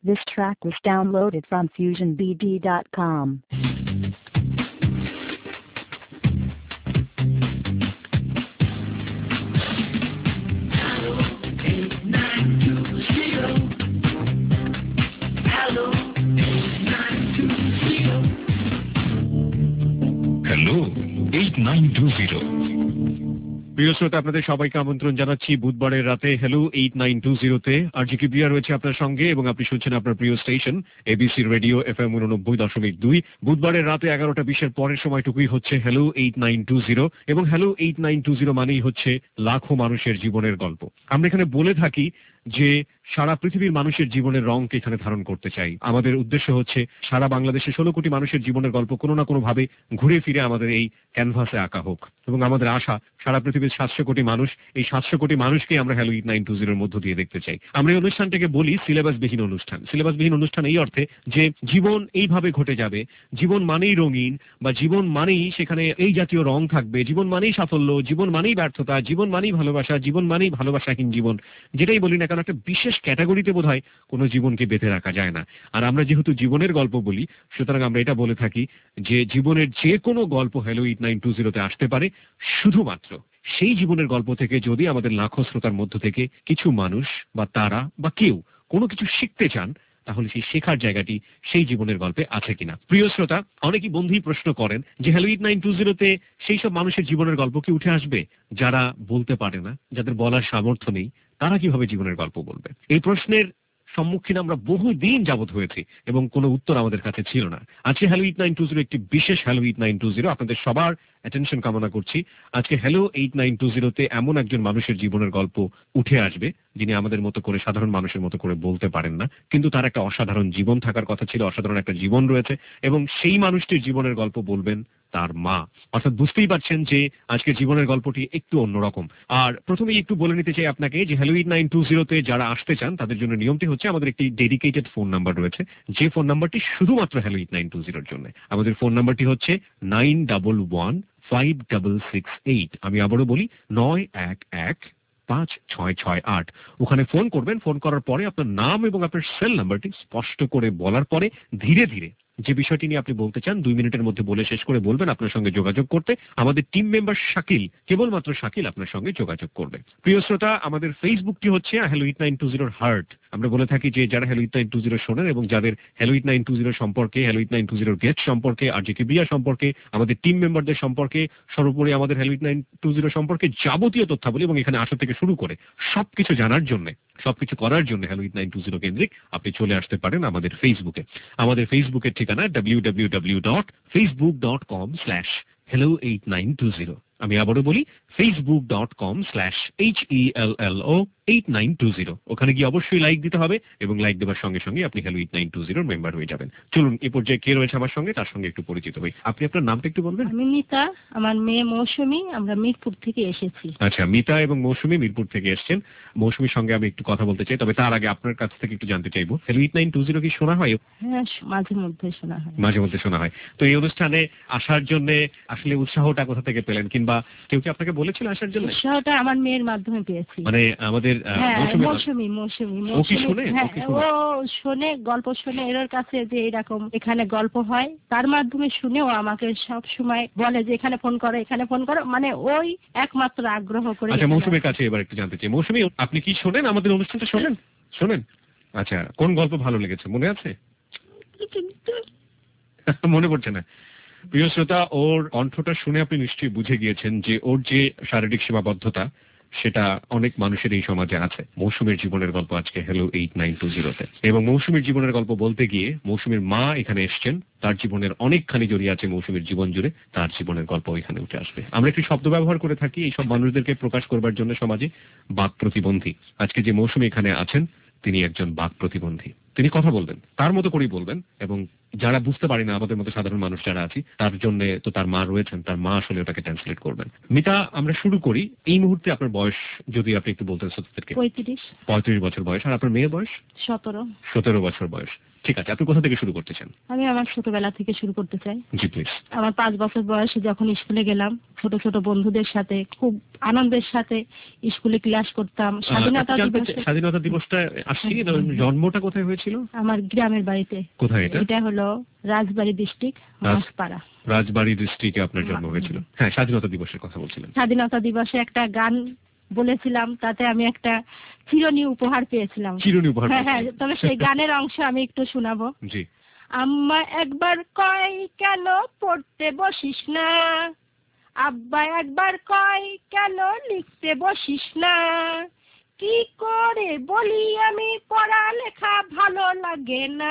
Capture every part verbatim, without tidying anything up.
This track was downloaded from fusion b d dot com. Hello eight nine two zero. প্রিয় শ্রোতা, আপনাদের সবাইকে আমন্ত্রণ জানাচ্ছি বুধবারের রাতে হ্যালো এইট নাইন টু জিরোতে। আর জি কে প্রিয়া রয়েছে আপনার সঙ্গে এবং আপনি শুনছেন আপনার প্রিয় station ABC radio F M উননব্বই দশমিক দুই। বুধবারের রাতে এগারোটা বিশের পরের সময়টুকুই হচ্ছে hello eight nine two zero, এবং hello eight nine two zero মানেই হচ্ছে লাখো মানুষের জীবনের গল্প। আমরা এখানে বলে থাকি যে সারা পৃথিবীর মানুষের জীবনের রঙকে এখানে ধারণ করতে চাই। আমাদের উদ্দেশ্য হচ্ছে সারা বাংলাদেশে ষোলো কোটি মানুষের জীবনের গল্প কোনো না কোনো ভাবে ঘুরে ফিরে আমাদের এই ক্যানভাসে আঁকা হোক, এবং আমাদের আশা সারা পৃথিবীর সাতশো কোটি মানুষ, এই সাতশো কোটি মানুষকে আমরা হ্যালো এইট নাইন টু জিরোর মধ্য দিয়ে দেখতে চাই। আমরা এই অনুষ্ঠানটাকে বলি সিলেবাসবিহীন অনুষ্ঠান। সিলেবাসবিহীন অনুষ্ঠান এই অর্থে যে জীবন এইভাবে ঘটে যাবে, জীবন মানেই রঙিন, বা জীবন মানেই সেখানে এই জাতীয় রং থাকবে, জীবন মানেই সাফল্য, জীবন মানেই ব্যর্থতা, জীবন মানেই ভালোবাসা, জীবন মানেই ভালোবাসাহীন জীবন। যেটাই বলি না কেন, একটা বিশেষ ক্যাটাগরিতে বোধ হয় কোনো জীবনকে বেঁধে রাখা যায় না। আর আমরা যেহেতু জীবনের গল্প বলি, সুতরাং আমরা এটা বলে থাকি যে জীবনের যে কোনো গল্প হ্যালো এইট নাইন টু জিরোতে আসতে পারে, শুধুমাত্র সেই জীবনের গল্প থেকে যদি আমাদের লাখো শ্রোতার মধ্য থেকে কিছু মানুষ বা তারা বা কেউ কোনো কিছু শিখতে চান, তাহলে সেই শেখার জায়গাটি সেই জীবনের গল্পে আছে কিনা। প্রিয় শ্রোতা, অনেকেই বন্ধুই প্রশ্ন করেন যে হ্যালো এইট নাইন টু জিরোতে সেই সব মানুষের জীবনের গল্প কি উঠে আসবে যারা বলতে পারে না, যাদের বলার সামর্থ্য নেই, তারা কিভাবে জীবনের গল্প বলবে? এই প্রশ্নের সম্মুখীন আমরা বহু দিন যাবত হয়েছি এবং কোনো উত্তর আমাদের কাছে ছিল না। আজকে hello eight nine two zero একটি বিশেষ hello eight nine two zero. আপনাদের সবার অ্যাটেনশন কামনা করছি। আজকে হ্যালো এইট নাইন টু জিরোতে এমন একজন মানুষের জীবনের গল্প উঠে আসবে যিনি আমাদের মতো করে, সাধারণ মানুষের মতো করে বলতে পারেন না, কিন্তু তার একটা অসাধারণ জীবন থাকার কথা ছিল, অসাধারণ একটা জীবন রয়েছে, এবং সেই মানুষটির জীবনের গল্প বলবেন তার মা। অর্থাৎ বুঝতেই পারছেন যে আজকের জীবনের গল্পটি একটু অন্যরকম। আর প্রথমেই একটু বলে নিতে চাই আপনাকে যে হ্যালো এইট নাইন টু জিরোতে যারা আসতে চান তাদের জন্য নিয়মটি হচ্ছে আমাদের একটি ডেডিকেটেড ফোন নাম্বার রয়েছে, যে ফোন নাম্বারটি শুধুমাত্র হ্যালো এইট নাইন টু জিরোর জন্য। আমাদের ফোন নাম্বারটি হচ্ছে nine double one five double six eight. আমি আবারও বলি, নয় এক এক পাঁচ ছয় ছয় আট। ওখানে ফোন করবেন। ফোন করার পরে আপনার নাম এবং আপনার সেল নাম্বারটি স্পষ্ট করে বলার পরে ধীরে ধীরে যে বিষয়টি নিয়ে আপনি বলতে চান দুই মিনিটের মধ্যে বলে শেষ করে বলবেন আপনার সঙ্গে যোগাযোগ করতে। আমাদের টিম মেম্বার শাকিল, কেবলমাত্র শাকিল আপনার সঙ্গে যোগাযোগ করবে। প্রিয় শ্রোতা, আমাদের ফেসবুকটি হচ্ছে হ্যালো এইট নাইন টু জিরোর হার্ট। আমরা বলে থাকি যে যারা hello eight nine two zero শোনেন এবং যাদের hello eight nine two zero সম্পর্কে, হ্যালো এইট নাইন টু জিরোর গেস্ট সম্পর্কে, আর জি কে বিয়া সম্পর্কে, আমাদের টিম মেম্বারদের সম্পর্কে, সর্বোপরি আমাদের hello eight nine two zero সম্পর্কে যাবতীয় তথ্যাবলী এবং এখানে আসা থেকে শুরু করে সবকিছু জানার জন্য, সবকিছু করার জন্য hello eight nine two zero কেন্দ্রিক আপনি চলে আসতে পারেন আমাদের ফেসবুকে। আমাদের ফেসবুকের ঠিকানা W W W dot Facebook dot com slash hello eight nine two zero. আমি আবারও বলি, Facebook dot com slash H E L L O eight nine two zero. ওখানে গিয়ে অবশ্যই লাইক দিতে হবে এবং লাইক দেওয়ার সঙ্গে সঙ্গে আপনি হ্যালো এইট নাইন টু জিরোর মেম্বার হয়ে যাবেন। চলুন এ পর্যায়ে কে রয়েছে আমার সঙ্গে তার সঙ্গে একটু পরিচিত হই। আপনি আপনার নামটা একটু বলবেন? আমি মিতা, আমার মেয়ে মৌসুমী, আমরা মিরপুর থেকে এসেছি। আচ্ছা, মিতা এবং মৌসুমী মিরপুর থেকে এসেছেন। মৌসুমীর সঙ্গে আমি একটু কথা বলতে চাই, তবে তার আগে আপনার কাছ থেকে একটু জানতে চাইবো, hello eight nine two zero কি শোনা হয়? হ্যাঁ, মাঝে মধ্যে শোনা হয়। মাঝে মধ্যে শোনা হয়। তো এই অনুষ্ঠানে আসার জন্য আসলে উৎসাহটা কোথা থেকে পেলেন, কিংবা কেউ কি আপনাকে বলেছিল আসার জন্য? উৎসাহটা আমার মেয়ের মাধ্যমে পেয়েছি। মানে আমাদের মৌসুমী মৌসুমী মৌসুমী হ্যাঁ, ও শোনে, গল্প শোনে এর কাছে যে এরকম এখানে গল্প হয়, তার মাধ্যমে শুনে ও আমাকে সব সময় বলে যে এখানে ফোন করো, এখানে ফোন করো, মানে ওই একমাত্র আগ্রহ করে। আচ্ছা, মৌসুমীর কাছে এবার একটু জানতে চাই, মৌসুমী আপনি কি শোনেন আমাদের অনুষ্ঠানটা? শোনেন শোনেন আচ্ছা, কোন গল্প ভালো লেগেছে মনে আছে? মনে পড়ছে না। প্রিয় শ্রোতা, ওর কণ্ঠটা শুনে আপনি নিশ্চয়ই বুঝে গিয়েছেন যে ওর যে শারীরিক সীমাবদ্ধতা সেটা অনেক মানুষের এই সমাজে আছে। মৌসুমীর জীবনের গল্প আজকে হ্যালো এইট নাইন টু জিরোতে, এবং মৌসুমীর জীবনের গল্প বলতে গিয়ে মৌসুমীর মা এখানে এসছেন। তার জীবনের অনেকখানি জড়িয়ে আছে মৌসুমীর জীবন জুড়ে, তার জীবনের গল্প এখানে উঠে আসবে। আমরা একটি শব্দ ব্যবহার করে থাকি এই সব মানুষদেরকে প্রকাশ করবার জন্য সমাজে, বাক প্রতিবন্ধী। আজকে যে মৌসুমী এখানে আছেন তিনি একজন বাক প্রতিবন্ধী। তিনি কথা বলবেন, তার মতো করেই বলবেন, এবং যারা বুঝতে পারি না, আমাদের মতো সাধারণ মানুষ যারা আছি, তার জন্য তো তার মা রয়েছেন, তার মা আসলে ওটাকে ট্রান্সলেট করবেন। মিতা, আমরা শুরু করি। এই মুহূর্তে আপনার বয়স যদি আপনি একটু বলতেন শ্রোতাদেরকে। পঁয়ত্রিশ। পঁয়ত্রিশ বছর বয়স। আর আপনার মেয়ের বয়স? সতেরো। সতেরো বছর বয়স। ঠিক আছে, আপনি কোথা থেকে শুরু করতে চান? আমি আমার ছোটবেলা থেকে শুরু করতে চাই। জি প্লিজ। আমার পাঁচ বছর বয়সে যখন স্কুলে গেলাম, ছোট ছোট বন্ধুদের সাথে খুব আনন্দের সাথে স্কুলে ক্লাস করতাম। স্বাধীনতা দিবস। স্বাধীনতা দিবসটা আসছে, জন্মটা কোথায় হয়েছিল? আমার গ্রামের বাড়িতে। কোথায় এটা? এটা হলো রাজবাড়ী ডিস্ট্রিক্ট, মাছপাড়া। রাজবাড়ী ডিস্ট্রিক্টে আপনার জন্ম হয়েছিল। হ্যাঁ, স্বাধীনতা দিবসের কথা বলছিলেন। স্বাধীনতা দিবসে একটা গান বলেছিলাম, তাতে আমি একটা চিরনি উপহার পেয়েছিলাম। চিরনি উপহার? হ্যাঁ হ্যাঁ, তবে সেই গানের অংশ আমি একটু শোনাবো। জি। আম্মা একবার কয় কেন পড়তে বসিস না, আব্বা একবার কয় কেন লিখতে বসিস না, কি করে বলি আমি পড়ালেখা ভালো লাগে না,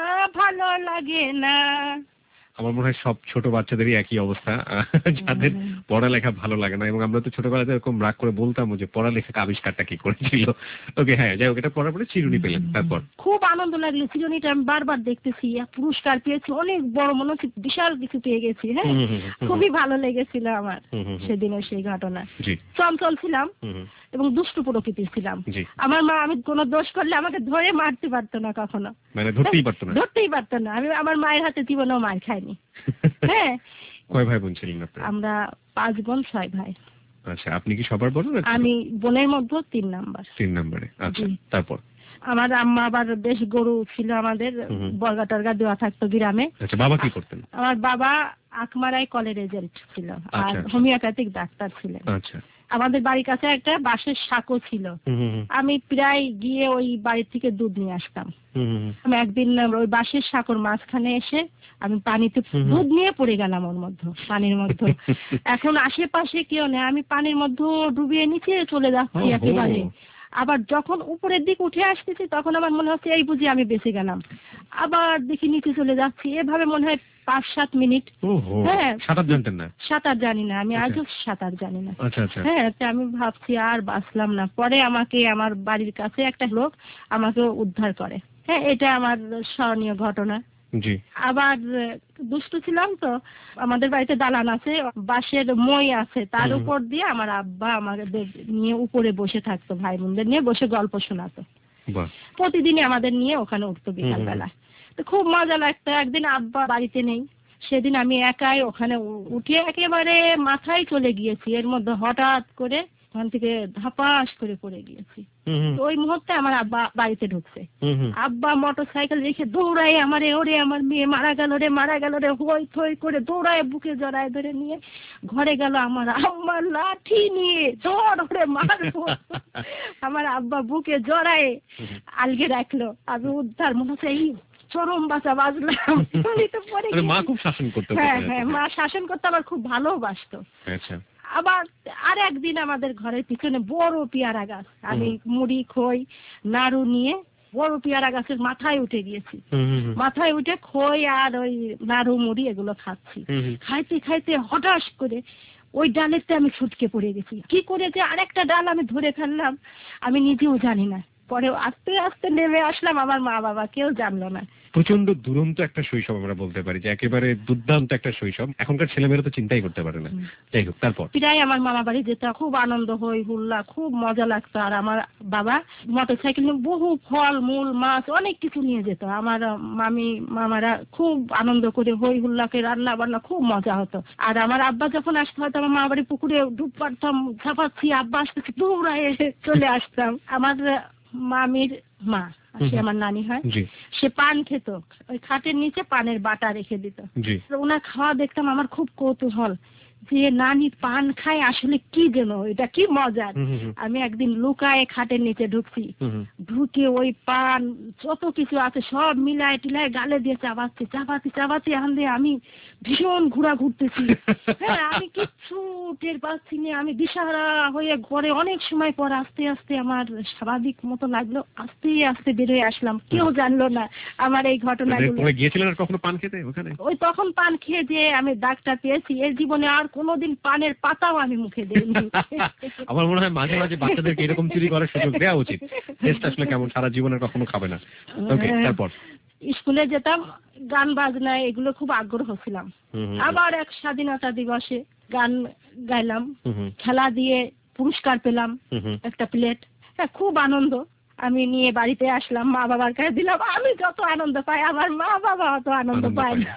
ভালো লাগে না। আমার মনে হয় সব ছোট বাচ্চাদেরই একই অবস্থা, যাদের পড়ালেখা ভালো লাগে না। এবং আমরা তো ছোটবেলাতে এরকম রাগ করে বলতাম যে পড়ালেখাকে আবিষ্কারটা কি করেছিল। ওকে, হ্যাঁ, যাই হোক, এটা পড়ার পরে চিরুনি পেলেন, তারপর? খুব আনন্দ লাগলো। চিরুনিটা আমি বারবার দেখতেছি, পুরস্কার পেয়েছি, অনেক বড়, মনে হচ্ছে বিশাল কিছু পেয়ে গেছি। হ্যাঁ, খুবই ভালো লেগেছিল আমার সেদিনের সেই ঘটনা। চঞ্চল ছিলাম এবং দুষ্টু প্রকৃতির ছিলাম। আমার মা আমি কোনো দোষ করলে আমাকে ধরে মারতে পারতো না কখনো, মানে ধরতেই পারতো না। ধরতেই পারতো না। আমি আমার মায়ের হাতে জীবনেও মার খাইনি। হ্যাঁ। কয় ভাই বোন ছিলেন আপনারা? আমরা পাঁচ বোন, ছয় ভাই। আচ্ছা, আপনি কি সবার বড়? আমি বোনের মধ্যে তিন নাম্বার। তিন নম্বরে। আচ্ছা, তারপর? আমার আম্মা আবার বেশ গরু ছিল, আমাদের বর্গা টর্গা দেওয়া থাকতো গ্রামে। আচ্ছা, বাবা কি করতেন? আমার বাবা আখমারাই কলের এজেন্ট ছিল আর হোমিওপ্যাথিক ডাক্তার ছিলেন। আচ্ছা। আমাদের বাড়ির কাছে একটা বাঁশের সাঁকো ছিল, আমি প্রায় গিয়ে ওই বাড়ি থেকে দুধ নিয়ে আসতাম। আমি একদিন ওই বাঁশের সাঁকোর মাঝখানে এসে আমি পানিতে দুধ নিয়ে পড়ে গেলাম ওর মধ্যে, পানির মধ্যে। এখন আশেপাশে কেউ নেই, আমি পানির মধ্যে ডুবিয়ে নিচে চলে যাচ্ছি একেবারে। আবার যখন উপরের দিক উঠে আসতেছি তখন আমার মনে হচ্ছে এই বুঝি আমি বেঁচে গেলাম। আবার দেখি নিচে চলে যাচ্ছি, এভাবে মনে হয় পাঁচ সাত মিনিট। হ্যাঁ, সাঁতার জানতেন না? সাঁতার জানি না, আমি আজও সাঁতার জানি না। আচ্ছা আচ্ছা। হ্যাঁ, আমি ভাবছি আর বাঁচলাম না। পরে আমাকে আমার বাড়ির কাছে একটা লোক আমাকে উদ্ধার করে। হ্যাঁ, এটা আমার স্মরণীয় ঘটনা। জি। আবার দুষ্টু ছিলাম তো, আমাদের বাড়িতে দালান আছে, বাঁশের মই আছে, তার উপর দিয়ে আমার আব্বা আমাদের নিয়ে উপরে বসে থাকতো, ভাই বোনদের নিয়ে বসে গল্প শোনাতো। প্রতিদিনই আমাদের নিয়ে ওখানে উঠতো বিকালবেলা। তো খুব মজা লাগতো। একদিন আব্বা বাড়িতে নেই, সেদিন আমি একাই ওখানে উঠে একেবারে মাথায় চলে গিয়েছি। এর মধ্যে হঠাৎ করে ওখান থেকে ধাপাস করে পড়ে গিয়েছি। ওই মুহূর্তে আমার আব্বা বাড়িতে ঢুকছে। আব্বা মোটর সাইকেল রেখে দৌড়ায় আমারে, ওরে আমার মেয়ে মারা গেল রে, মারা গেল রে, হই থই করে দৌড়ায় বুকে জড়ায় ধরে নিয়ে ঘরে গেল। আমার আম্মা লাঠি নিয়ে ধর ওরে মারবো। আমার আব্বা বুকে জড়ায় আলগে রাখলো। আমি উদ্ধার, মনে হচ্ছে এই চরম বাঁচা বাজলাম। মা খুব শাসন করতো? হ্যাঁ হ্যাঁ, মা শাসন করতো, আবার খুব ভালোবাসতো। আচ্ছা। আবার আর একদিন আমাদের ঘরের পিছনে বড় পেয়ারা গাছ, আমি মুড়ি খই নাড়ু নিয়ে বড় পেয়ারা গাছের মাথায় উঠে গিয়েছি। মাথায় উঠে খই আর ওই নাড়ু মুড়ি এগুলো খাচ্ছি। খাইতে খাইতে হঠাৎ করে ওই ডালেতে আমি ছুটকে পড়ে গেছি। কি করে যে আরেকটা ডাল আমি ধরে ফেললাম আমি নিজেও জানি না। পরে আস্তে আস্তে নেমে আসলাম, আমার মা বাবা কেউ জানলো না। প্রচন্ড দুরন্ত একটা শৈশব আমরা বলতে পারি, যে একেবারে দুর্দান্ত একটা শৈশব। এখনকার ছেলেমেয়েরা তো চিন্তাই করতে পারে না। যাই হোক, তারপর? প্রায় আমার মামা বাড়ি যেতাম, খুব আনন্দ হই হুল্লা, খুব মজা লাগতো। আর আমার বাবা মোটর সাইকেল নিয়ে বহু ফল মূল মাছ অনেক কিছু নিয়ে যেত। আমার মামি মামারা খুব আনন্দ করে হই হুল্লাকে রান্না বান্না খুব মজা হতো। আর আমার আব্বা যখন আসতে হতো আমার মা বাড়ি পুকুরে ডুব পারতাম, ঝাপাচ্ছি, আব্বা আসতে দৌড়ায় চলে আসতাম। আমার মামির মা, সে আমার নানি হয়, সে পান খেত, ওই খাটের নিচে পানের বাটা রেখে দিত। ওনার খাওয়া দেখতাম আমার খুব কৌতূহল, যে নানি পান খায় আসলে কি যেন, এটা কি মজার। আমি একদিন লুকায় খাটের নিচে ঢুকছি, ঢুকে ওই পান যত কিছু আছে সব মিলায় টিলায় গালে দিয়ে চাবাচ্ছি, চাবাচ্ছি চাবাচ্ছি এখন দিয়ে আমি ভীষণ ঘুরা ঘুরতেছি। হ্যাঁ, আমি কিচ্ছু টের পাচ্ছি না, আমি দিশাহারা হয়ে ঘরে অনেক সময় পর আস্তে আস্তে আমার স্বাভাবিক মতো লাগলো, আস্তে আস্তে বেরোয় আসলাম, কেউ জানলো না আমার এই ঘটনাগুলো। গিয়েছিলেন আর কখনো পান খেতে ওখানে? ওই তখন পান খেয়ে যে আমি ডাক্তার পেয়েছি, এর জীবনে আর কোনোদিন পানের পাতাও আমি মুখে দিইনি। আমার মনে হয় মাঝে মাঝে বাচ্চাদেরকে এরকম চুরি করার সুযোগ দেওয়া উচিত। টেস্ট আসলে কেমন, সারা জীবনের কখনো খাবে না। ওকে, তারপর? স্কুলে যেতাম, গান বাজনা এগুলো খুব আগ্রহ ছিলাম। আবার এক স্বাধীনতা দিবসে গান গাইলাম, খেলা দিয়ে পুরস্কার পেলাম একটা প্লেট। হ্যাঁ, খুব আনন্দ। আমি নিয়ে বাড়িতে আসলাম, মা বাবার কাছে দিলাম। আমি যত আনন্দ পাই আমার মা বাবা অত আনন্দ পায় না।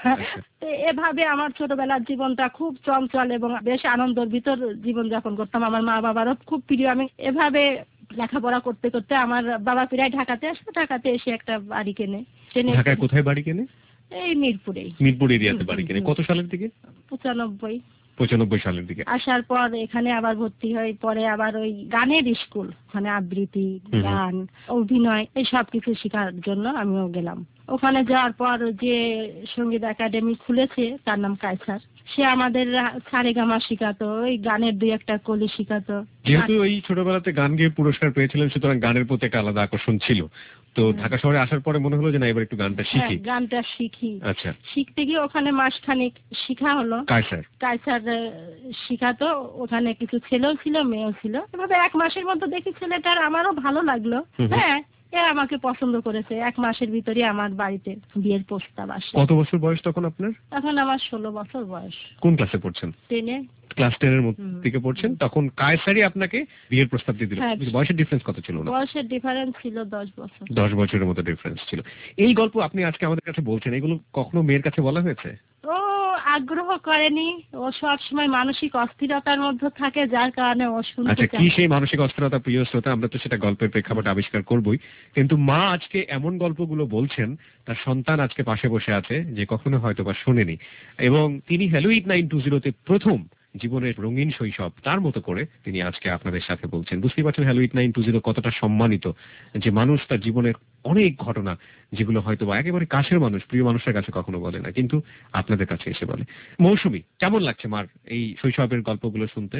এভাবে আমার ছোটবেলার জীবনটা খুব চঞ্চল এবং বেশ আনন্দের ভিতর জীবন যাপন করতাম। আমার মা বাবারও খুব প্রিয়। আমি এভাবে লেখাপড়া করতে করতে আমার বাবা প্রায় ঢাকাতে আসবে, ঢাকাতে এসে একটা বাড়ি কেনে। ঢাকায় কোথায় বাড়ি কেনে? এই মিরপুরে। মিরপুর এরিয়াতে বাড়ি কেনে। কত সালের দিকে? পঁচানব্বই পঁচানব্বই সালের দিকে। আসার পর এখানে আবার ভর্তি হই। পরে আবার ওই গানের স্কুল, ওখানে আবৃত্তি, গান, অভিনয় এই সব কিছু শেখার জন্য আমিও গেলাম। ওখানে যাওয়ার পর যে সঙ্গীত একাডেমি খুলেছে তার নাম কায়সার। সে আমাদের সারেগামা শিখাতো, ওই গানের দুই একটা কলি শিখাতো। যেহেতু ওই ছোটবেলাতে গান গেয়ে পুরস্কার পেয়েছিলেন, সুতরাং গানের প্রতি একটা আলাদা আকর্ষণ ছিল। তো ঢাকা শহরে আসার পরে মনে হলো যে না, এবার একটু গানটা শিখি। গানটা শিখি। আচ্ছা। শিখতে গিয়ে ওখানে মাসখানেক শিখা হলো। কায়সার কায়সার শিখাতো। ওখানে কিছু ছেলেও ছিল, মেয়েও ছিল। এভাবে এক মাসের মধ্যে দেখি ছেলেটার আমারও ভালো লাগলো। হ্যাঁ, এ আমাকে পছন্দ করেছে। এক মাসের ভিতরে আমার বাড়িতে বিয়ের প্রস্তাব আসে। কত বছর বয়স তখন আপনার? এখন আমার ষোলো বছর বয়স। কোন ক্লাসে পড়ছেন? টেনে। ক্লাস টেন এর থেকে পড়ছেন, তখন কায়সারই আপনাকে বিয়ের প্রস্তাব দিয়ে দিল। বয়সের ডিফারেন্স কত ছিল? বয়সের ডিফারেন্স ছিল দশ বছর। দশ বছরের মতো ডিফারেন্স ছিল। এই গল্প আপনি আজকে আমাদের কাছে বলছেন, এগুলো কখনো মেয়ের কাছে বলা হয়েছে? ও আগ্রহ করেনি। ও সব সময় মানসিক অস্থিরতার মধ্যে থাকে, যার কারণে ও শুনতে চায়। আচ্ছা, কি সেই মানসিক অস্থিরতা প্রিয় শ্রোতা? আমরা তো সেটা গল্পের প্রেক্ষাপটে আবিষ্কার করবই, কিন্তু মা আজকে এমন গল্পগুলো বলছেন, তার সন্তান আজকে পাশে বসে আছে যে কখনো হয়তো বা শোনেনি, এবং তিনি hello eight nine two zero তে প্রথম জীবনের রঙিন শৈশব তার মতো করে তিনি আজকে আপনাদের সাথে বলছেন। বুঝতেই পারছেন hello eight nine two zero কতটা সম্মানিত, যে মানুষ তার জীবনের অনেক ঘটনা যেগুলো হয়তো বা একেবারে কাছের মানুষ, প্রিয় মানুষের কাছে কখনো বলে না, কিন্তু আপনাদের কাছে এসে বলে। মৌসুমী, কেমন লাগছে মার এই শৈশবের গল্পগুলো শুনতে?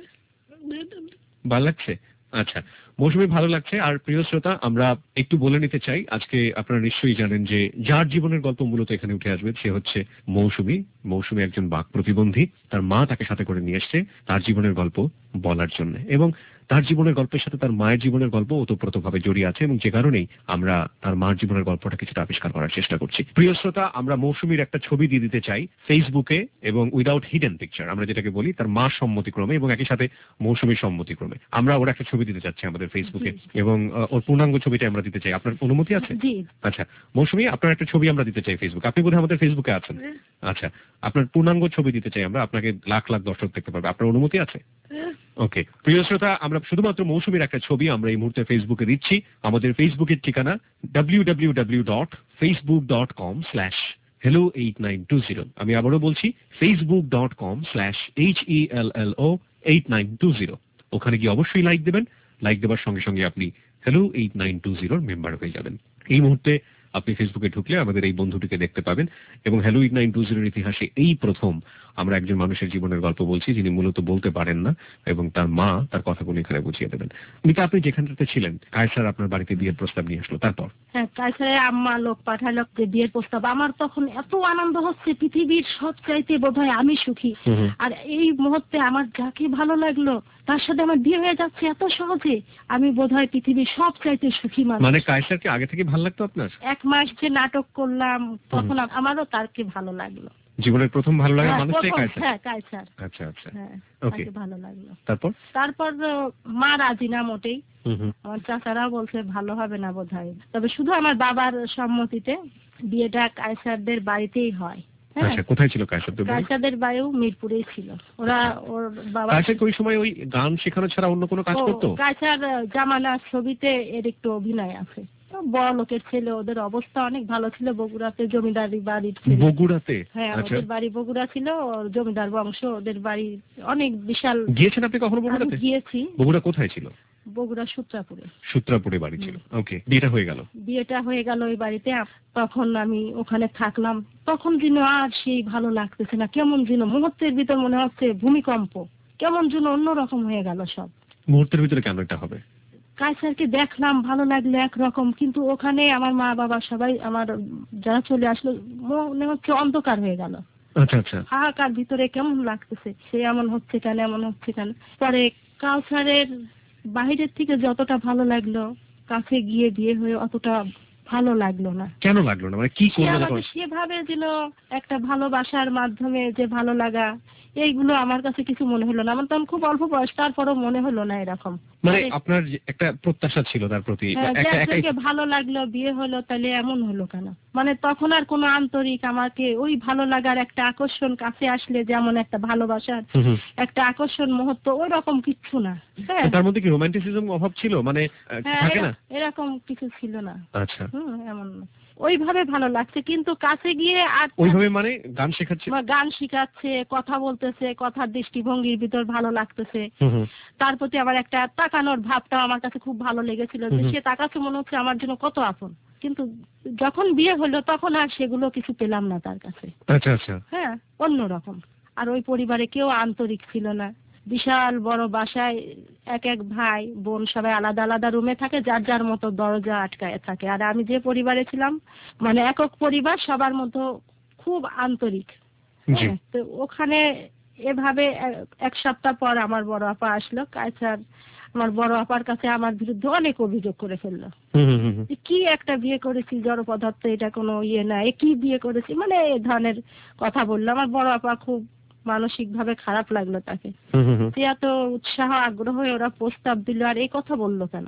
ভালো লাগছে? আচ্ছা, মৌসুমী ভালো লাগছে। আর প্রিয় শ্রোতা, আমরা একটু বলে নিতে চাই, আজকে আপনারা নিশ্চয়ই জানেন যে যার জীবনের গল্প মূলত এখানে উঠে আসবে সে হচ্ছে মৌসুমী। মৌসুমী একজন বাক প্রতিবন্ধী। তার মা তাকে সাথে করে নিয়ে এসছে তার জীবনের গল্প বলার জন্য, এবং তার জীবনের গল্পের সাথে তার মায়ের জীবনের গল্প ওতপ্রোতভাবে জড়িয়ে আছে, এবং যে কারণেই আমরা তার মার জীবনের গল্পটা কিছুটা আবিষ্কার করার চেষ্টা করছি। প্রিয় শ্রোতা, আমরা মৌসুমীর একটা ছবি দিয়ে দিতে চাই ফেসবুকে, এবং উইদাউট হিডেন পিকচার আমরা যেটাকে বলি, তার মার সম্মতিক্রমে এবং একই সাথে মৌসুমীর সম্মতিক্রমে আমরা ওর একটা ছবি দিতে চাচ্ছি আমাদের ফেসবুকে, এবং ওর পূর্ণাঙ্গ ছবিটা আমরা দিতে চাই। আপনার অনুমতি আছে? আচ্ছা মৌসুমী, আপনার একটা ছবি আমরা দিতে চাই ফেসবুকে। আপনি বোধহয় আমাদের ফেসবুকে আছেন। আচ্ছা, আপনার পূর্ণাঙ্গ ছবি দিতে চাই আমরা, আপনাকে লাখ লাখ দর্শক দেখতে পারবে। আপনার অনুমতি আছে? ওকে প্রিয় শ্রোতা, আমরা শুধুমাত্র মৌসুমীর একটা ছবি আমরা এই মুহূর্তে ফেসবুকে দিচ্ছি। আমাদের ফেসবুকের ঠিকানা W W W dot Facebook dot com slash hello eight nine two zero. আমি আবারও বলছি, Facebook dot com slash H E L L O eight nine two zero. ওখানে গিয়ে অবশ্যই লাইক দেবেন। লাইক দেওয়ার সঙ্গে সঙ্গে আপনি হ্যালো এইট নাইন টু জিরোর মেম্বার হয়ে যাবেন। এই মুহূর্তে আপনি ফেসবুকে ঢুকলে আমাদের এই বন্ধুটিকে দেখতে পাবেন, এবং হ্যালো এইট নাইন টু জিরোর ইতিহাসে এই প্রথম আমরা একজন মানুষের জীবনের গল্প বলছি যিনি মূলত বলতে পারেন না, এবং তার মা তার কথাগুলো এখানে বুঝিয়ে দেবেন। মিতা, আপনি যেখানটাতে ছিলেন, কায়সার আপনার বাড়িতে বিয়ের প্রস্তাব নিয়ে আসলো, তারপর? হ্যাঁ, কায়সারে আম্মা লোক পাঠালো যে বিয়ের প্রস্তাব। আমার তখন এত আনন্দ হচ্ছে, পৃথিবীর সব চাইতে বোধহয় আমি সুখী। আর এই মুহূর্তে আমার যাকে ভালো লাগলো তার সাথে আমার বিয়ে হয়ে যাচ্ছে এত সহজে, আমি বোধহয় পৃথিবীর সব চাইতে সুখী মানুষ। মানে কায়সারকে আগে থেকে ভালো লাগতো আপনার? এক মাস যে নাটক করলাম তখন আমারও তারকে ভালো লাগলো। জীবনের প্রথম ভালো লাগা মানুষটাই কায়সার? হ্যাঁ, কায়সার। আচ্ছা আচ্ছা, হ্যাঁ, ওকে, ভালো লাগলো। তারপর? তারপর মা রাজি না মোটেই। আমার চাচারাও বলছে ভালো হবে না বোধহয়, তবে শুধু আমার বাবার সম্মতিতে বিয়েটা কায়সারদের বাড়িতেই হয়। আচ্ছা, কোথায় ছিল কায়সারদের বাড়ি? কায়সারদের বাড়িও মিরপুরেই ছিল। ওরা ওর বাবা কায়সার ওই সময় ওই গান শেখানো ছাড়া অন্য কোনো কাজ করতো? কায়সার জামানা ছবিতে এর একটু অভিনয় আছে। বড় লোকের ছেলে, ওদের অবস্থা অনেক ভালো ছিল। বগুড়াতে জমিদারি বাড়ি ছিল। বগুড়াতে? হ্যাঁ, ওদের বাড়ি বগুড়া ছিল, জমিদার বংশ, ওদের বাড়ি অনেক বিশাল। গিয়েছেন আপনি কখনো বগুড়াতে? গিয়েছি। বগুড়া কোথায় ছিল? বগুড়া সূত্রাপুরে। সূত্রাপুরে বাড়ি ছিল। ওকে, বিয়েটা হয়ে গেল? বিয়েটা হয়ে গেল ওই বাড়িতে। তখন আমি ওখানে থাকলাম। তখন যেন আর সেই ভালো লাগতেছে না, কেমন যেন মুহূর্তের ভিতর মনে হচ্ছে ভূমিকম্প, কেমন যেন অন্যরকম হয়ে গেল সব। মুহূর্তের ভিতরে কেন এটা হবে? কায়সারকে দেখলাম, ভালো লাগলো একরকম, কিন্তু ওখানে আমার মা বাবা সবাই আমার যারা চলে আসলো, মনে হচ্ছে অন্ধকার হয়ে গেল। আচ্ছা আচ্ছা, হাহাকার ভিতরে কেমন লাগতেছে, সে এমন হচ্ছে কেন, এমন হচ্ছে কেন। পরে কাউসারের বাহিরের থেকে যতটা ভালো লাগলো, কাছে গিয়ে বিয়ে হয়ে অতটা ভালো লাগলো না। কেন লাগলো না? মানে কি করলো? সেভাবে যেন একটা ভালোবাসার মাধ্যমে যে ভালো লাগা, এইগুলো আমার কাছে কিছু মনে হলো না। আমার তখন খুব অল্প বয়স, তারপরও মনে হলো না এরকম। মানে আপনার একটা প্রত্যাশা ছিল তার প্রতি, একজনকে ভালো লাগলো, বিয়ে হলো, তাহলে এমন হলো কেন? মানে তখন আর কোনো আন্তরিক আমাকে ওই ভালো লাগার একটা আকর্ষণ, কাছে আসলে যেমন একটা ভালোবাসার একটা আকর্ষণ মুহূর্ত, ওই রকম কিছু না। হ্যাঁ, তার মধ্যে কি রোমান্টিসিজম অভাব ছিল? মানে থাকে না এরকম কিছু ছিল না। আচ্ছা, হুম, এমন ওইভাবে ভালো লাগছে, কিন্তু কাছে গিয়ে আর ওইভাবে মানে গান শেখাচ্ছে, গান শেখাচ্ছে, কথা বলতেছে, কথার দৃষ্টিভঙ্গির ভিতর ভালো লাগতেছে, তার প্রতি আবার একটা তাকানোর ভাবটা আমার কাছে খুব ভালো লেগেছিল, যে সে তাকাচ্ছে মনে হচ্ছে আমার জন্য কত আপন। কিন্তু যখন বিয়ে হলো তখন আর সেগুলো কিছু পেলাম না তার কাছে। আচ্ছা আচ্ছা, হ্যাঁ, অন্যরকম। আর ওই পরিবারে কেউ আন্তরিক ছিল না। বিশাল বড় বাসায় এক এক ভাই বোন সবাই আলাদা আলাদা রুমে থাকে, যার যার মতো দরজা আটকায় থাকে। আর আমি যে পরিবারে ছিলাম, মানে একক পরিবার, সবার মতো খুব আন্তরিক। তো ওখানে এভাবে এক সপ্তাহ পর আমার বড় আপা আসলো। কায়সার আমার বড় আপার কাছে আমার বিরুদ্ধে অনেক অভিযোগ করে ফেললো। কি একটা বিয়ে করেছি, জড় পদার্থ, এটা কোনো ইয়ে না, কি বিয়ে করেছি, মানে এই ধরনের কথা বললো। আমার বড় আপা খুব মানসিক ভাবে খারাপ লাগলো তাকে। এত উৎসাহ আগ্রহ ওরা প্রস্তাব দিল, আর এই কথা বললো কেন?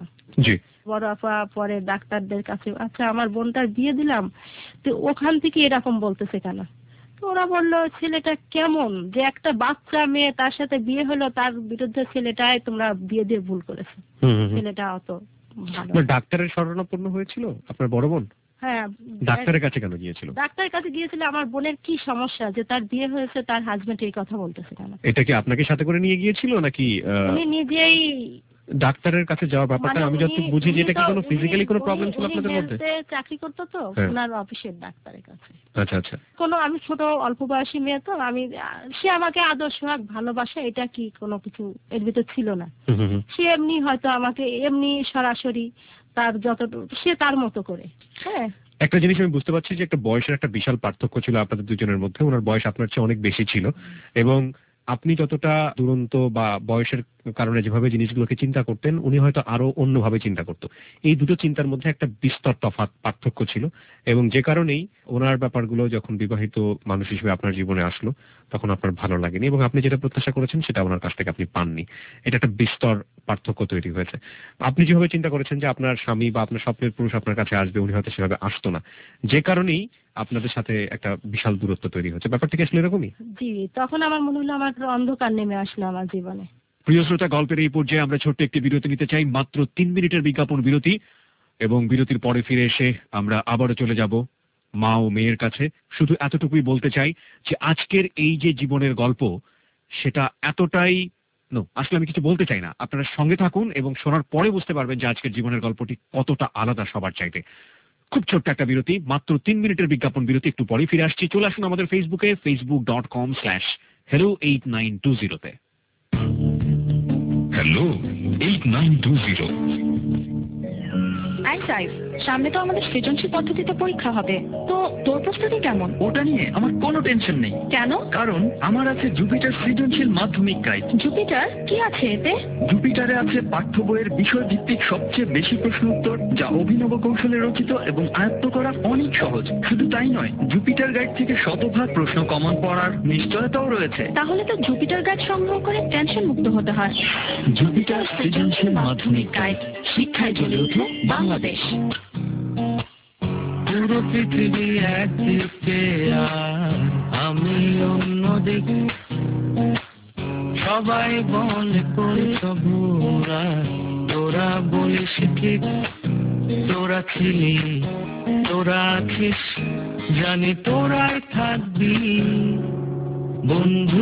বড় আপা পরে ডাক্তারদের কাছে, আচ্ছা আমার বোনটার বিয়ে দিলাম, তো ওখান থেকে এরকম বলতেছে কেন? ওরা বললো ছেলেটা কেমন, যে একটা বাচ্চা মেয়ে তার সাথে বিয়ে হলো, তার বিরুদ্ধে ছেলেটাই তোমরা বিয়ে দিয়ে ভুল করেছো, ছেলেটা অত ভালো। ডাক্তারের শরণাপন্ন হয়েছিল আপনার বড় বোন? হ্যাঁ। ডাক্তারের কাছে কেন গিয়েছিল? ডাক্তারের কাছে গিয়েছিল আমার বোনের কি সমস্যা, যে তার বিয়ে হয়েছে, তার হাজবেন্ড এই কথা বলতেছে কেন? এটা কি আপনাকে সাথে করে নিয়ে গিয়েছিল নাকি উনি নিজেই ডাক্তারের কাছে যাওয়ার ব্যাপারটা? আমি যতটুকু বুঝি যে এটা কি কোনো ফিজিক্যালি কোনো প্রবলেম ছিল আপনাদের মধ্যে? চাকরি করতো তো ওনার অফিসের ডাক্তারের কাছে। আচ্ছা আচ্ছা। কোনো, আমি ছোট অল্প বয়সী মেয়ে তো, আমি সে আমাকে আদর্শ ভালোবাসা, এটা কি কোনো কিছু এর ভিতর ছিল না। সে এমনি হয়তো আমাকে এমনি সরাসরি তার যতটুকু সে তার মতো করে। হ্যাঁ, একটা জিনিস আমি বুঝতে পারছি যে একটা বয়সের একটা বিশাল পার্থক্য ছিল আপনাদের দুজনের মধ্যে। ওনার বয়স আপনার চেয়ে অনেক বেশি ছিল, এবং আপনি যতটা দুরন্ত বা বয়সের কারণে যেভাবে জিনিসগুলোকে চিন্তা করতেন, উনি হয়তো আরো অন্যভাবে চিন্তা করতো। এই দুটো চিন্তার মধ্যে একটা বিস্তর তফাৎ পার্থক্য ছিল, এবং যে কারণেই ওনার ব্যাপারগুলো যখন বিবাহিত মানুষ হিসেবে আপনার জীবনে আসলো, তখন আপনার ভালো লাগেনি, এবং আপনি যেটা প্রত্যাশা করেছেন সেটা ওনার কাছ থেকে আপনি পাননি। এটা একটা বিস্তর পার্থক্য তৈরি হয়েছে। আপনি যেভাবে চিন্তা করেছেন যে আপনার স্বামী বা আপনার স্বপ্নের পুরুষ আপনার কাছে আসবে, উনি হয়তো সেভাবে আসতো না, যে কারণেই আপনাদের সাথে একটা বিশাল দূরত্ব তৈরি হচ্ছে। ব্যাপারটা কি আসলে এরকমই? জি, তখন আমার মনে হলো আমার অন্ধকার নেমে আসলো আমার জীবনে। প্রিয় শ্রোতা, গল্পের এই পর্যায়ে আমরা ছোট্ট একটি বিরতি নিতে চাই, মাত্র তিন মিনিটের বিজ্ঞাপন বিরতি, এবং বিরতির পরে ফিরে এসে আমরা আবারও চলে যাব মা ও মেয়ের কাছে। শুধু এতটুকুই বলতে চাই যে আজকের এই যে জীবনের গল্প, সেটা এতটাই নো আসলে আমি কিছু বলতে চাই না। আপনারা সঙ্গে থাকুন এবং শোনার পরে বুঝতে পারবেন যে আজকের জীবনের গল্পটি কতটা আলাদা সবার চাইতে। খুব ছোট্ট একটা বিরতি, মাত্র তিন মিনিটের বিজ্ঞাপন বিরতি, একটু পরে ফিরে আসছি। চলে আসুন আমাদের ফেসবুকে, Facebook dot com slash hello eight nine two জিরোতে। Hello eight nine two zero. সামনে তো আমাদের সৃজনশীল পদ্ধতিতে পরীক্ষা হবে, তো তোর প্রস্তুতি কেমন? ওটা নিয়ে আমার কোনো টেনশন নেই। কেন? কারণ আমার আছে জুপিটার সৃজনশীল মাধ্যমিক গাইড। জুপিটার কি আছে এতে? জুপিটারে আছে পাঠ্য বইয়ের বিষয় ভিত্তিক সবচেয়ে বেশি প্রশ্ন উত্তর, যা অভিনব কৌশলে রচিত এবং আয়ত্ত করা অনেক সহজ। শুধু তাই নয়, জুপিটার গাইড থেকে শতভাগ প্রশ্ন কমন পড়ার নিশ্চয়তাও রয়েছে। তাহলে তো জুপিটার গাইড সংগ্রহ করে টেনশন মুক্ত হতে হয়। জুপিটার সৃজনশীল মাধ্যমিক গাইড, শিক্ষায় জ্বলে উঠল বাংলাদেশ। পুরো পৃথিবী একদিকে আর আমি অন্যদিক, সবাই বলে করেছ ভোরা, তোরা বলিস ঠিক, তোরা ছিলি, তোরা আছিস, জানি তোরাই থাকবি বন্ধু।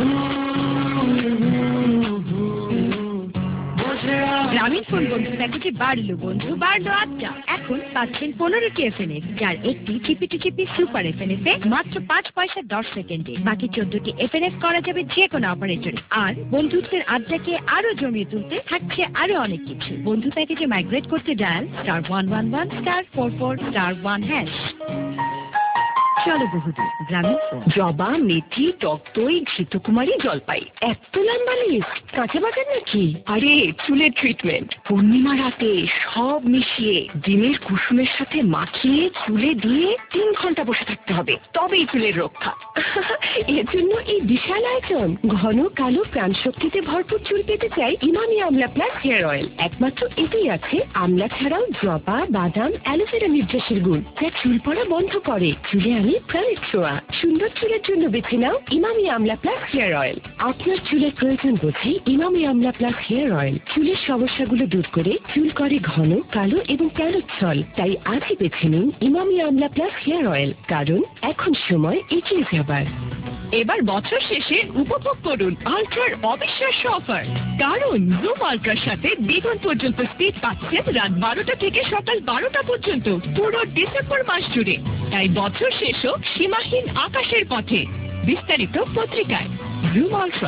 গ্রামীণ ফোন বন্ধু প্যাকেজে বাড়লো বন্ধু, বাড়লো আড্ডা। এখন পাচ্ছেন পনেরোটি এফএনএস, যার একটি চিপিটি চিপি সুপার এফএনএস এ মাত্র পাঁচ পয়সা দশ সেকেন্ডে। বাকি চোদ্দটি এফএনএস করা যাবে যে কোনো অপারেটরে। আর বন্ধুত্বের আড্ডাকে আরো জমিয়ে তুলতে থাকছে আরো অনেক কিছু। বন্ধু প্যাকেজে মাইগ্রেট করতে dial star one one one star four four star one hash. চলো বহুদূর গ্রামীণ ফোন। জবা, মেথি, টক দই, ঘৃতকুমারী, জলপাই, এত লম্বা লিস্ট। কাঁচা বাজার নাকি? আরে চুলের ট্রিটমেন্ট, পূর্ণিমা রাতে সব মিশিয়ে ডিমের কুসুমের সাথে মাখিয়ে চুলে দিয়ে তিন ঘন্টা বসে থাকতে হবে, তবেই চুলের রক্ষা। এর জন্য এই বিশাল আয়োজন। ঘন কালো প্রাণ শক্তিতে ভরপুর চুল পেতে চাই ইমামি আমলা প্লাস হেয়ার অয়েল। একমাত্র এতেই আছে আমলা ছাড়াও জবা, বাদাম, অ্যালোভেরা নির্যাসের গুণ, যা চুল পড়া বন্ধ করে, চুলে আনে প্রাণের ছোঁয়া। সুন্দর চুলের জন্য বেছে নাও ইমামি আমলা প্লাস হেয়ার অয়েল। আপনার চুলের প্রয়োজন বোঝে ইমামি আমলা প্লাস হেয়ার অয়েল। চুলের সমস্যাগুলো দূর করে চুল করে ঘন, কালো এবং প্রাণোচ্ছল। তাই আজই বেছে নিন ইমামি আমলা প্লাস হেয়ার অয়েল, কারণ এখন সময় এগিয়ে যাবার। এবার বছর শেষে উপভোগ করুন আল্ট্রার অবিশ্বাস্য অফার, কারণ জুম আল্ট্রার সাথে দ্বিগুণ পর্যন্ত স্পিড পাচ্ছেন রাত বারোটা থেকে সকাল বারোটা পর্যন্ত পুরো ডিসেম্বর মাস জুড়ে। তাই বছর শেষ হোক সীমাহীন আকাশের পথে। বিস্তারিত পত্রিকায়। Zoom ultra.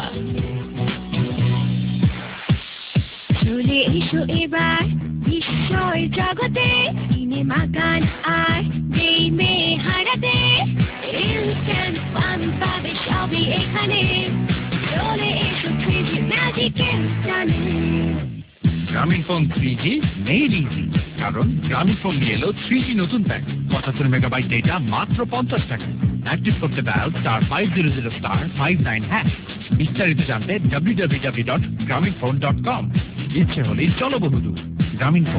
চলে এসো এবার বিস্ময় জগতে, সিনেমা গান আর গেমে হারাতে। ইনস্ট্যান্ট ফান পাবে সবই এখানে, চলে এসো থ্রি জি ম্যাজিকের টানে। Grameen phone three G made easy, কারণ গ্রামীণ ফোন নিয়ে এলো থ্রি জি নতুন প্যাক, পঁচাত্তর মেগাবাইট ডেটা মাত্র পঞ্চাশ টাকা। অ্যাক্টিভ করতে dial star five zero zero star five nine hash. বিস্তারিত জানতে W W W dot Grameen phone dot com. ইচ্ছে হলেই চলো বহুদূর। Grameen phone.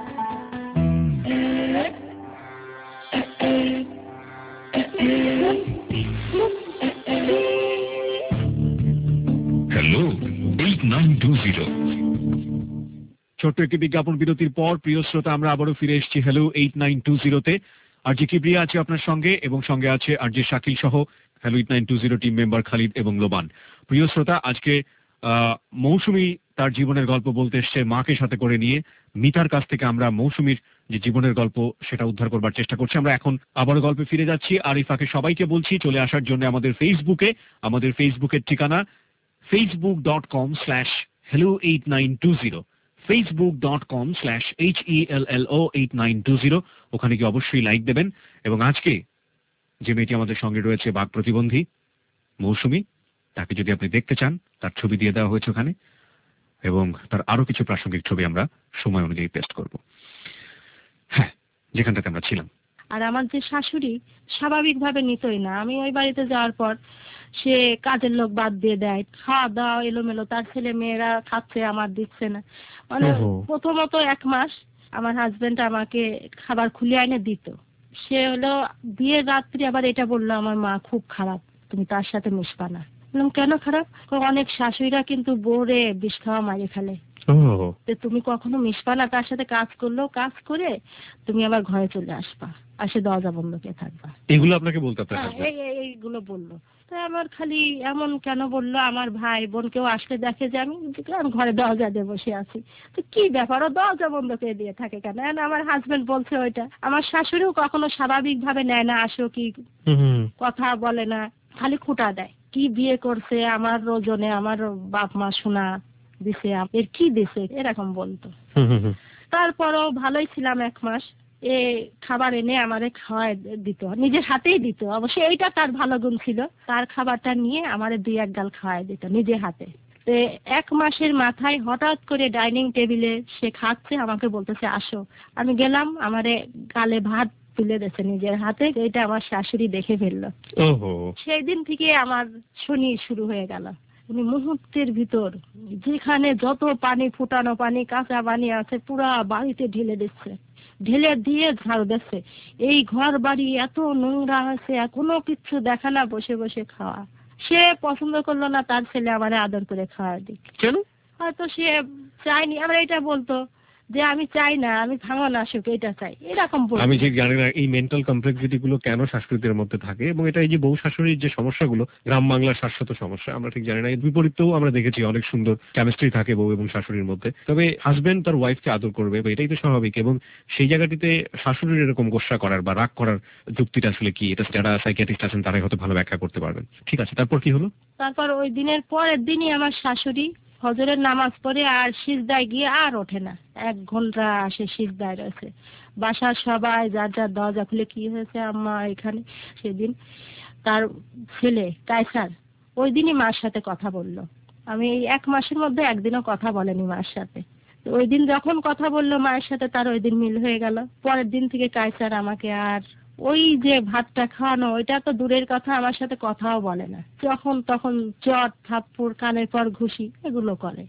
Hello eight nine two zero. ছোট্ট একটি বিজ্ঞাপন বিরতির পর প্রিয় শ্রোতা আমরা আবারও ফিরে এসেছি হ্যালো এইট নাইন টু জিরোতে। আর জি কিবরিয়া আছে আপনার সঙ্গে এবং সঙ্গে আছে আর জি শাকিল সহ hello eight nine two zero team member Khalid এবং লোবান। প্রিয় শ্রোতা, আজকে মৌসুমী তার জীবনের গল্প বলতে এসছে মাকে সাথে করে নিয়ে। মিতার কাছ থেকে আমরা মৌসুমীর যে জীবনের গল্প সেটা উদ্ধার করবার চেষ্টা করছি। আমরা এখন আবারও গল্পে ফিরে যাচ্ছি। আর এই ফাঁকে সবাইকে বলছি চলে আসার জন্য আমাদের ফেসবুকে। আমাদের ফেসবুকের ঠিকানা Facebook dot com slash hello eight nine two zero, Facebook dot com slash H E L L O eight nine two zero. ওখানে গিয়ে অবশ্যই লাইক দেবেন। এবং আজকে যে মেয়েটি আমাদের সঙ্গে রয়েছে বাক প্রতিবন্ধী মৌসুমী, তাকে যদি আপনি দেখতে চান তার ছবি দিয়ে দেওয়া হয়েছে ওখানে, এবং তার আরো কিছু প্রাসঙ্গিক ছবি আমরা সময় অনুযায়ী পেস্ট করব। হ্যাঁ, যেখানটাতে আমরা ছিলাম। আর আমার যে শাশুড়ি স্বাভাবিকভাবে নিতই না। আমি ওই বাড়িতে যাওয়ার পর সে কাজের লোক বাদ দিয়ে দেয়, খাওয়া দাওয়া এলোমেলো, তার ছেলে মেয়েরা খাচ্ছে আমার দিচ্ছে না। মানে প্রথমত এক মাস আমার হাজবেন্ড আমাকে খাবার খুলে এনে দিত। সে হলো বিয়ের রাত্রি আবার এটা বললো আমার মা খুব খারাপ, তুমি তার সাথে মিশবা না। বললাম কেন খারাপ? অনেক শাশুড়িরা কিন্তু বউরে বিষ খাওয়া মারে ফেলে, তুমি কখনো মিশবা না তার সাথে, কাজ করলেও কাজ করে তুমি আবার ঘরে চলে আসবা, আসে দরজা বন্ধ কে থাকবা। এগুলো আপনাকে বলতে এইগুলো বললো। তো আমার খালি এমন কেন বললো, আমার ভাই বোন কেউ আসলে দেখে যে আমি ঘরে দরজা দিয়ে বসে আছি, তো কি ব্যাপার ও দরজা বন্ধ করে দিয়ে থাকে কেন? আমার হাজবেন্ড বলছে ওইটা। আমার শাশুড়িও কখনো স্বাভাবিক ভাবে নেয় না, আসো কি কথা বলে না, খালি খুঁটা দেয়। কি বিয়ে করছে আমার ওজনে, আমার বাপ মা শোনা দিছে, এর কি দিছে এরকম বলতো। তারপরও ভালোই ছিলাম এক মাস। এ খাবার এনে আমারে খাওয়াই দিত, নিজের হাতেই দিত। অবশ্যই এইটা তার ভালো গুণ ছিল, তার খাবারটা নিয়ে আমারে দুই এক গাল খাওয়াই দিত নিজের হাতে। এক মাসের মাথায় হঠাৎ করে ডাইনিং টেবিলে সে খাচ্ছে, আমাকে বলতেছে আসো। আমি গেলাম, আমারে গালে ভাত তুলে দিয়েছে নিজের হাতে। এটা আমার শাশুড়ি দেখে ফেললো। সেই দিন থেকে আমার শনি শুরু হয়ে গেল। উনি মুহূর্তের ভিতর যেখানে যত পানি, ফুটানো পানি, কাঁচা পানি আছে পুরা বাড়িতে ঢেলে দিচ্ছে, ঢেলে দিয়ে ঝাড়ু দিচ্ছে। এই ঘর বাড়ি এত নোংরা আছে, কোনো কিছু দেখা না, বসে বসে খাওয়া। সে পছন্দ করলো না তার ছেলে আমার আদর করে খাওয়া দিক। কেন? হয়তো সে চাইনি। আমরা এটা বলতো যে আমি চাই না, আমি ভাঙন আসুক, এটা চাই, এরকম। আমি ঠিক জানি না এই মেন্টাল কমপ্লেক্সিটি গুলো কেন শাশুড়িদের মধ্যে থাকে, এবং এটা এই যে বউ শাশুড়ির যে সমস্যাগুলো, গ্রাম বাংলার শাশ্বত সমস্যা, আমরা ঠিক জানি না। এর বিপরীতেও আমরা দেখেছি অনেক সুন্দর কেমিস্ট্রি থাকে বউ এবং শাশুড়ির মধ্যে। তবে হাজবেন্ড তার ওয়াইফকে আদর করবে, বা এটাই তো স্বাভাবিক। এবং সেই জায়গাটিতে শাশুড়ির এরকম গোসা করার বা রাগ করার যুক্তিটা আসলে কি, এটা যারা সাইকিয়াট্রিস্ট আছেন তারাই হয়তো ভালো ব্যাখ্যা করতে পারবেন। ঠিক আছে, তারপর কি হলো? তারপর ওই দিনের পরের দিনই আমার শাশুড়ি ফজরের নামাজ পড়ে আর সিজদায় গিয়ে আর ওঠে না। এক ঘন্টা সে সিজদায় রয়েছে। বাসার সবাই যার যার দরজা খুলে কি হয়েছে আম্মা এখানে। সেদিন তার ছেলে কায়সার ওই দিনই মার সাথে কথা বললো। আমি এই এক মাসের মধ্যে একদিনও কথা বলেনি মার সাথে। ওই দিন যখন কথা বললো মায়ের সাথে তার ওই দিন মিল হয়ে গেল। পরের দিন থেকে কায়সার আমাকে আর ওই যে ভাতটা খাওয়ানো ওইটা তো দূরের কথা, আমার সাথে কথাও বলে না। যখন তখন চট থাপ্পড় কানের পর ঘুষি এগুলো করে।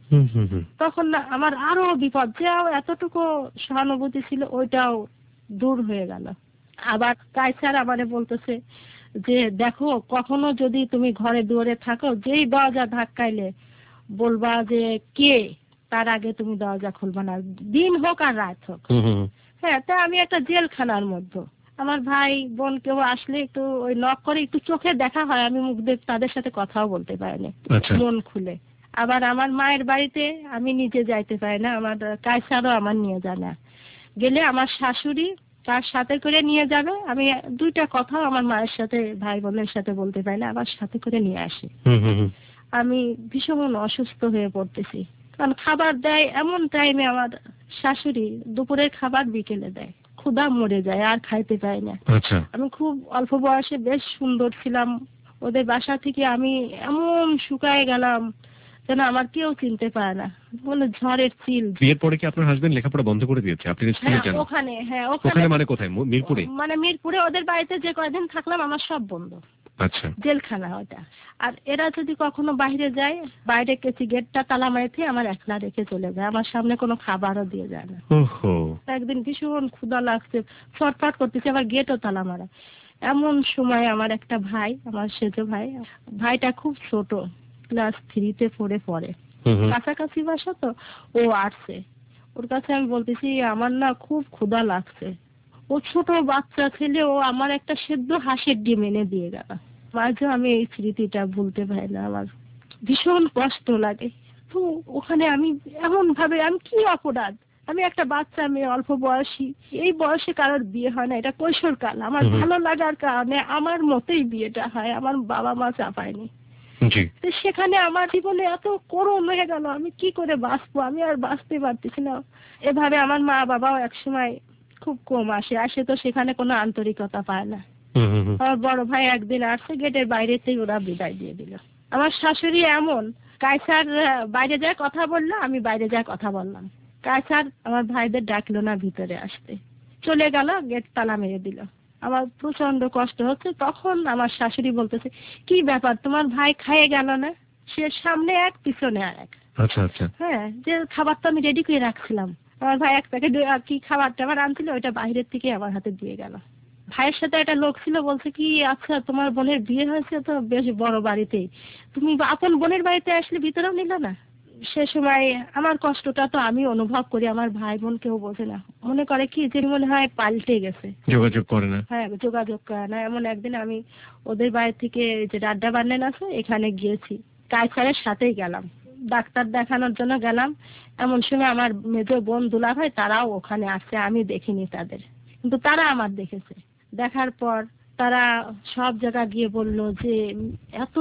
তখন না আমার আরো বিপদ, যে এতটুকু সহানুভূতি ছিল ওইটাও দূর হয়ে গেল। আবার কায়সার আমারে বলতেছে যে দেখো কখনো যদি তুমি ঘরে দুয়ারে থাকো, যেই দরজা ধাক্কাইলে বলবা যে কে, তার আগে তুমি দরজা খুলবা না, দিন হোক আর রাত হোক। হ্যাঁ, তা আমি একটা জেলখানার মধ্যে, আমার ভাই বোন কেউ আসলে একটু ওই নক করে একটু চোখে দেখা হয়, আমি মুখ দিয়ে তাদের সাথে কথাও বলতে পারিনি মন খুলে। আবার আমার মায়ের বাড়িতে আমি নিজে যাইতে পারি না, আমার কায়সারও আমার নিয়ে যায় না। গেলে আমার শাশুড়ি তার সাথে করে নিয়ে যাবে, আমি দুইটা কথাও আমার মায়ের সাথে ভাই বোনের সাথে বলতে পারি না, আবার সাথে করে নিয়ে আসি। আমি ভীষণ অসুস্থ হয়ে পড়তেছি, কারণ খাবার দেয় এমন টাইমে, আমার শাশুড়ি দুপুরের খাবার বিকেলে দেয়, ক্ষুধা মরে যায় আর খাইতে পাই না। আমি খুব অল্প বয়সে বেশ সুন্দর ছিলাম, ওদের বাসা থেকে আমি এমন শুকায় গেলাম যেন আমার কেউ চিনতে পারে না, বলে ঝড়ের চিল। বিয়ের পরে কি আপনার হাজবেন্ড লেখাপড়া বন্ধ করে দিয়েছে? আপনি স্কুলে যান? ওখানে, হ্যাঁ ওখানে। মানে কোথায়? মিরপুরে? মানে মিরপুরে ওদের বাড়িতে যে কয়দিন থাকলাম আমার সব বন্ধ। আচ্ছা, জেলখানা ওটা। আর এরা যদি কখনো বাইরে যায়, বাইরে গেছি গেটটা তালা মারিতে আমার একলা রেখে চলে যায়, আমার সামনে কোনো খাবারও দিয়ে যায় না। একদিন ভীষণ ক্ষুধা লাগছে, ছটফট করতেছে, আবার গেটও তালা মারা। এমন সময় আমার একটা ভাই, আমার সেজো ভাই, ভাইটা খুব ছোট, ক্লাস থ্রিতে পড়ে পড়ে, কাছাকাছি বাসা তো, ও আসছে। ওর কাছে আমি বলতেছি আমার না খুব ক্ষুধা লাগছে। ও ছোট বাচ্চা ছেলে, ও আমার একটা সেদ্ধ হাঁসের ডিম এনে দিয়ে গেল। মাঝে আমি এই স্মৃতিটা ভুলতে পারি না, আমার ভীষণ কষ্ট লাগে। তো ওখানে আমি এমন ভাবে, আমি কি অপরাধ, আমি একটা বাচ্চা মেয়ে, অল্প বয়সী, এই বয়সে কারোর বিয়ে হয় না, এটা কৈশোরকাল, আমার ভালো লাগার কারণে আমার মতেই বিয়েটা হয়, আমার বাবা মা চাপায়নি। সেখানে আমার জীবনে এত করুণ হয়ে গেল, আমি কি করে বাঁচবো, আমি আর বাঁচতে পারতেছি না। এভাবে আমার মা বাবাও একসময় খুব কম আসে, আসে তো সেখানে কোনো আন্তরিকতা পায় না। আমার বড় ভাই একদিন আসছে, গেটের বাইরেতেই ওরা বিদায় দিয়ে দিল। আমার শাশুড়ি এমন, কায়সার বাইরে যায় কথা বললো, আমি বাইরে যায় কথা বললাম, কায়সার আমার ভাইদের ডাকলো না ভিতরে আসতে, চলে গেল, গেট তালা মেরে দিল। আমার প্রচন্ড কষ্ট হচ্ছে। তখন আমার শাশুড়ি বলতেছে কি ব্যাপার, তোমার ভাই খাইয়ে গেল না? সে সামনে এক পিছনে আর এক। আচ্ছা আচ্ছা। হ্যাঁ, যে খাবারটা আমি রেডি করে রাখছিলাম, আমার ভাই এক প্যাকেট কি খাবারটা আমার আনছিল, ওইটা বাইরের থেকে আমার হাতে দিয়ে গেল। ভাইয়ের সাথে একটা লোক ছিল, বলছে কি আচ্ছা তোমার বোনের বিয়ে হয়েছে তো বেশ বড় বাড়িতেই, তুমি আপন বোনের বাড়িতে আসলে ভিতরেও নিল না। সে সময় আমার কষ্টটা তো আমি অনুভব করি, আমার ভাই বোন কেউ বোঝে না, মনে করে কি যে মনে হয় পাল্টে গেছে, যোগাযোগ করে না। হ্যাঁ, যোগাযোগ করে না। এমন একদিন আমি ওদের বাড়ি থেকে যে রাড্ডা বান্নেন আছে এখানে গিয়েছি, কায়সারের সাথেই গেলাম, ডাক্তার দেখানোর জন্য গেলাম। এমন সময় আমার মেজো বোন দুলা ভাই তারাও ওখানে আসছে, আমি দেখিনি তাদের, কিন্তু তারা আমার দেখেছে। দেখার পর তারা সব জায়গা গিয়ে বলল যে এত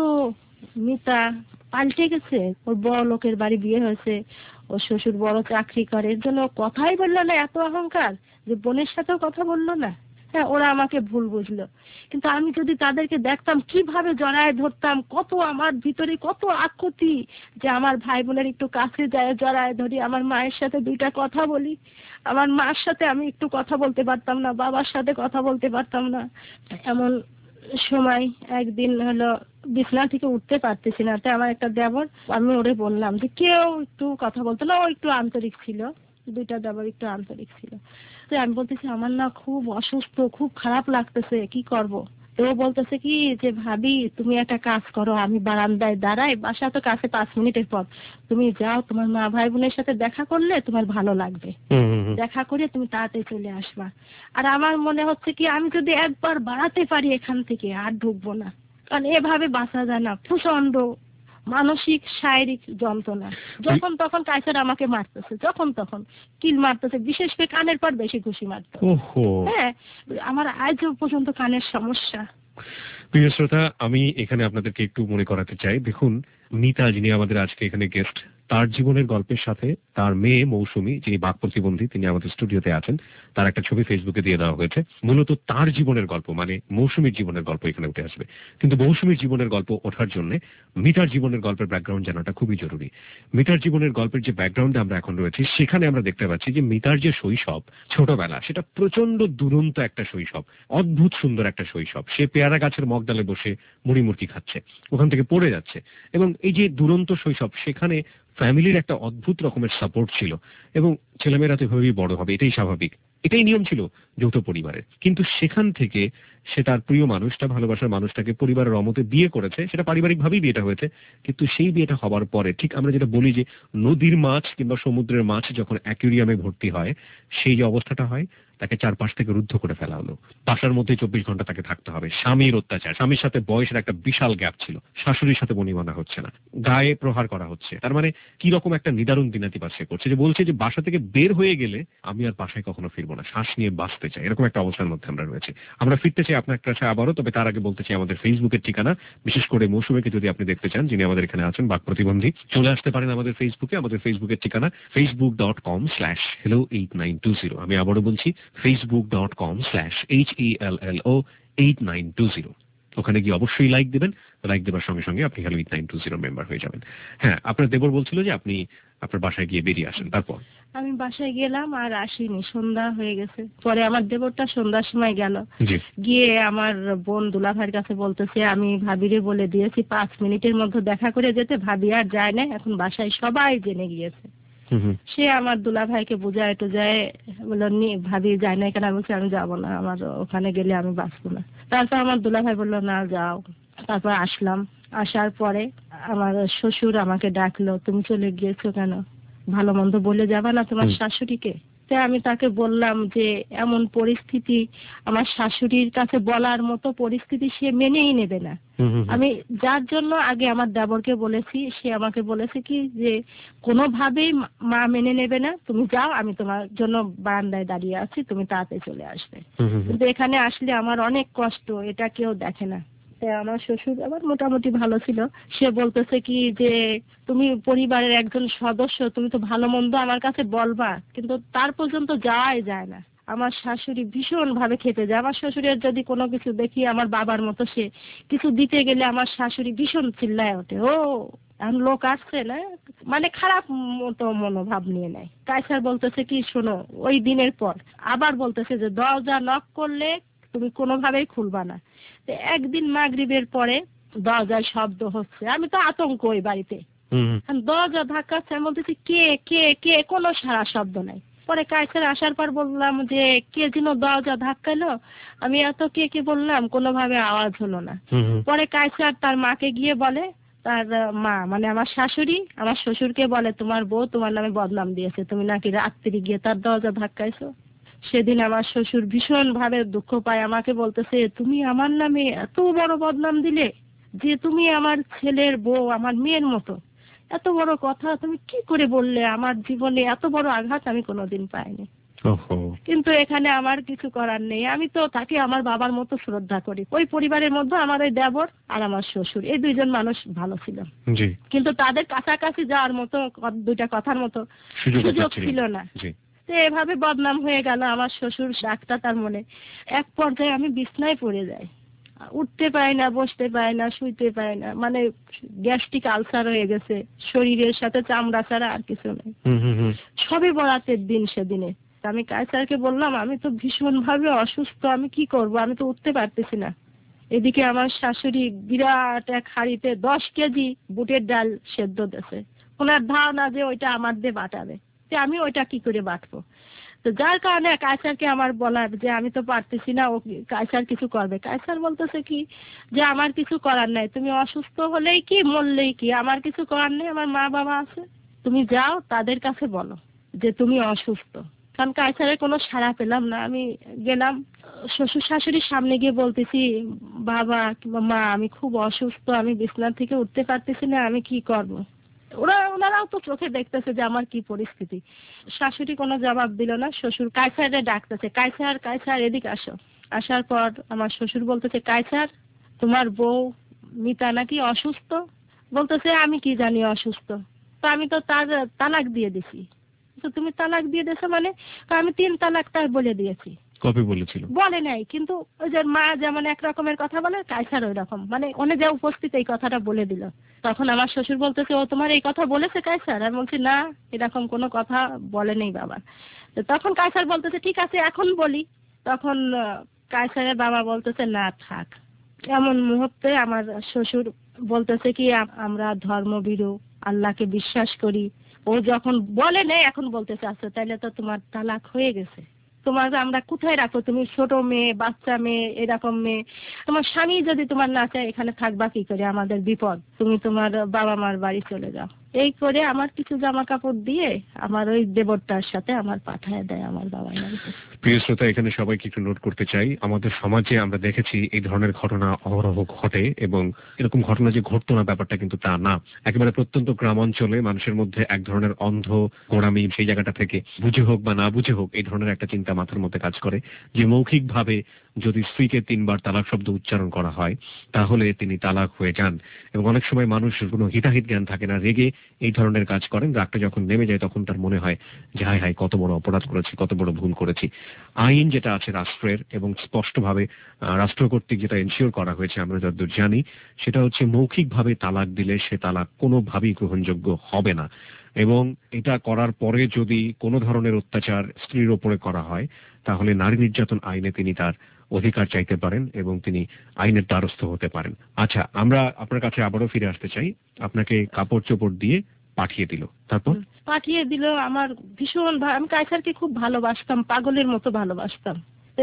মিতা পাল্টে গেছে, ওর বড় লোকের বাড়ি বিয়ে হয়েছে, ওর শ্বশুর বড় চাকরি করে, এর জন্য কথাই বললো না, এত অহংকার যে বোনের সাথেও কথা বললো না। হ্যাঁ, ওরা আমাকে ভুল বুঝলো, কিন্তু আমি যদি তাদেরকে দেখতাম কিভাবে জড়ায় ধরতাম, কত আমার ভিতরে কত আকুতি যে আমার ভাই বোনের একটু কাছে যায়, জড়ায় ধরি, আমার মায়ের সাথে দুইটা কথা বলি, আমার মার সাথে আমি একটু কথা বলতে পারতাম না, বাবার সাথে কথা বলতে পারতাম না। এমন সময় একদিন হলো বিছনা থেকে উঠতে পারতেছি না, তাই আমার একটা দেবর, আমি ওরে বললাম যে কেউ একটু কথা বলতো না, ও একটু আন্তরিক ছিল, দুইটা দেবর একটু আন্তরিক ছিল। তো আমি বলতেছি আমার না খুব অসুস্থ, খুব খারাপ লাগতেছে, কি করব? তো ও বলতেছে কি যে ভাবি তুমি একটা কাজ করো, আমি বারান্দায় দাঁড়াই, বাসা তো কাছে পাঁচ মিনিটের পথ, তুমি যাও, তোমার মা ভাই বোনের সাথে দেখা করলে তোমার ভালো লাগবে, দেখা করে তুমি তাড়াতাড়ি চলে আসবা। আর আমার মনে হচ্ছে কি আমি যদি একবার বাড়াতে পারি এখান থেকে আর ঢুকবো না, কারণ এভাবে বাঁচা যায় না, প্রচন্ড মানসিক শারীরিক যন্ত্রণা। যখন তখন কায়সার আমাকে মারতেছে, যখন তখন কিল মারতেছে, বিশেষ করে কানের পর বেশি ঘুষি মারতো। হ্যাঁ, আমার আজও পর্যন্ত কানের সমস্যা। প্রিয় শ্রোতা, আমি এখানে আপনাদেরকে একটু মনে করাতে চাই, দেখুন মিতা যিনি আমাদের আজকে এখানে গেস্ট, তার জীবনের গল্পের সাথে তার মেয়ে মৌসুমী, যিনি বাক প্রতিবন্ধী, তিনি আমাদের স্টুডিওতে আছেন, তার একটা ছবি ফেসবুকে দিয়ে দেওয়া হয়েছে। মূলত তার জীবনের গল্প, মানে মৌসুমীর জীবনের গল্প এখানে উঠে আসবে। কিন্তু মৌসুমীর জীবনের গল্প ওঠার জন্য মিতার জীবনের গল্পের ব্যাকগ্রাউন্ড জানাটা খুবই জরুরি। মিতার জীবনের গল্পের যে ব্যাকগ্রাউন্ডে আমরা এখন রয়েছি, সেখানে আমরা দেখতে পাচ্ছি যে মিতার যে শৈশব, ছোটবেলা, সেটা প্রচন্ড দুরন্ত একটা শৈশব, অদ্ভুত সুন্দর একটা শৈশব। সে পেয়ারা গাছের মগডালে বসে মুড়ি মুড়কি খাচ্ছে, ওখান থেকে পড়ে যাচ্ছে, এবং এই যে দুরন্ত শৈশব, সেখানে ফ্যামিলির একটা অদ্ভুত রকমের সাপোর্ট ছিল, এবং ছেলেমেয়েরা তো এভাবেই বড় হবে, এটাই স্বাভাবিক, এটাই নিয়ম ছিল যৌথ পরিবারের। কিন্তু সেখান থেকে সে তার প্রিয় মানুষটা, ভালোবাসার মানুষটাকে পরিবারের অমতে বিয়ে করেছে, সেটা পারিবারিক ভাবেই বিয়েটা হয়েছে। কিন্তু সেই বিয়েটা হবার পরে ঠিক আমরা যেটা বলি যে নদীর মাছ কিংবা সমুদ্রের মাছ যখন অ্যাকুরিয়ামে ভর্তি হয়, সেই যে অবস্থাটা হয়, তাকে চারপাশ থেকে রুদ্ধ করে ফেলা হলো। বাসার মধ্যে চব্বিশ ঘন্টা তাকে থাকতে হবে, স্বামীর অত্যাচার, স্বামীর সাথে বয়সের একটা বিশাল গ্যাপ ছিল, শাশুড়ির সাথে বনিবনা হচ্ছে না, গায়ে প্রহার করা হচ্ছে। তার মানে কি রকম একটা নিদারুণ দিনাতিপাত সে করছে, যে বলছে যে বাসা থেকে বের হয়ে গেলে আমি আর বাসায় কখনো ফিরবো না, শ্বাস নিয়ে বাঁচতে চাই, এরকম একটা অবস্থার মধ্যে আমরা রয়েছে। আমরা ফিরতে চাই আপনার কাছে আবারও, তবে তার আগে বলতে চাই আমাদের ফেসবুকের ঠিকানা, বিশেষ করে মৌসুমীকে যদি আপনি দেখতে চান, যিনি আমাদের এখানে আছেন বাক প্রতিবন্ধী, চলে আসতে পারেন আমাদের ফেসবুকে। আমাদের ফেসবুকের ঠিকানা Facebook dot com slash hello eight nine two zero. আমি আবারও বলছি Facebook dot com slash H E L L O eight nine two zero. ওখানে গিয়ে অবশ্যই লাইক দেবেন, লাইক দেওয়ার সঙ্গে সঙ্গে আপনি hello eight nine two zero member হয়ে যাবেন। হ্যাঁ, আপনার দেবর বলছিল যে আপনি আপনার বাসায় গিয়ে বেরিয়ে আসেন, তারপর? আমি বাসায় গেলাম আর আসিনি, সন্ধ্যা হয়ে গেছে। পরে আমার দেবরটা সন্ধ্যার সময় গেল, গিয়ে আমার বোন দুলাভাইয়ের কাছে বলতেছে, আমি ভাবিরে বলে দিয়েছি পাঁচ মিনিটের মধ্যে দেখা করে যেতে, ভাবি আর যায় না, এখন বাসায় সবাই জেনে গিয়েছে। সে আমার দুলাভাইকে বুঝায় টুজায় বললো, ভাবি যায় না কেন? বলছে আমি যাবো না, আমার ওখানে গেলে আমি বাঁচবো না। তারপর আমার দুলাভাই বললো না যাও। তারপর আসলাম, আসার পরে আমার শ্বশুর আমাকে ডাকলো, তুমি চলে গিয়েছো কেন, ভালো মন্দ বলে যাবা না তোমার শাশুড়িকে? আমি তাকে বললাম যে এমন পরিস্থিতি, আমার শাশুড়ির কাছে বলার মতো পরিস্থিতি সে মেনেই নেবে না। আমি যার জন্য আগে আমার দেবরকে বলেছি, সে আমাকে বলেছে কি যে কোনোভাবেই মা মেনে নেবে না, তুমি যাও, আমি তোমার জন্য বারান্দায় দাঁড়িয়ে আছি, তুমি তাড়াতাড়ি চলে আসবে। কিন্তু এখানে আসলে আমার অনেক কষ্ট, এটা কেউ দেখে না। আমার শ্বশুর আবার মোটামুটি ভালো ছিল, সে বলতেছে কি যে তুমি পরিবারের একজন সদস্য, তুমি তো ভালো মন্দ আমার কাছে বলবা, কিন্তু তার পর্যন্ত যাওয়াই যায় না। আমার শাশুড়ি ভীষণ ভাবে খেপে যায়। আমার শ্বশুরের যদি কোনো কিছু দেখি, আমার বাবার মতো সে কিছু দিতে গেলে আমার শাশুড়ি ভীষণ চিল্লায় ওঠে, ও এখন লোক আসছে না, মানে খারাপ মতো মনোভাব নিয়ে নেয়। কায়সার বলতেছে কি, শোনো, ওই দিনের পর আবার বলতেছে যে দরজা নক করলে তুমি কোনোভাবেই খুলবা না। একদিন মাগরিবের পরে দরজায় শব্দ হচ্ছে, আমি তো আতঙ্ক ওই বাড়িতে, দরজা ধাক্কাচ্ছে, আমি বলতেছি কে কে কে, কোনো সারা শব্দ নাই। পরে কায়সার আসার পর বললাম যে কে যেন দরজা ধাক্কালো, আমি এত কে কে বললাম, কোনোভাবে আওয়াজ হলো না। পরে কায়সার তার মাকে গিয়ে বলে, তার মা মানে আমার শাশুড়ি আমার শ্বশুরকে বলে, তোমার বউ তোমার নামে বদনাম দিয়েছে, তুমি নাকি রাত্রি গিয়ে তার দরজা ধাক্কাইছো। সেদিন আমার শ্বশুর ভীষণ ভাবে দুঃখ পায়, আমাকে বলতেছে, তুমি আমার নামে এত বড় বদনাম দিলে, যে তুমি আমার ছেলের বউ, আমার মেয়ের মতো, এত বড় কথা তুমি কি করে বললে? আমার জীবনে এত বড় আঘাত আমি কোনোদিন পাইনি। কিন্তু এখানে আমার কিছু করার নেই, আমি তো তাকে আমার বাবার মতো শ্রদ্ধা করি। ওই পরিবারের মধ্যে আমার ওই দেবর আর আমার শ্বশুর, এই দুইজন মানুষ ভালো ছিল, কিন্তু তাদের কাছাকাছি যাওয়ার মতো, দুইটা কথার মতো সুযোগ ছিল না। এভাবে বদনাম হয়ে গেল আমার শ্বশুর ডাকটা তার মনে। এক পর্যায়ে আমি বিছনায় পড়ে যাই, উঠতে পারি না, বসতে পারি না, শুইতে পারি না, মানে গ্যাস্ট্রিক আলসার হয়ে গেছে, শরীরের সাথে চামড়া ছাড়া আর কিছু নেই। সবে বরাতের দিন সেদিনে আমি কায়সারকে বললাম, আমি তো ভীষণ ভাবে অসুস্থ, আমি কি করব, আমি তো উঠতে পারতেছি না। এদিকে আমার শাশুড়ি বিরাট এক হাঁড়িতে দশ কেজি বুটের ডাল সেদ্ধ দিয়েছে, ওনার ধারণা যে ওইটা আমার দিয়ে বাটাবে, আমি ওইটা কি করে বাটবো। তো যার কারণে কায়সারকে আমার বলার যে আমি তো পারতেছি না, ও কায়সার কিছু করবে। কায়সার বলতেছে কি যে আমার কিছু করার নাই, তুমি অসুস্থ হলেই কি মরলেই কি, আমার কিছু করার নেই, আমার মা বাবা আছে, তুমি যাও তাদের কাছে বলো যে তুমি অসুস্থ। কারণ কায়সারের কোনো সাড়া পেলাম না। আমি গেলাম শ্বশুর শাশুড়ির সামনে গিয়ে বলতেছি, বাবা কিংবা মা আমি খুব অসুস্থ, আমি বিছানা থেকে উঠতে পারতেছি না, আমি কি করব। ওরা ওনারাও তো চোখে দেখতেছে যে আমার কি পরিস্থিতি। শাশুড়ি কোনো জবাব দিল না। শ্বশুর কায়সারে ডাকতেছে, কায়সার কায়সার এদিকে আসো। আসার পর আমার শ্বশুর বলতেছে, কায়সার তোমার বউ মিতা নাকি অসুস্থ। বলতেছে আমি কি জানি অসুস্থ। তো আমি তো তার তালাক দিয়ে দিছি। তো তুমি তালাক দিয়ে দিয়েছো মানে? আমি তিন তালাক তার বলে দিয়েছি। কবে বলেছিল? বলে নাই, কিন্তু ওই যে মা যেমন এক রকমের কথা বলে, কায়সার ওই রকম, মানে অনেক যা উপস্থিত এই কথাটা বলে দিল। তখন আমার শ্বশুর বলতেছে, ও তোমার এই কথা বলেছে কায়সার? আমি বলছি না, এরকম কোনো কথা বলে নেই বাবা। তখন কায়সার বলতেছে ঠিক আছে এখন বলি। তখন কায়সারের বাবা বলতেছে না থাক। এমন মুহূর্তে আমার শ্বশুর বলতেছে কি আমরা ধর্মভীরু, আল্লাহকে বিশ্বাস করি। ও যখন বলে নেই এখন বলতেছে আচ্ছা তাহলে তো তোমার তালাক হয়ে গেছে, তোমার আমরা কোথায় রাখো? তুমি ছোট মেয়ে, বাচ্চা মেয়ে, এরকম মেয়ে, তোমার স্বামী যদি তোমার না চায় এখানে থাকবা কি করে? আমাদের বিপদ, তুমি তোমার বাবা মার বাড়ি চলে যাও। এই করে আমার কিছু জামা কাপড় দিয়ে আমার ওই দেবরটার সাথে আমার পাঠায় দেয় আমার বাবার বাড়িতে। প্রিয় শ্রোতা, এখানে সবাইকে একটু নোট করতে চাই, আমাদের সমাজে আমরা দেখেছি এই ধরনের ঘটনা অহরহ ঘটে, এবং এরকম ঘটনা যে ঘটতো না ব্যাপারটা কিন্তু তা না। একেবারে প্রত্যন্ত গ্রাম অঞ্চলে মানুষের মধ্যে এক ধরনের অন্ধ গোড়ামি, সেই জায়গাটা থেকে বুঝে হোক বা না বুঝে হোক এই ধরনের একটা চিন্তা মাথার মধ্যে কাজ করে যে মৌখিক ভাবে যদি স্ত্রীকে তিনবার তালাক শব্দ উচ্চারণ করা হয় তাহলে তিনি তালাক হয়ে যান। এবং অনেক সময় মানুষ কোনো হিতাহিত জ্ঞান থাকে না, রেগে এই ধরনের কাজ করেন। রাগটা যখন নেমে যায় তখন তার মনে হয় যে হায় হায় কত বড় অপরাধ করেছি, কত বড় ভুল করেছি। আইন যেটা আছে রাষ্ট্রের, এবং স্পষ্টভাবে রাষ্ট্র কর্তৃক যেটা এনশিওর করা হয়েছে আমরা যতদূর জানি, সেটা হচ্ছে মৌখিকভাবে তালাক দিলে সে তালাক কোনোভাবেই গ্রহণযোগ্য হবে না। এবং এটা করার পরে যদি কোনো ধরনের অত্যাচার স্ত্রীর ওপরে করা হয় তাহলে নারী নির্যাতন আইনে তিনি তার অধিকার চাইতে পারেন এবং তিনি আইনের দ্বারস্থ হতে পারেন। আচ্ছা, আমরা আপনার কাছে আবারও ফিরে আসতে চাই। আপনাকে কাপড় চোপড় দিয়ে পাঠিয়ে দিল, তারপর? পাঠিয়ে দিল। আমার ভীষণ, আমি কায়সারকে খুব ভালোবাসতাম, পাগলের মতো ভালোবাসতাম।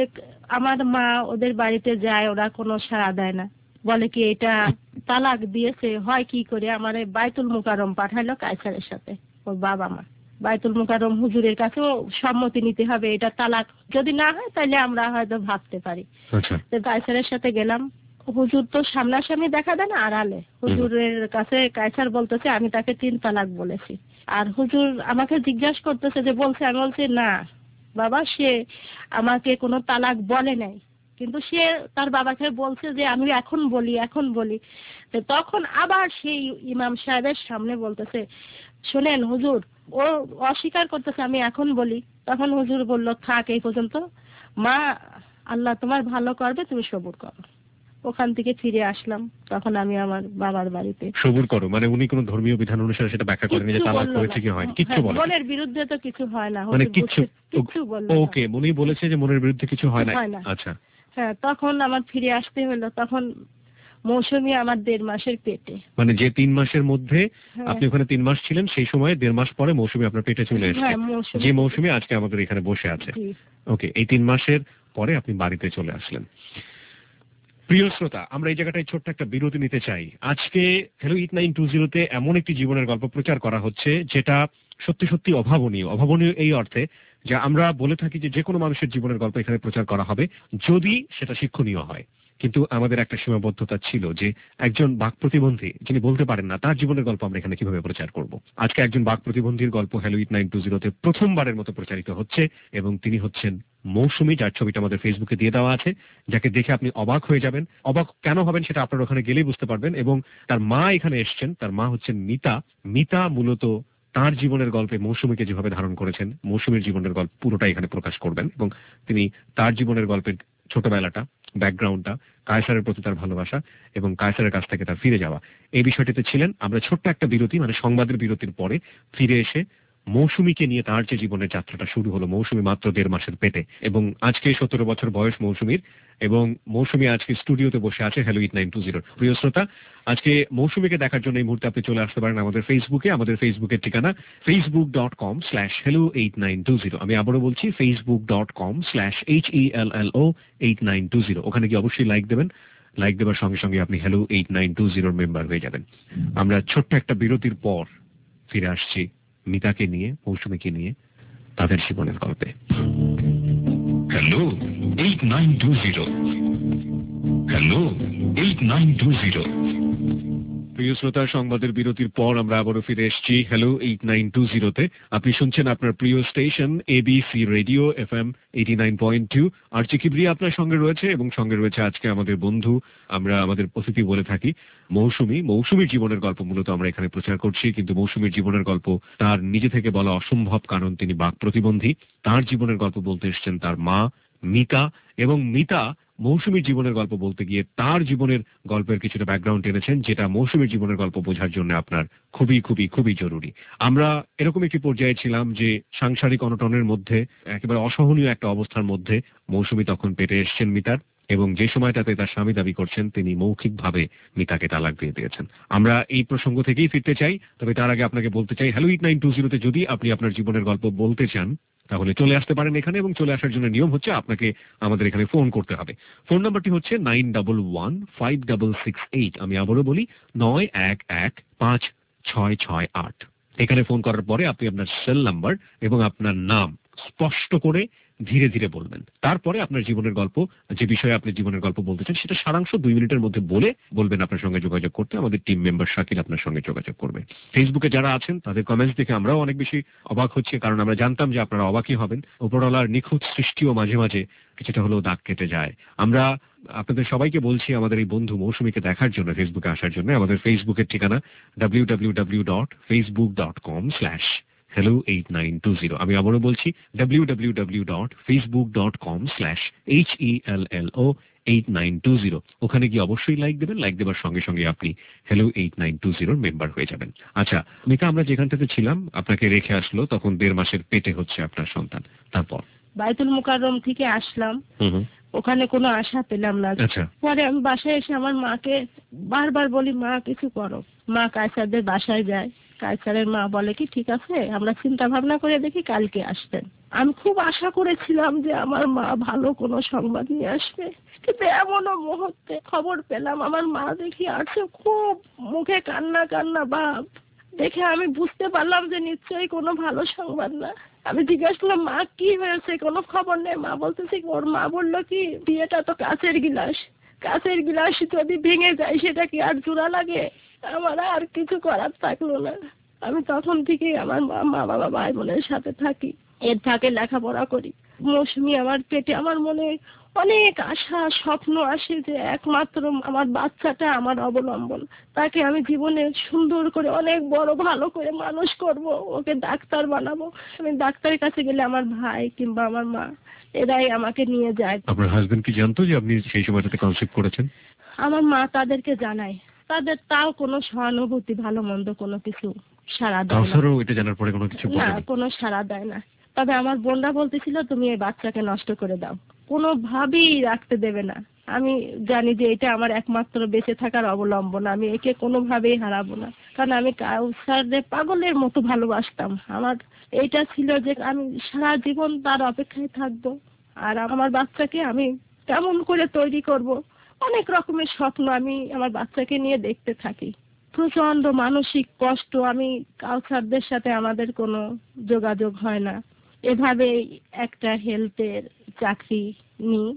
আমার মা ওদের বাড়িতে যায়, ওরা কোনো সাড়া দেয় না, বলে কি এটা তালাক দিয়েছে। হয় কি করে আমার বাইতুল মুকাররম পাঠালো কায়সারের সাথে ওর বাবা মা। বাইতুল মুকাররম হুজুরের কাছেও সম্মতি নিতে হবে, এটা তালাক যদি না হয় তাহলে আমরা হয়তো ভাবতে পারি। কায়সারের সাথে গেলাম, হুজুর তো সামনাসামনি দেখা দেয় না, আড়ালে। হুজুরের কাছে কায়সার বলতেছে আমি তাকে তিন তালাক বলেছি। আর হুজুর আমাকে জিজ্ঞাসা করতেছে যে বলছে, আমি বলছি না বাবা, সে আমাকে কোনো তালাক বলে নাই, কিন্তু সে তার বাবাকে বলছে যে আমি এখন বলি এখন বলি। তখন আবার সেই ইমাম সাহেবের সামনে বলতেছে শোনেন হুজুর, ও অস্বীকার করতেছে আমি এখন বলি। তখন হুজুর বলল থাক এই পর্যন্ত, মা আল্লাহ তোমার ভালো করবে, তুমি সবুর করো। ওখান থেকে ফিরে আসলাম, তখন আমি আমার বাবার বাড়িতে। সবুর করো মানে উনি কোন ধর্মীয় বিধান অনুসারে সেটা ব্যাখ্যা করেন যে তালাক হয়েছে কি হয়, কিচ্ছু বলেন না। মনের বিরুদ্ধে তো কিছু হয় না, মানে কিচ্ছু কিচ্ছু বলেন। ওকে, উনি বলেছে যে মনের বিরুদ্ধে কিছু হয় না। আচ্ছা হ্যাঁ, তখন আমার ফিরে আসতে হলো। তখন মৌসুমী আমার দেড় মাসের পেটে, মানে যে তিন মাসের মধ্যে আপনি ওখানে তিন মাস ছিলেন, সেই সময় দেড় মাস পরে মৌসুমী আপনার পেটে চলে এসেছে, যে মৌসুমী আজকে আমাদের এখানে বসে আছে। ওকে, এই তিন মাসের পরে আপনি বাড়িতে চলে আসলেন। প্রিয় শ্রোতা, আমরা এই জায়গাটায় ছোট্ট একটা বিরতি নিতে চাই। আজকে hello eight nine two zero তে এমন একটি জীবনের গল্প প্রচার করা হচ্ছে যেটা সত্যি সত্যি অভাবনীয়। অভাবনীয় এই অর্থে যে আমরা বলে থাকি যে যে কোনো মানুষের জীবনের গল্প এখানে প্রচার করা হবে যদি সেটা শিক্ষণীয় হয়, কিন্তু আমাদের একটা সীমাবদ্ধতা ছিল যে একজন বাক প্রতিবন্ধী যিনি বলতে পারেন না, তার জীবনের গল্প আমরা এখানে কিভাবে প্রচার করব। আজকে একজন বাক প্রতিবন্ধীর গল্প hello eight nine two zero তে প্রথমবারের মতো প্রচারিত হচ্ছে, এবং তিনি হচ্ছেন মৌসুমী, যার ছবিটা আমাদের ফেসবুকে দিয়ে দেওয়া আছে, যাকে দেখে আপনি অবাক হয়ে যাবেন। অবাক কেন হবেন সেটা আপনার ওখানে গেলেই বুঝতে পারবেন। এবং তার মা এখানে এসছেন, তার মা হচ্ছেন মিতা। মিতা মূলত তার জীবনের গল্পে মৌসুমীকে যেভাবে ধারণ করেছেন, মৌসুমীর জীবনের গল্প পুরোটা এখানে প্রকাশ করবেন, এবং তিনি তার জীবনের গল্পের ছোটবেলাটা, ব্যাকগ্রাউন্ডটা, কায়সারের প্রতি তার ভালোবাসা এবং কায়সারের কাছ থেকে তার ফিরে যাওয়া, এই বিষয়টিতে ছিলেন। আমরা ছোট্ট একটা বিরতি, মানে সংবাদের বিরতির পরে ফিরে এসে মৌসুমীকে নিয়ে তার যে জীবনের যাত্রাটা শুরু হলো। মৌসুমী মাত্র দেড় মাসের পেটে, এবং আজকে সতেরো বছর বয়স মৌসুমীর, এবং মৌসুমী আজকে স্টুডিওতে বসে আছে hello eight nine two zero. প্রিয় শ্রোতা, আজকে মৌসুমীকে দেখার জন্য এই মুহূর্তে আপনি চলে আসতে পারেন আমাদের ফেসবুকে। আমাদের ফেসবুকের ঠিকানা Facebook dot com slash hello eight nine two zero. আমি আবারও বলছি Facebook dot com slash H E L L O eight nine two zero. ওখানে গিয়ে অবশ্যই লাইক দেবেন। লাইক দেওয়ার সঙ্গে সঙ্গে আপনি হ্যালো এইট নাইন টু জিরোর মেম্বার হয়ে যাবেন। আমরা ছোট্ট একটা বিরতির পর ফিরে আসছি মিতাকে নিয়ে, মৌসুমীকে নিয়ে, তাদের জীবনের গল্পে। Hello eight nine two zero, hello eight nine two zero. প্রিয় শ্রোতা, সংবাদের বিরতির পর আমরা আবারও ফিরে এসেছি হ্যালো এইট নাইন টু জিরোতে। আপনি শুনছেন আপনার প্রিয় station ABC radio F M eighty nine point two. আর চিকিব্রিয়া আপনার সঙ্গে রয়েছে এবং সঙ্গে রয়েছে আজকে আমাদের বন্ধু, আমরা আমাদের অতিথি বলে থাকি মৌসুমী। মৌসুমীর জীবনের গল্প মূলত আমরা এখানে প্রচার করছি, কিন্তু মৌসুমীর জীবনের গল্প তার নিজে থেকে বলা অসম্ভব, কারণ তিনি বাক প্রতিবন্ধী। তার জীবনের গল্প বলতে এসেছেন তার মা মিতা, এবং মিতা মৌসুমীর জীবনের গল্প বলতে গিয়ে তার জীবনের গল্পের কিছুটা ব্যাকগ্রাউন্ড এনেছেন, যেটা মৌসুমীর জীবনের গল্প বোঝার জন্য আপনার খুবই খুবই খুবই জরুরি। আমরা এরকম একটি পর্যায়ে ছিলাম যে সাংসারিক অনটনের মধ্যে, একেবারে অসহনীয় একটা অবস্থার মধ্যে মৌসুমী তখন পেটে এসছেন মিতার, এবং যে সময়টাতে তার স্বামী দাবি করছেন তিনি মৌখিকভাবে মিতাকে তালাক দিয়ে দিয়েছেন। আমরা এই প্রসঙ্গ থেকেই ফিরতে চাই, তবে তার আগে আপনাকে বলতে চাই হ্যালো এইট নাইন টু জিরোতে যদি আপনি আপনার জীবনের গল্প বলতে চান তাহলে চলে আসতে পারেন এখানে, এবং চলে আসার জন্য নিয়ম হচ্ছে আপনাকে আমাদের এখানে ফোন করতে হবে। ফোন নাম্বারটি হচ্ছে nine double one five double six eight. আমি আবারও বলি নয় এক এক পাঁচ ছয় ছয় আট। এখানে ফোন করার পরে আপনি আপনার সেল নাম্বার এবং আপনার নাম স্পষ্ট করে ধীরে ধীরে বলবেন। তারপরে আপনার জীবনের গল্প, যে বিষয়ে আপনি জীবনের গল্প বলতে চান সেটা সারাংশ দুই মিনিটের মধ্যে বলে বলবেন আপনার সঙ্গে যোগাযোগ করতে। আমাদের টিম মেম্বার শাকিল আপনার সঙ্গে যোগাযোগ করবে। ফেসবুকে যারা আছেন তাদের কমেন্টস দেখে আমরাও অনেক বেশি অবাক হচ্ছে, কারণ আমরা জানতাম যে আপনারা অবাকই হবেন। উপরওয়ালার নিখুঁত সৃষ্টিও মাঝে মাঝে কিছুটা হলেও দাগ কেটে যায়। আমরা আপনাদের সবাইকে বলছি আমাদের এই বন্ধু মৌসুমীকে দেখার জন্য ফেসবুকে আসার জন্য। আমাদের ফেসবুকের ঠিকানা W W W dot Facebook dot com slash hello eight nine two zero. আমি আবারও বলছি W W W dot Facebook dot com slash H E L L O eight nine two zero. ওখানে গিয়ে অবশ্যই লাইক দেবেন। Like দেওয়ার সঙ্গে সঙ্গে আপনি হ্যালো এইট নাইন টু জিরোর মেম্বার হয়ে যাবেন। আচ্ছা মিতা, আমরা যেখানটাতে ছিলাম আপনাকে রেখে আসলো, তখন দেড় মাসের পেটে হচ্ছে আপনার সন্তান। তারপর বাইতুল মুকাররম থেকে আসলাম, ওখানে কোনো আশা পেলাম না। পরে আমি বাসায় এসে আমার মাকে বারবার বলি মা কিছু করো। মা কায়সারদের বাসায় যায়, কায়সারের মা বলে কি ঠিক আছে আমরা চিন্তা ভাবনা করে দেখি কালকে আসবেন। আমি খুব আশা করেছিলাম যে আমার মা ভালো কোনো সংবাদ নিয়ে আসবে, কিন্তু এমনও মুহূর্তে খবর পেলাম আমার মা দেখি আসছে, খুব মুখে কান্না কান্না ভাব দেখে আমি বুঝতে পারলাম যে নিশ্চয়ই কোনো ভালো সংবাদ না। আমি জিজ্ঞাসা করলাম মা কি হয়েছে, কোনো খবর নেই। মা বলতেছে ওর মা বললো কি বিয়েটা তো কাঁচের গিলাস, কাঁচের গিলাস যদি ভেঙে যায় সেটা কি আর জোড়া লাগে। আমার আর কিছু করার থাকলো না। আমি তখন থেকেই আমার মা মা বাবা ভাই বোনের সাথে থাকি, এর ফাঁকে লেখাপড়া করি। মৌসুমী আমার পেটে, আমার মনে অনেক আশা স্বপ্ন আসে যে একমাত্র আমার বাচ্চাটা আমার অবলম্বন, তাকে আমি জীবনে সুন্দর করে অনেক বড় ভালো করে মানুষ করব, ওকে ডাক্তার বানাবো। আমি ডাক্তারের কাছে গেলে আমার ভাই কিংবা আমার মা এরাই আমাকে নিয়ে যায়। আপনার হাজবেন্ড কি জানতো যে আপনি সেই সময়টাতে কনসেপ্ট করেছেন? আমার মা তাদেরকে জানায়, তাদের তাও কোনো সহানুভূতি ভালো মন্দ কোনো কিছু সাড়া দেয় না। এটা জানার পরে কোনো কিছু না, কোনো সাড়া দেয় না। তবে আমার বোনরা বলতেছিল তুমি এই বাচ্চাকে নষ্ট করে দাও, কোনোভাবেই রাখতে দেবে না। আমি জানি যে এটা আমার একমাত্র বেঁচে থাকার অবলম্বন, আমি একে কোনোভাবেই হারাবো না, কারণ আমি কাউসারদের পাগলের মতো ভালোবাসতাম। আমার এইটা ছিল যে আমি সারা জীবন তার অপেক্ষায় থাকবো, আর আমার বাচ্চাকে আমি কেমন করে তৈরি করব, অনেক রকমের স্বপ্ন আমি আমার বাচ্চাকে নিয়ে দেখতে থাকি। প্রচন্ড মানসিক কষ্ট। আমি কাউসারদের সাথে আমাদের কোনো যোগাযোগ হয় না। এভাবে একটা হেলথের চাকরি নিই।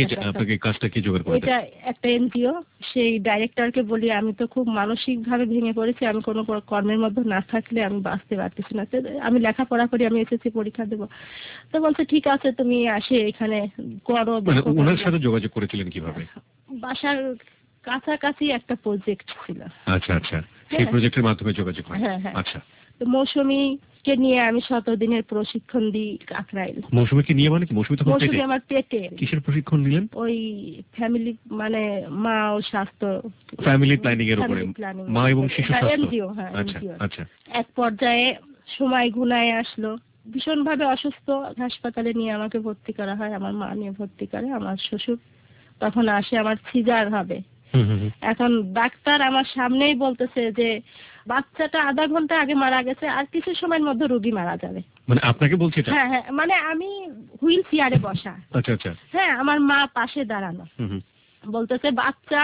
এটা একটা এনজিও, সেই ডাইরেক্টরকে বলি আমি তো খুব মানসিক ভাবে ভেঙে পড়েছি, আমি কোনো কর্মের মধ্যে না থাকলে আমি বাঁচতে পারতেছি না, আমি লেখাপড়া করি, আমি এসএসসি পরীক্ষা দেবো। তো বলছে ঠিক আছে তুমি আসে এখানে করো। ওনার সাথে যোগাযোগ করেছিলেন কিভাবে? বাসার কাছাকাছি একটা প্রজেক্ট ছিল। আচ্ছা আচ্ছা, সেই প্রজেক্টের মাধ্যমে যোগাযোগ হয়। হ্যাঁ হ্যাঁ। আচ্ছা, তো মৌসুমীকে নিয়ে আমি শত দিনের প্রশিক্ষণ দিই কাকরাইল। মৌসুমীকে নিয়ে মানে কি? মৌসুমী তখন পেটে? আমার পেটে। কিসের প্রশিক্ষণ নিলেন? ওই ফ্যামিলি মানে মা ও স্বাস্থ্য, ফ্যামিলি প্ল্যানিং এর উপরে, মা এবং শিশু স্বাস্থ্য। এনজিও। হ্যাঁ আচ্ছা আচ্ছা। এক পর্যায়ে সময় গুনায় আসলো, ভীষণ ভাবে অসুস্থ, হাসপাতালে নিয়ে আমাকে ভর্তি করা হয়। আমার মা নিয়ে ভর্তি করে, আমার শ্বশুর তখন আসে, আমার সিজার হবে। এখন ডাক্তার আমার সামনেই বলতেছে যে বাচ্চাটা আধা ঘন্টা আগে মারা গেছে, আর কিছু সময়ের মধ্যে রোগী মারা যাবে। মানে আপনাকে বলছে? হ্যাঁ হ্যাঁ, মানে আমি হুইল চেয়ারে বসা। আচ্ছা আচ্ছা। হ্যাঁ, আমার মা পাশে দাঁড়ানো। বলতেছে বাচ্চা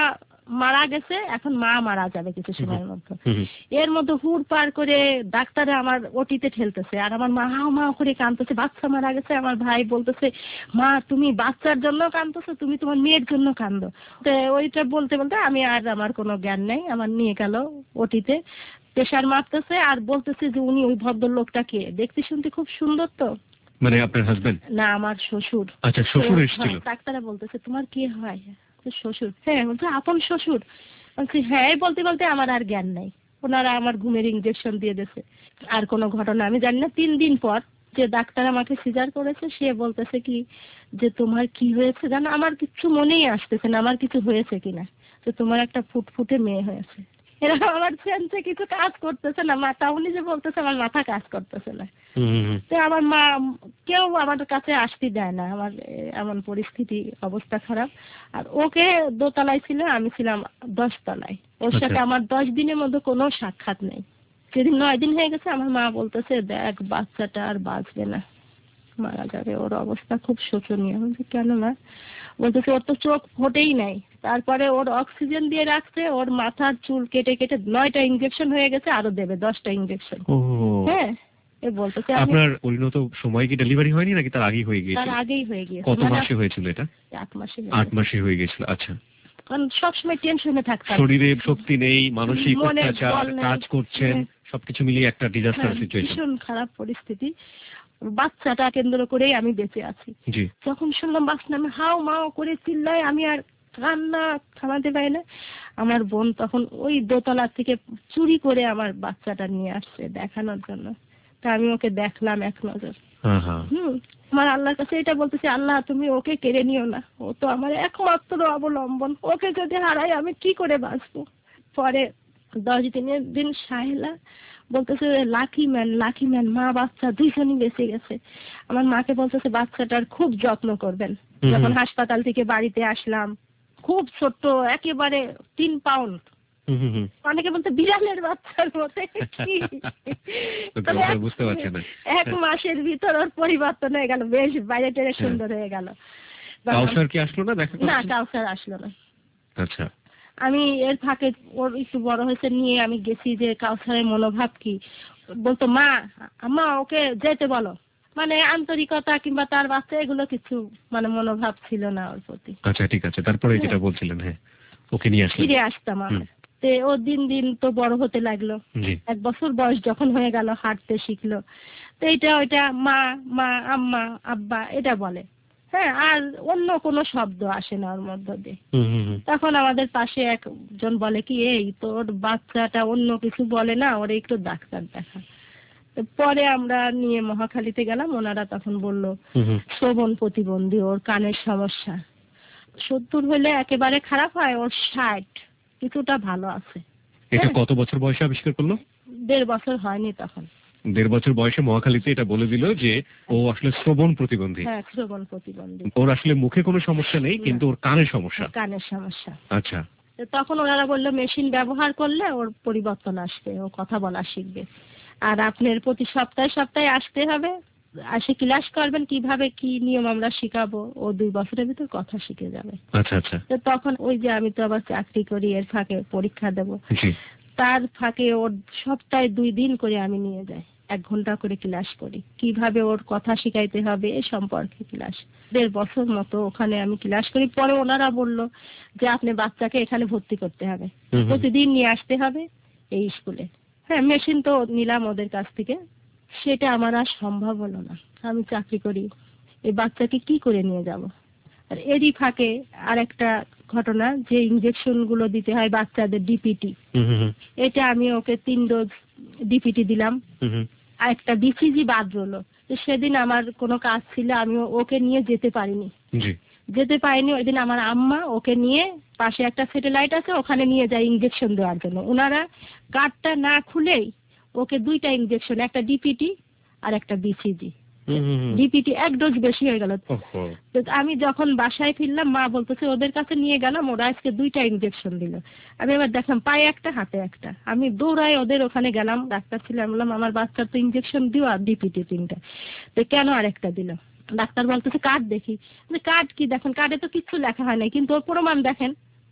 মারা গেছে, এখন মা মারা যাবে কিছু সময়ের মধ্যে। এর মধ্যে হুড় পার করে ডাক্তারে আমার ওটিতে ঠেলতেছে, আর আমার মা হাও মা করে কাঁদতেছে, বাচ্চা মারা গেছে। আমার ভাই বলতেছে, মা তুমি বাচ্চার জন্য কাঁদতেছো, তুমি তোমার মেয়ের জন্য কাঁদো। তো ওইটা বলতে বলতে আমি আর আমার কোনো জ্ঞান নেই, আমার নিয়ে গেল ওটিতে, প্রেশার মারতেছে আর বলতেছে যে উনি ওই ভদ্রলোকটা কে, দেখতে শুনতে খুব সুন্দর। তো মানে আপনার হাজবেন্ড? না, আমার শ্বশুর। আচ্ছা, শ্বশুর এসেছিল। ডাক্তারে বলতেছে তোমার কে হয়? শ্বশুর। হ্যাঁ, বলছে আপন শ্বশুর। বলছি হ্যাঁ। বলতে বলতে আমার আর জ্ঞান নাই, ওনারা আমার ঘুমের ইঞ্জেকশন দিয়ে দিয়েছে। আর কোনো ঘটনা আমি জানি না। তিন দিন পর যে ডাক্তার আমাকে সিজার করেছে সে বলতেছে কি যে তোমার কি হয়েছে জানো, আমার কিছু মনেই আসতেছে না আমার কিছু হয়েছে কিনা, তো তোমার একটা ফুটফুটে মেয়ে হয়েছে। এরকম আমার সেন্সে কিছু কাজ করতেছে না, মাথা উনি যে বলতেছে আমার মাথা কাজ করতেছে না। তো আমার মা কেউ আমার কাছে আসতে দেয় না, আমার এমন পরিস্থিতি, অবস্থা খারাপ। আর ওকে দোতলায় ছিল, আমি ছিলাম দশ তলায়। ওর সাথে আমার দশ দিনের মধ্যে কোনো সাক্ষাৎ নেই। যেদিন নয় দিন হয়ে গেছে আমার মা বলতেছে দেখ বাচ্চাটা আর বাঁচবে না, মারা যাবে, ওর অবস্থা খুব শোচনীয়। বলছি কেন না? বলতেছে ওর তো চোখ ফোটেই নাই, তারপরে ওর অক্সিজেন দিয়ে রাখছে, ওর মাথার চুল কেটে কেটে নয়টা ইনজেকশন হয়ে গেছে, আরো দেবে দশটা ইনজেকশন। হ্যাঁ, এ বলতেছে। আপনার পরিণত সময় কি ডেলিভারি হয়নি নাকি তার আগেই হয়ে গিয়েছিল? তার আগেই হয়ে গিয়েছে। কত মাসে হয়েছিল এটা? আট মাসে। আট মাসে হয়ে গেছিল। আচ্ছা, কারণ সবসময় টেনশনে থাকতাম, শরীরে শক্তি নেই, মানসিক অত্যাচার, কাজ করছেন, সবকিছু মিলিয়ে একটা ডিজাস্টার সিচুয়েশন, ভীষণ খারাপ পরিস্থিতি। বাচ্চাটা কেন্দ্র করেই আমি বেঁচে আছি। যখন শুনলাম বাচ্চা, আমি হাও মাও করে চিল্লাই, আমি আর কান্না থামাতে পারি না। আমার বোন তখন ওই দোতলা থেকে চুরি করে আমার বাচ্চাটা নিয়ে আসছে দেখানোর জন্য। তা আমি ওকে দেখলাম এক নজর। হম আমার আল্লাহর কাছে এটা বলতেছি, আল্লাহ তুমি ওকে কেড়ে নিও না, ও তো আমার একমাত্র অবলম্বন, ওকে যদি হারাই আমি কি করে বাঁচবো। পরে দশ দিনের দিন সাহেলা বলতেছে লাকি ম্যান, লাকি ম্যান, মা বাচ্চা দুইজনই বেঁচে গেছে। আমার মাকে বলতেছে বাচ্চাটার খুব যত্ন করবেন। যখন হাসপাতাল থেকে বাড়িতে আসলাম, খুব ছোট্ট, একেবারে তিন পাউন্ড, অনেকে বলতে বিড়ালের বাচ্চার মতো। বুঝতে পারছি না, এক মাসের ভিতর ওর পরিবর্তন হয়ে গেল, বেশ বাইরে টেরে সুন্দর হয়ে গেল। কাউসার কি আসলো না? না, কাউসার আসলো না। আচ্ছা, আমি এর ফাঁকে ওর একটু বড় হয়েছে নিয়ে আমি গেছি যে কাউসারের মনোভাব কি। বলতো মা আম্মা ওকে যেতে বলো, মানে আন্তরিকতা কিংবা তার বাচ্চা এগুলো কিছু মানে মনোভাব ছিল না ওর প্রতি। আচ্ছা ঠিক আছে, তারপরে যেটা বলছিলেন, হ্যাঁ ওকে নিয়ে আসলাম, ফিরে আসতাম আমার। তো ও দিন দিন তো বড় হতে লাগলো, এক বছর বয়স যখন হয়ে গেল হাঁটতে শিখলো। তো এটা ওইটা মা মা আম্মা আব্বা এটা বলে, হ্যাঁ, আর অন্য কোনো শব্দ আসে না ওর মধ্য দিয়ে। তখন আমাদের পাশে একজন বলে কি এই তোর বাচ্চাটা অন্য কিছু বলে না, ওরে একটু ডাক্তার দেখা। পরে আমরা নিয়ে মহাখালীতে গেলাম, ওনারা তখন বলল শ্রবণ প্রতিবন্ধী, ওর কানের সমস্যা। সত্তর হলে একেবারে খারাপ হয়, ওর ষাট কিছুটা ভালো আছে। এটা কত বছর বয়সে আবিষ্কার করলো? দেড় বছর হয়নি তখন। দেড় বছর বয়সে মহাখালীতে এটা বলে দিল যে ও আসলে শ্রবণ প্রতিবন্ধী। হ্যাঁ, শ্রবণ প্রতিবন্ধী। ওর আসলে মুখে কোনো সমস্যা নেই, কিন্তু ওর কানের সমস্যা। কানের সমস্যা। আচ্ছা, তখন ওনারা বললো মেশিন ব্যবহার করলে ওর পরিবর্তন আসবে, ও কথা বলা শিখবে। আর আপনার প্রতি সপ্তাহে সপ্তাহে আসতে হবে, আসে ক্লাস করবেন, কিভাবে কি নিয়ম আমরা শিখাবো, ও দুই বছরের ভিতর কথা শিখে যাবে। আচ্ছা আচ্ছা। তো তখন ওই যে আমি তো আবার চাকরি করি, এর ফাঁকে পরীক্ষা দেবো, তার ফাঁকে ওর সপ্তাহে দুই দিন করে আমি নিয়ে যাই, এক ঘন্টা করে ক্লাস করি, কিভাবে ওর কথা শিখাইতে হবে এ সম্পর্কে ক্লাস। দেড় বছর মতো ওখানে আমি ক্লাস করি। পরে ওনারা বললো যে আপনি বাচ্চাকে এখানে ভর্তি করতে হবে, প্রতিদিন নিয়ে আসতে হবে এই স্কুলে। হ্যাঁ, মেশিন তো নিলাম ওদের কাছ থেকে, সেটা আমার আর সম্ভব হলো না, আমি চাকরি করি, এই বাচ্চাকে কি করে নিয়ে যাব। আর এরই ফাঁকে আর একটা ঘটনা, যে ইনজেকশন গুলো দিতে হয় বাচ্চাদের ডিপিটি, এটা আমি ওকে তিন ডোজ ডিপিটি দিলাম, আর একটা বিসিজি বাদ রইলো। সেদিন আমার কোনো কাজ ছিল, আমি ওকে নিয়ে যেতে পারিনি যেতে পারিনি ওই দিন আমার আম্মা ওকে নিয়ে পাশে একটা স্যাটেলাইট আছে, ওখানে নিয়ে যায় ইনজেকশন দেওয়ার জন্য। ওনারা কার্ডটা না খুলেই ওকে দুইটা ইনজেকশন, একটা ডিপিটি আর একটা বিসিজি। ডিপিটি এক ডোজ বেশি হয়ে গেল। আমি যখন বাসায় ফিরলাম, মা বলতেছে ওদের কাছে নিয়ে গেলাম, ওরা আজকে দুইটা ইনজেকশন দিল। আমি এবার দেখলাম পায়ে একটা হাতে একটা, আমি দৌড়াই ওদের ওখানে গেলাম, ডাক্তার ছিলাম, বললাম আমার বাচ্চার তো ইনজেকশন দিও আর ডিপিটি তিনটা, তো কেন আরেকটা দিল? ডাক্তার বলতেছে কার্ড দেখি। কার্ড কি দেখেন, কার্ডে তো কিছু লেখা হয় নাই, কিন্তু ওর প্রমাণ দেখেন,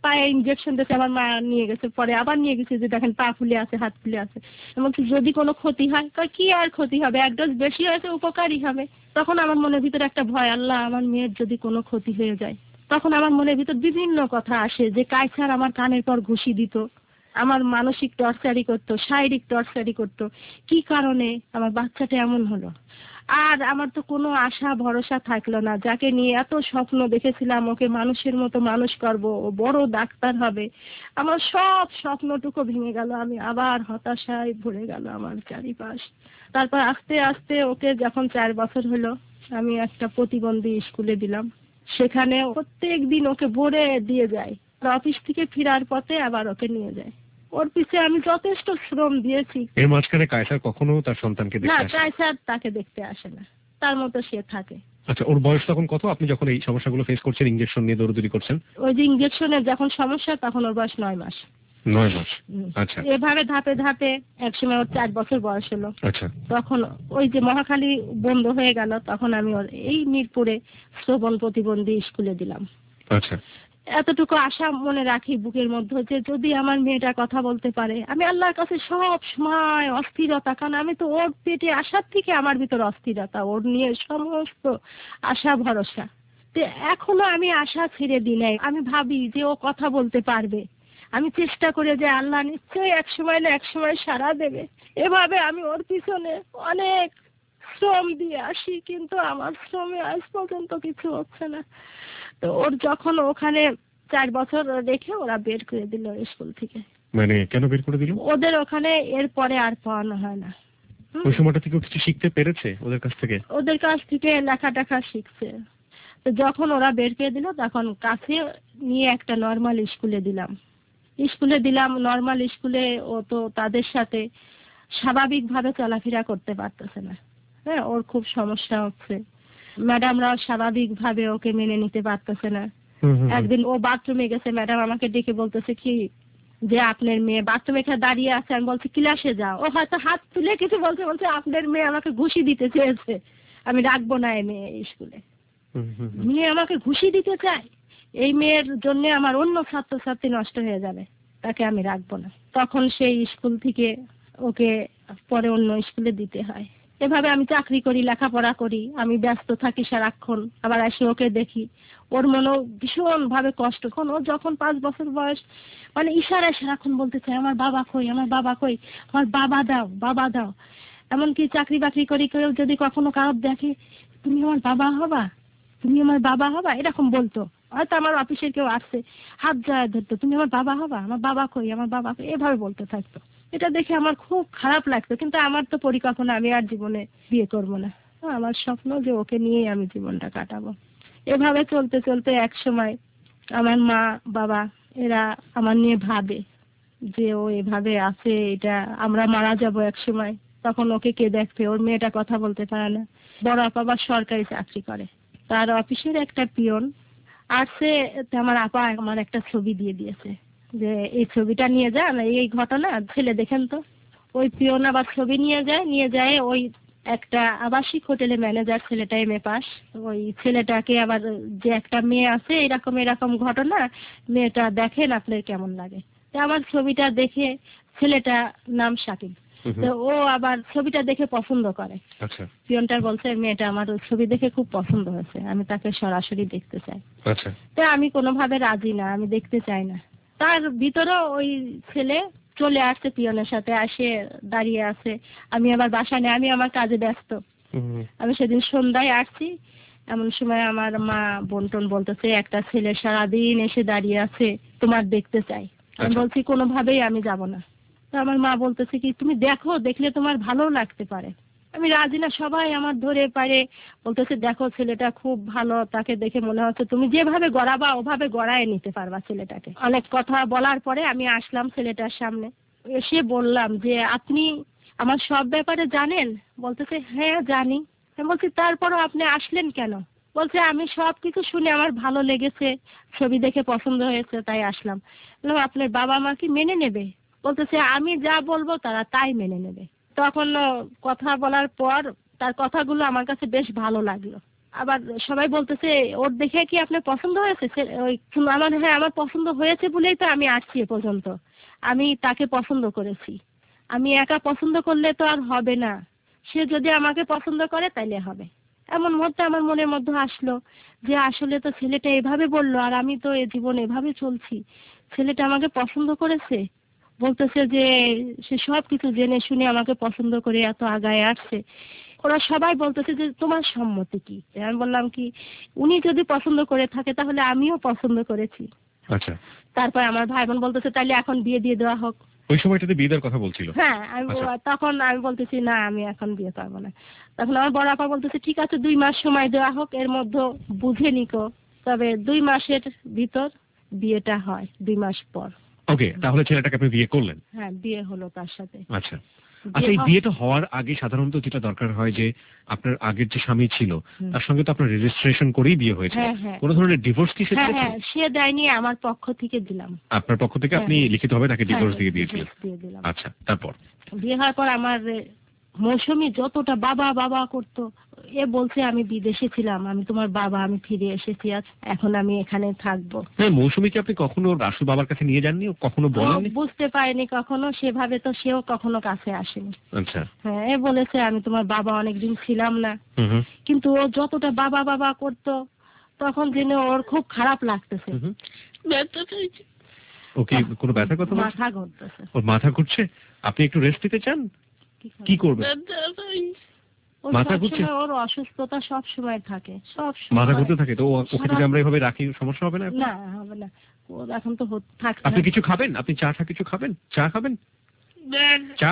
পায়ে ইঞ্জেকশন দিতে আমার মা নিয়ে গেছে, পরে আবার নিয়ে গেছে যে দেখেন পা ফুলে আছে, হাত ফুলে আছে। এমনকি যদি কোনো ক্ষতি হয়, কি আর ক্ষতি হবে, এক ডোজ বেশি হয়েছে উপকারই হবে। তখন আমার মনের ভিতরে একটা ভয়, আল্লাহ আমার মেয়ের যদি কোনো ক্ষতি হয়ে যায়। তখন আমার মনের ভিতর বিভিন্ন কথা আসে যে কায়সার আমার কানের পর ঘুষি দিত, আমার মানসিক টর্চারি করতো, শারীরিক টর্চারি করতো, কি কারণে আমার বাচ্চাটা এমন হলো। আর আমার তো কোনো আশা ভরসা থাকলো না, যাকে নিয়ে এত স্বপ্ন দেখেছিলাম ওকে মানুষের মতো মানুষ করব, ও বড় ডাক্তার হবে, আমার সব স্বপ্নটুকু ভেঙে গেল। আমি আবার হতাশায় ভরে গেল আমার চারিপাশ। তারপর আস্তে আস্তে ওকে যখন চার বছর হলো, আমি একটা প্রতিবন্ধী স্কুলে দিলাম। সেখানে প্রত্যেক দিন ওকে ভরে দিয়ে যায়, অফিস থেকে ফেরার পথে আবার ওকে নিয়ে যায়। ওর পিছে আমি যথেষ্ট শ্রম দিয়েছি। এর মাঝখানে কায়সার কখনো তার সন্তানকে দেখতে আসে না? কায়সার তাকে দেখতে আসে না, তার মতো সে থাকে। আচ্ছা, ওর বয়স তখন কত আপনি যখন এই সমস্যাগুলো ফেস করছেন, ইনজেকশন নিয়ে দৌড়দৌড়ি করছেন? ওই যে ইনজেকশনের যখন সমস্যা, তখন ওর বয়স নয় মাস। নয় মাস। আচ্ছা। এভাবে ধাপে ধাপে একসময় ওর চার বছর বয়স হলো। আচ্ছা। তখন ওই যে মহাখালী বন্ধ হয়ে গেল, তখন আমি ওর এই মিরপুরে শ্রবণ প্রতিবন্ধী স্কুলে দিলাম। আচ্ছা। এতটুকু আশা মনে রাখি বুকের মধ্যে যে যদি আমার মেয়েটা কথা বলতে পারে। আমি আল্লাহর কাছে সব সময় অস্থিরতা, কারণ আমি তো ওর পেটে আসার থেকে আমার ভিতর অস্থিরতা, ওর নিয়ে সমস্ত আশা ভরসা। তো এখনো আমি আশা ছেড়ে দিই নাই। আমি ভাবি যে ও কথা বলতে পারবে, আমি চেষ্টা করে যে আল্লাহ নিশ্চয়ই এক সময় না এক সময় সাড়া দেবে। এভাবে আমি ওর পিছনে অনেক শ্রম দিয়ে আসি, কিন্তু আমার শ্রমে আজ পর্যন্ত কিছু হচ্ছে না। তো ওর যখন ওখানে চার বছর রেখে ওরা বের করে দিল স্কুল থেকে। মানে কেন বের করে দিল? ওদের ওখানে এর পরে আর পড়ানো হয় না। ওই সময়টা থেকে কিছু শিখতে পেরেছে ওদের কাছ থেকে? ওদের কাছ থেকে লেখা টাখা শিখছে। তো যখন ওরা বের করে দিল, তখন কাছে নিয়ে একটা নর্মাল স্কুলে দিলাম। স্কুলে দিলাম নর্মাল স্কুলে। ও তো তাদের সাথে স্বাভাবিকভাবে চলাফেরা করতে পারতেছে না। হ্যাঁ, ওর খুব সমস্যা হচ্ছে। ম্যাডামরাও স্বাভাবিকভাবে ওকে মেনে নিতে পারতেছে না। একদিন ও বাথরুমে গেছে, ম্যাডাম আমাকে ডেকে বলতেছে কি যে আপনার মেয়ে বাথরুমে এখানে দাঁড়িয়ে আছে। আমি বলছি ক্লাসে যাও। ও হয়তো হাত তুলে কিছু বলছে, বলছে আপনার মেয়ে আমাকে ঘুষি দিতে চেয়েছে, আমি রাখবো না এই মেয়ে স্কুলে। মেয়ে আমাকে ঘুষি দিতে চায়, এই মেয়ের জন্য আমার অন্য ছাত্রছাত্রী নষ্ট হয়ে যাবে, তাকে আমি রাখবো না। তখন সেই স্কুল থেকে ওকে পরে অন্য স্কুলে দিতে হয়। এভাবে আমি চাকরি করি, লেখাপড়া করি, আমি ব্যস্ত থাকি সারাক্ষণ। আবার এসে ওকে দেখি, ওর মনেও ভীষণ ভাবে কষ্ট। ও যখন পাঁচ বছর বয়স, মানে ইশারায় সারাক্ষণ বলতে চায় আমার বাবা কই, আমার বাবা কই, আমার বাবা দাও, বাবা দাও। এমনকি চাকরি বাকরি করি কেউ যদি কখনো কারো দেখে, তুমি আমার বাবা হবা, তুমি আমার বাবা হবা, এরকম বলতো। হয়তো আমার অফিসের কেউ আসছে, হাত যায় ধরতো, তুমি আমার বাবা হবা, আমার বাবা কই, আমার বাবা কই, এভাবে বলতে থাকতো। এটা দেখে আমার খুব খারাপ লাগতো, কিন্তু আমার তো পরিকল্পনা আমি আর জীবনে বিয়ে করবো না। আমার স্বপ্ন যে ওকে নিয়েই আমি জীবনটা কাটাবো। এভাবে চলতে চলতে এক সময় আমার মা বাবা এরা আমার নিয়ে ভাবে যে ও এভাবে আছে, এটা আমরা মারা যাবো এক সময়। তখন ওকে কে দেখবে? ওর মেয়েটা কথা বলতে পারে না। বড় আপা আবার সরকারি চাকরি করে, তার অফিসের একটা পিয়ন আসছে, আমার আপা আমার একটা ছবি দিয়ে দিয়েছে যে এই ছবিটা নিয়ে যান, এই ঘটনা ছেলে দেখেন তো। ওই পিয়ন আবার ছবি নিয়ে যায়, নিয়ে যায় ওই একটা আবাসিক হোটেলে ম্যানেজার, ছেলেটা এম এ পাস। ওই ছেলেটাকে আবার যে একটা মেয়ে আছে এরকম এরকম ঘটনা, মেয়েটা দেখেন আপনার কেমন লাগে। আমার ছবিটা দেখে, ছেলেটা নাম শাকিব, তো ও আবার ছবিটা দেখে পছন্দ করে। আচ্ছা। পিয়নটার বলছে মেয়েটা আমার ওই ছবি দেখে খুব পছন্দ হয়েছে, আমি তাকে সরাসরি দেখতে চাই। আচ্ছা। তো আমি কোনোভাবে রাজি না, আমি দেখতে চাই না। তার ভিতরেও ওই ছেলে চলে আসছে পিয়নের সাথে, আসে দাঁড়িয়ে আছে। আমি আবার বাসায় নেই, আমি আমার কাজে ব্যস্ত। আমি সেদিন সন্ধ্যায় আসছি, এমন সময় আমার মা বন্টন বলতেছে একটা ছেলে সারাদিন এসে দাঁড়িয়ে আছে, তোমার দেখতে চাই। আমি বলছি কোনোভাবেই আমি যাব না। তো আমার মা বলতেছে কি তুমি দেখো, দেখলে তোমার ভালো লাগতে পারে। আমি রাজি না, সবাই আমার ধরে পারে বলতেছে দেখো ছেলেটা খুব ভালো, তাকে দেখে মনে হচ্ছে তুমি যেভাবে গড়াবা ওভাবে গড়ায় নিতে পারবা ছেলেটাকে। অনেক কথা বলার পরে আমি আসলাম ছেলেটার সামনে, এসে বললাম যে আপনি আমার সব ব্যাপারে জানেন? বলতেছে হ্যাঁ জানি। আমি বলছি তারপরও আপনি আসলেন কেন? বলছে আমি সব কিছু শুনে আমার ভালো লেগেছে, ছবি দেখে পছন্দ হয়েছে, তাই আসলাম। আপনার বাবা মা কি মেনে নেবে? বলতেছে আমি যা বলবো তারা তাই মেনে নেবে। তখন কথা বলার পর তার কথাগুলো আমার কাছে বেশ ভালো লাগলো। আবার সবাই বলতেছে ওর দেখে কি আপনার পছন্দ হয়েছে? ওই আমার হ্যাঁ আমার পছন্দ হয়েছে বলেই তো আমি আসছি এ পর্যন্ত। আমি তাকে পছন্দ করেছি। আমি একা পছন্দ করলে তো আর হবে না, সে যদি আমাকে পছন্দ করে তাইলে হবে। এমন মুহূর্তে আমার মনের মধ্যে আসলো যে আসলে তো ছেলেটা এভাবে বললো আর আমি তো এ জীবন এভাবে চলছি, ছেলেটা আমাকে পছন্দ করেছে, বলতেছে যে সে সব কিছু জেনে শুনে আমাকে পছন্দ করে এত আগায় আসছে। ওরা সবাই বলতেছে যে তোমার সম্মতি কি? আমি বললাম কি উনি যদি পছন্দ করে থাকে তাহলে আমিও পছন্দ করেছি। আচ্ছা। তারপর আমার ভাই বোন বলতেছে তাইলে এখন বিয়ে দিয়ে দেওয়া হোক। ওই সময়টাতে বিয়ে দেওয়ার কথা বলছিল? হ্যাঁ, আমি তখন আমি বলতেছি না আমি এখন বিয়ে করবো না। তখন আমার বড় আপা বলতেছে ঠিক আছে দুই মাস সময় দেওয়া হোক, এর মধ্যে বুঝে নিকো। তবে দুই মাসের ভিতর বিয়েটা হয়, দুই মাস পর। ওকে, তাহলে ছেলেটাকে আপনি বিয়ে করলেন? হ্যাঁ, বিয়ে হলো তার সাথে। আচ্ছা আচ্ছা, এই বিয়েটা হওয়ার আগে সাধারণত যেটা দরকার হয় যে আপনার আগের যে স্বামী ছিল তার সঙ্গে তো আপনার রেজিস্ট্রেশন করেই বিয়ে হয়েছে, কোন ধরনের ডিভোর্স কি সেটা? হ্যাঁ, সে দেয়নি, আমার পক্ষ থেকে দিলাম। আপনার পক্ষ থেকে আপনি লিখিতভাবে তাকে ডিভোর্স দিয়ে দিয়েছিলেন? আচ্ছা, তারপর বিয়ে হওয়ার পর আমার মৌসুমী যতটা বাবা বাবা করতো, এ বলছে আমি বিদেশে ছিলাম, আমি তোমার বাবা, আমি ফিরে এসেছি আজ, এখন আমি এখানে থাকবো। হ্যাঁ, মৌসুমীকে আপনি কখনো রাসু বাবার কাছে নিয়ে যাননি? কখনো বলেননি? বুঝতে পারিনি কখনো সেভাবে, তো সেও কখনো কাছে আসেনি। আচ্ছা। হ্যাঁ, এ বলেছে আমি তোমার বাবা অনেকদিন ছিলাম না, কিন্তু ও যতটা বাবা বাবা করতো তখন যেন ওর খুব খারাপ লাগতেছে। ওকে, কোনো ব্যথার কথা? মাথা ঘুরতেছে। ওর মাথা ঘুরছে? আপনি একটু রেস্ট দিতে চান? কি করবেন? মাথা ঘুরছে? ওর অসুস্থতা সব সময় থাকে, সব সময় মাথা ঘুরতে থাকে। তো ওকে যদি আমরা এইভাবে রাখি সমস্যা হবে না? না, হবে না। ও এখন তো থাকছে। আপনি কিছু খাবেন? আপনি চা টা কিছু খাবেন? চা খাবেন? চা?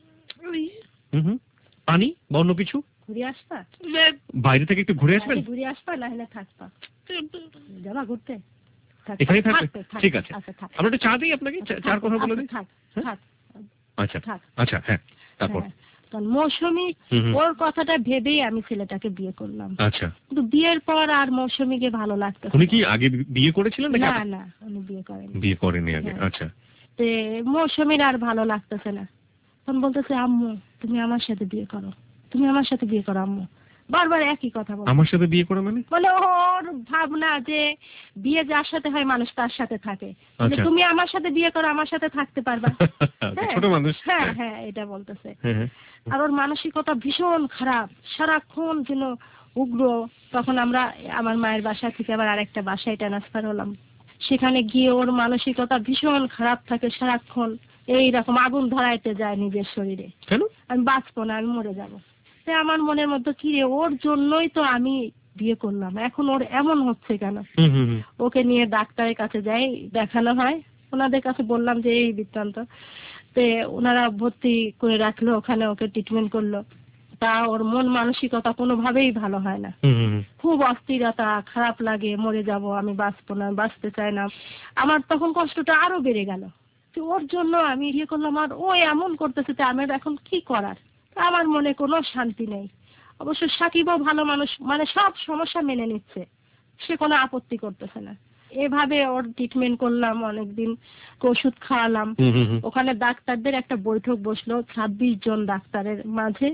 হুম হুম পানি বা অন্য কিছু? ঘুরে আসবা? বাইরে থেকে একটু ঘুরে আসবেন? ঘুরে আসবা, না হলে থাকবা? যাবা ঘুরতে? এখানে থাকবে? ঠিক আছে, আমরা একটু চা দিই আপনাকে, চার কথা বলে দিই। আচ্ছা আচ্ছা, হ্যাঁ, তারপর? মৌসুমী ওর কথাটা ভেবেই আমি ছেলেটাকে বিয়ে করলাম। আচ্ছা। কিন্তু বিয়ের পর আর মৌসুমীকে ভালো লাগতো। উনি কি আগে বিয়ে করেছিলেন? না না, উনি বিয়ে করেনি। বিয়ে করেনি আগে। আচ্ছা। তে মৌসুমীর আর ভালো লাগতেছে না, তখন বলতেছে আম্মু তুমি আমার সাথে বিয়ে করো, তুমি আমার সাথে বিয়ে করো আম্মু। বারবার একই কথা বলে। আমার সাথে বিয়ে করো মানে? বলে ওর ভাবনা যে বিয়ে যার সাথে হয় মানুষ তার সাথে থাকে, তুমি আমার সাথে বিয়ে করো আমার সাথে থাকতে পারবা। ছোট মানুষ। হ্যাঁ হ্যাঁ, এটা বলতেছে। আর ওর মানসিকতা ভীষণ খারাপ, সারাক্ষণ যেন উগ্র। তখন আমরা আমার মায়ের বাসা থেকে আবার আরেকটা বাসায় ট্রান্সফার হলাম। সেখানে গিয়ে ওর মানসিকতা ভীষণ খারাপ থাকে সারাক্ষণ, এইরকম আগুন ধরাইতে যায় নিজের শরীরে। কেন? আমি বাঁচবো না, আমি মরে যাবো। আমার মনের মধ্যে কি রে, ওর জন্যই তো আমি বিয়ে করলাম, এখন ওর এমন হচ্ছে কেন? ওকে নিয়ে ডাক্তারের কাছে যাই, দেখানো হয়। ওনাদের কাছে বললাম যে এই বৃত্তান্ত, তে ওনারা ভর্তি করে রাখলো, ওখানে ওকে ট্রিটমেন্ট করলো। তা ওর মন মানসিকতা কোনোভাবেই ভালো হয় না, খুব অস্থিরতা, খারাপ লাগে, মরে যাব, আমি বাঁচবো না, বাঁচতে চাই না। আমার তখন কষ্টটা আরো বেড়ে গেল, ওর জন্য আমি বিয়ে করলাম আর ও এমন করতেছে, আমার এখন কি করার? আমার মনে কোনো শান্তি নেই। অবশ্য সাকিবও ভালো মানুষ, মানে সব সমস্যা মেনে নিচ্ছে, সে কোনো আপত্তি করতেছে না। এভাবে ওর ট্রিটমেন্ট করলাম, অনেকদিন ওষুধ খাওয়ালাম। ওখানে ডাক্তারদের একটা বৈঠক বসলো, ছাব্বিশ জন ডাক্তারের মাঝে।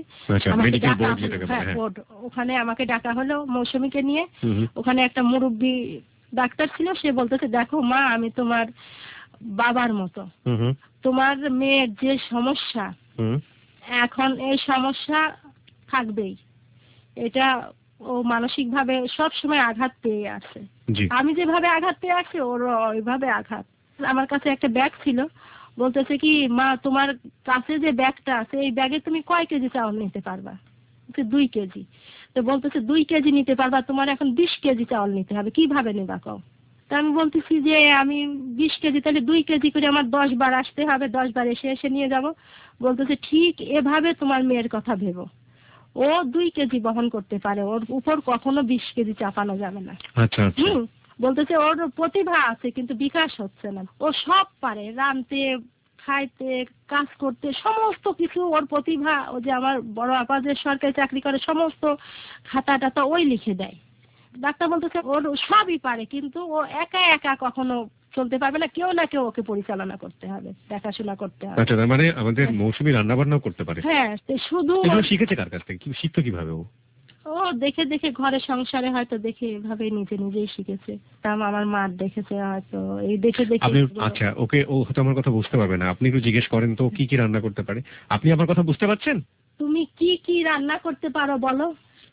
ওখানে আমাকে ডাকা হলো মৌসুমীকে নিয়ে। ওখানে একটা মুরব্বী ডাক্তার ছিল, সে বলতেছে দেখো মা, আমি তোমার বাবার মতো, তোমার মেয়ের যে সমস্যা এখন, এই সমস্যা থাকবেই, এটা ও মানসিক ভাবে সব সময় আঘাত পেয়ে আছে। আমি যেভাবে আঘাত পেয়ে আছি ওর ওইভাবে আঘাত। আমার কাছে একটা ব্যাগ ছিল, বলতেছে কি মা তোমার কাছে যে ব্যাগটা আছে এই ব্যাগে তুমি কয় কেজি চাউল নিতে পারবা? দুই কেজি। তো বলতেছে দুই কেজি নিতে পারবা, তোমার এখন বিশ কেজি চাউল নিতে হবে, কিভাবে নেবা কও? তা আমি বলতেছি যে আমি বিশ কেজি, তাহলে দুই কেজি করে আমার দশ বার আসতে হবে, দশ বার এসে এসে নিয়ে যাব। বলতেছে ঠিক এভাবে তোমার মেয়ের কথা ভেবো, ও দুই কেজি বহন করতে পারে, ওর উপর কখনো বিশ কেজি চাপানো যাবে না। আচ্ছা আচ্ছা। বলতেছে ওর প্রতিভা আছে কিন্তু বিকাশ হচ্ছে না, ও সব পারে, রাঁধতে, খাইতে, কাজ করতে, সমস্ত কিছু ওর প্রতিভা। ও যে আমার বড় আপা যে সরকারি চাকরি করে, সমস্ত খাতা টাতা ওই লিখে দেয়। ডাক্তার বলতেছে ওর সবই পারে, কিন্তু ও একা একা কখনো চলতে পারবে না, কেউ না কেউ ওকে পরিচালনা করতে হবে, দেখাশোনা করতে হবে। আচ্ছা, মানে আমাদের মৌসুমী রান্না বান্নাও করতে পারে? হ্যাঁ, শুধু শিখেছে কার কাছ থেকে? শিখতো কিভাবে ও? ও দেখে দেখে ঘরে সংসারে হয়তো দেখে এভাবে নিজে নিজেই শিখেছে। তাম আমার মা দেখেছে হয়তো এই দেখে দেখে। আপনি আচ্ছা ওকে ও হয়তো আমার কথা বুঝতে পারবে না, আপনি একটু জিজ্ঞেস করেন তো কি কি রান্না করতে পারে। আপনি আমার কথা বুঝতে পারছেন? তুমি কি কি রান্না করতে পারো বলো?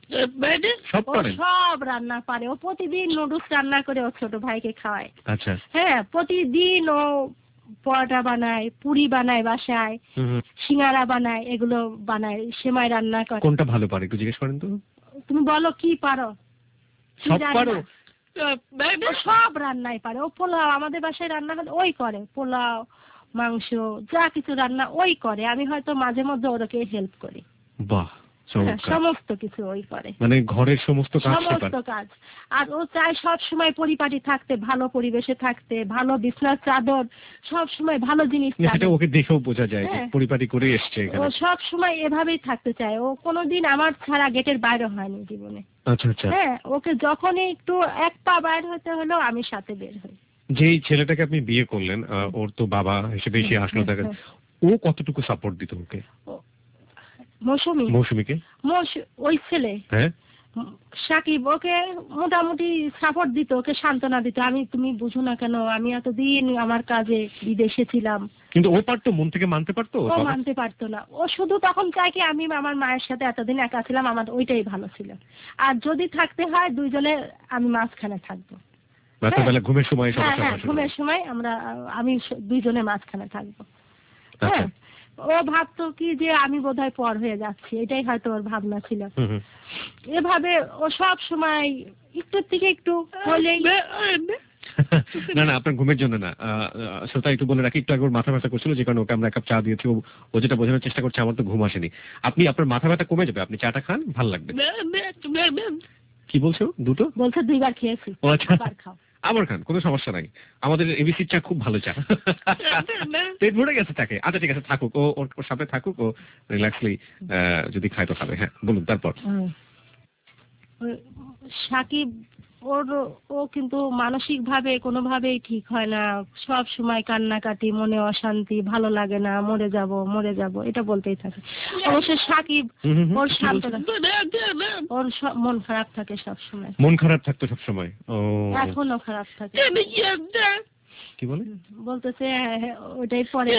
সব পারেন? সব রান্না পারে। ও প্রতিদিন নুডলস রান্না করে ও ছোট ভাইকে খাওয়ায়। আচ্ছা। হ্যাঁ প্রতিদিন ও পরোটা বানায়, পুরি বানায় বাসায়, সিঙ্গারা বানায়, এগুলো বানায়, সেমাই রান্না করে। কোনটা ভালো পারে একটু জিজ্ঞেস করেন তো। তুমি বলো কি পারো? সব পারো? সব রান্নাই পারে। ও পোলাও আমাদের বাসায় রান্না করে ওই করে, পোলাও মাংস যা কিছু রান্না ওই করে। আমি হয়তো মাঝে মধ্যে ওরকে হেল্প করি। বাহ, সমস্ত কিছু ওই করে, মানে ঘরের সমস্ত কাজ সমস্ত কাজ। আর ও চায় সব সময় পরিপাটি থাকতে, ভালো পরিবেশে থাকতে, ভালো বিছনার চাদর, সব সময় ভালো জিনিস। এটা ওকে দেখেও বোঝা যায় যে পরিপাটি করে এসেছে এখানে। ও সব সময় এভাবেই থাকতে চায়। ও কোনোদিন আমার ছাড়া গেটের বাইরে হয়নি জীবনে। আচ্ছা আচ্ছা। হ্যাঁ ওকে যখনই একটু এক পা বাইরে হতে হলো আমি সাথে বের হই। যেই ছেলেটাকে আপনি বিয়ে করলেন ওর তো বাবা হিসেবে সে আসলো, দেখেন ও কতটুকু সাপোর্ট দিত ওকে? মৌসুমী মৌসুমীকে ওই ছেলে হ্যাঁ সাকিব ওকে মোটামুটি সাপোর্ট দিত, ওকে সান্ত্বনা দিত। আমি তুমি বুঝো না কেন, আমি এতদিন আমার কাজে বিদেশে ছিলাম। কিন্তু ও পারতো, মন থেকে মানতে পারতো? ও মানতে পারতো না। ও শুধু তখন চাই কি আমি আমার মায়ের সাথে এতদিন একা ছিলাম, আমার ওইটাই ভালো ছিল। আর যদি থাকতে হয় দুইজনে আমি মাঝখানে থাকবো। ঘুমের সময় হ্যাঁ ঘুমের সময় আমরা আমি দুইজনে মাঝখানে থাকবো। হ্যাঁ ও ভাবতো কি যে আমি বোধহয় পর হয়ে যাচ্ছি, এটাই হয়তো ওর ভাবনা ছিল। এভাবে ও সব সময় একটু থেকে একটু হলেই। না না আপনার ঘুমের জন্য না, শ্রোতা একটু বলে রাখি, একটু আগে ওর মাথা ব্যথা করছিল যে কারণে ওকে আমরা এক কাপ চা দিয়েছি। ও যেটা বোঝানোর চেষ্টা করছে আমার তো ঘুম আসেনি। আপনি আপনার মাথা ব্যথা কমে যাবে, আপনি চাটা খান, ভালো লাগবে। কি বলছো? দুটো বলছে দুইবার খেয়েছি। ও আচ্ছা খাও, আবার খান, কোনো সমস্যা নাই। আমাদের এবিসির চা খুব ভালো চা, পেট ভরে গেছে তাকে। আচ্ছা ঠিক আছে থাকুক, ও ওর সাথে থাকুক, ও রিল্যাক্সলি যদি খায় তো খাবে। হ্যাঁ বলুন তারপর। সাকিব ওর ও কিন্তু মানসিক ভাবে কোনোভাবেই ঠিক হয় না, সব সময় কান্নাকাটি, মনে অশান্তি, ভালো লাগে না, মরে যাব মরে যাব এটা বলতেই থাকে। অবশ্য সাকিব ওর সান্ত্বনা, ওর মন খারাপ থাকে সব সময়। মন খারাপ থাকতো সব সময়? ও এখনো খারাপ থাকে। কি বলে? বলতেছে ওইটাই পরে,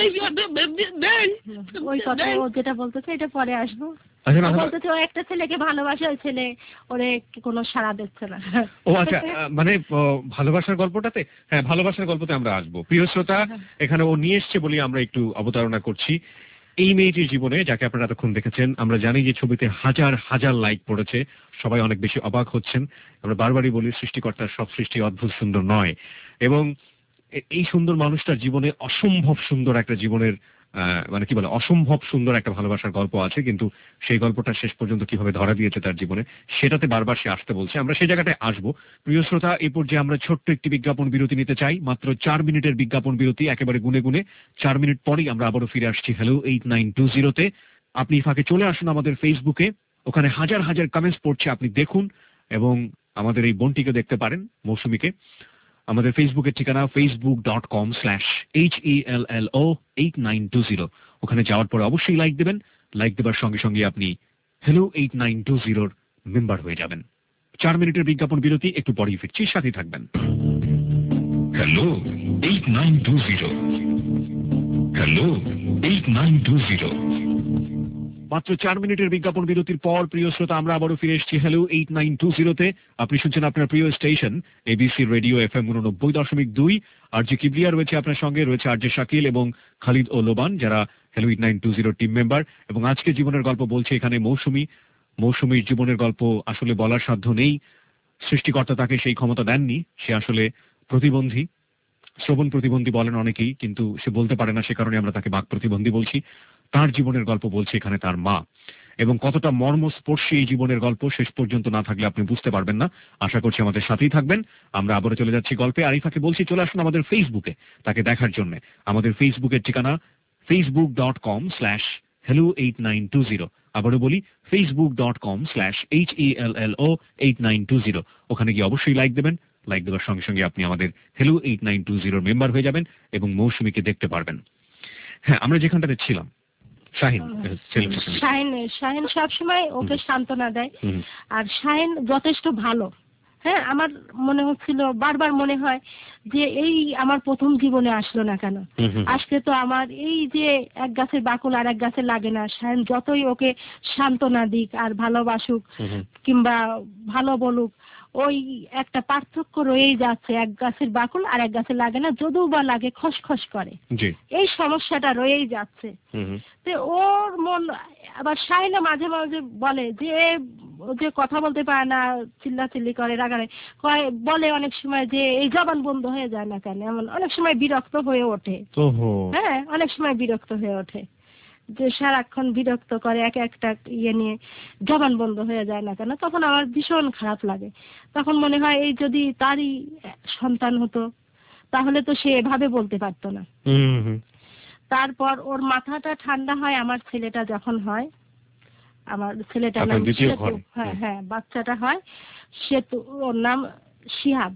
ওই কথা ও যেটা বলতেছে এটা পরে আসবো। বলতেছে ও একটা ছেলেকে ভালোবাসে, ওই ছেলে ওরে কোনো সাড়া দিচ্ছে না। ও আচ্ছা, মানে ভালোবাসার গল্পটাতে, হ্যাঁ ভালোবাসার গল্পতে আমরা আসবো। প্রিয় শ্রোতা, এখানে ও নিয়ে এসছে বলে আমরা একটু অবতারণা করছি। এই মেয়েটির জীবনে, যাকে আপনারা এতক্ষণ দেখেছেন, আমরা জানি যে ছবিতে হাজার হাজার লাইক পড়েছে, সবাই অনেক বেশি অবাক হচ্ছেন। আমরা বারবারই বলি সৃষ্টিকর্তার সব সৃষ্টি অদ্ভুত সুন্দর নয়, এবং এই সুন্দর মানুষটার জীবনে অসম্ভব সুন্দর একটা জীবনের মানে কি বলে অসম্ভব সুন্দর একটা ভালোবাসার গল্প আছে, কিন্তু সেই গল্পটা শেষ পর্যন্ত কিভাবে ধরা দিয়েছে তার জীবনে, সেটাতে বারবার সে আসতে বলছে। আমরা সেই জায়গাটায় আসবো। প্রিয় শ্রোতা, এই পর্যায়ে আমরা ছোট্ট একটি বিজ্ঞাপন বিরতি নিতে চাই, মাত্র চার মিনিটের বিজ্ঞাপন বিরতি, একেবারে গুনে গুনে। চার মিনিট পরেই আমরা আবারও ফিরে আসছি হ্যালো এইট নাইন টু জিরোতে। আপনি ফাঁকে চলে আসুন আমাদের ফেসবুকে, ওখানে হাজার হাজার কমেন্টস পড়ছে, আপনি দেখুন এবং আমাদের এই বোনটিকে দেখতে পারেন, মৌসুমীকে। আমাদের ফেসবুকের ঠিকানা Facebook dot com slash H E L L O eight nine two zero. ওখানে যাওয়ার পরে অবশ্যই লাইক দেবেন। লাইক দেবার সঙ্গে সঙ্গে আপনি হ্যালো এইট নাইন টু জিরোর মেম্বার হয়ে যাবেন। চার মিনিটের বিজ্ঞাপন বিরতি, একটু পরেই ফিরছি, সাথে থাকবেন। Hello eight nine two zero, hello eight nine two zero. মাত্র চার মিনিটের বিজ্ঞাপন বিরতির পর প্রিয় শ্রোতা আমরা আবারও ফিরে এসেছি হ্যালো এইট নাইন টু জিরোতে। আপনি শুনছেন আপনার প্রিয় station ABC radio F M উননব্বই দশমিক দুই। আর যে কিবলিয়া রয়েছে আপনার সঙ্গে, রয়েছে আর যে শাকিল এবং খালিদ ও লোবান, যারা hello eight nine two zero team member. এবং আজকে জীবনের গল্প বলছে এখানে মৌসুমী। মৌসুমীর জীবনের গল্প আসলে বলার সাধ্য নেই, সৃষ্টিকর্তা তাকে সেই ক্ষমতা দেননি। সে আসলে প্রতিবন্ধী, শ্রবণ প্রতিবন্ধী বলেন অনেকেই, কিন্তু সে বলতে পারে না, সে কারণে আমরা তাকে বাক প্রতিবন্ধী বলছি। তার জীবনের গল্প বলছে এখানে তার মা, এবং কতটা মর্মস্পর্শী এই জীবনের গল্প শেষ পর্যন্ত না থাকলে আপনি বুঝতে পারবেন না। আশা করছি আমাদের সাথেই থাকবেন। আমরা আবারও চলে যাচ্ছি গল্পে। আরিফাকে বলছি চলে আসুন আমাদের ফেসবুকে তাকে দেখার জন্য। আমাদের ফেসবুকের ঠিকানা Facebook dot com slash hello eight nine two zero. আবারও বলি Facebook dot com slash H E L L O eight nine two zero. ওখানে গিয়ে অবশ্যই লাইক দেবেন। লাইক দেওয়ার সঙ্গে সঙ্গে আপনি আমাদের হ্যালো এইট নাইন টু জিরোর মেম্বার হয়ে যাবেন এবং মৌসুমীকে দেখতে পারবেন। হ্যাঁ, আমরা যেখানটাতে ছিলাম শাহিন শাহিন শাহিন সবসময় ওকে সান্ত্বনা দেয়। আর শাহিন যথেষ্ট ভালো। হ্যাঁ, আমার মনে হচ্ছিল, বারবার মনে হয় যে এই আমার প্রথম জীবনে আসলো না কেন, আজকে তো আমার এই যে এক গাছের বাকুল আর এক গাছে লাগে না। শাহিন যতই ওকে সান্ত্বনা দিক আর ভালোবাসুক কিংবা ভালো বলুক, ওই একটা পার্থক্য রয়েই যাচ্ছে, এক গাছের বাকুল আর এক গাছে লাগে না, যদিও বা লাগে খসখস করে, এই সমস্যাটা রয়েই যাচ্ছে। তো ওর মন আবার শাহিনা মাঝে মাঝে বলে যে যে কথা বলতে পারে না, চিল্লাচিল্লি করে, রাগারে কয়, বলে অনেক সময় যে এই জবান বন্ধ হয়ে যায় না কেন, এমন অনেক সময় বিরক্ত হয়ে ওঠে। হ্যাঁ, অনেক সময় বিরক্ত হয়ে ওঠে যে সারাক্ষণ বিরক্ত করে, এক একটা ইয়ে নিয়ে জবান বন্ধ হয়ে যায় না কেন। তখন আমার ভীষণ খারাপ লাগে। তখন মনে হয় এই যদি তারই সন্তান হতো তাহলে তো সে এভাবে বলতে পারতো না। তারপর ওর মাথাটা ঠান্ডা হয় আমার ছেলেটা যখন হয়, আমার ছেলেটার নাম সেতু, হ্যাঁ হ্যাঁ বাচ্চাটা হয় সেতু, ওর নাম শিহাব।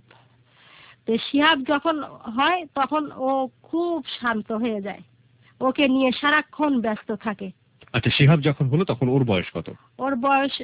তো শিহাব যখন হয় তখন ও খুব শান্ত হয়ে যায়, ওকে নিয়ে সারাক্ষণ ব্যস্ত থাকে। আচ্ছা, শিহাব যখন হলো তখন ওর বয়স কত? ওর বয়স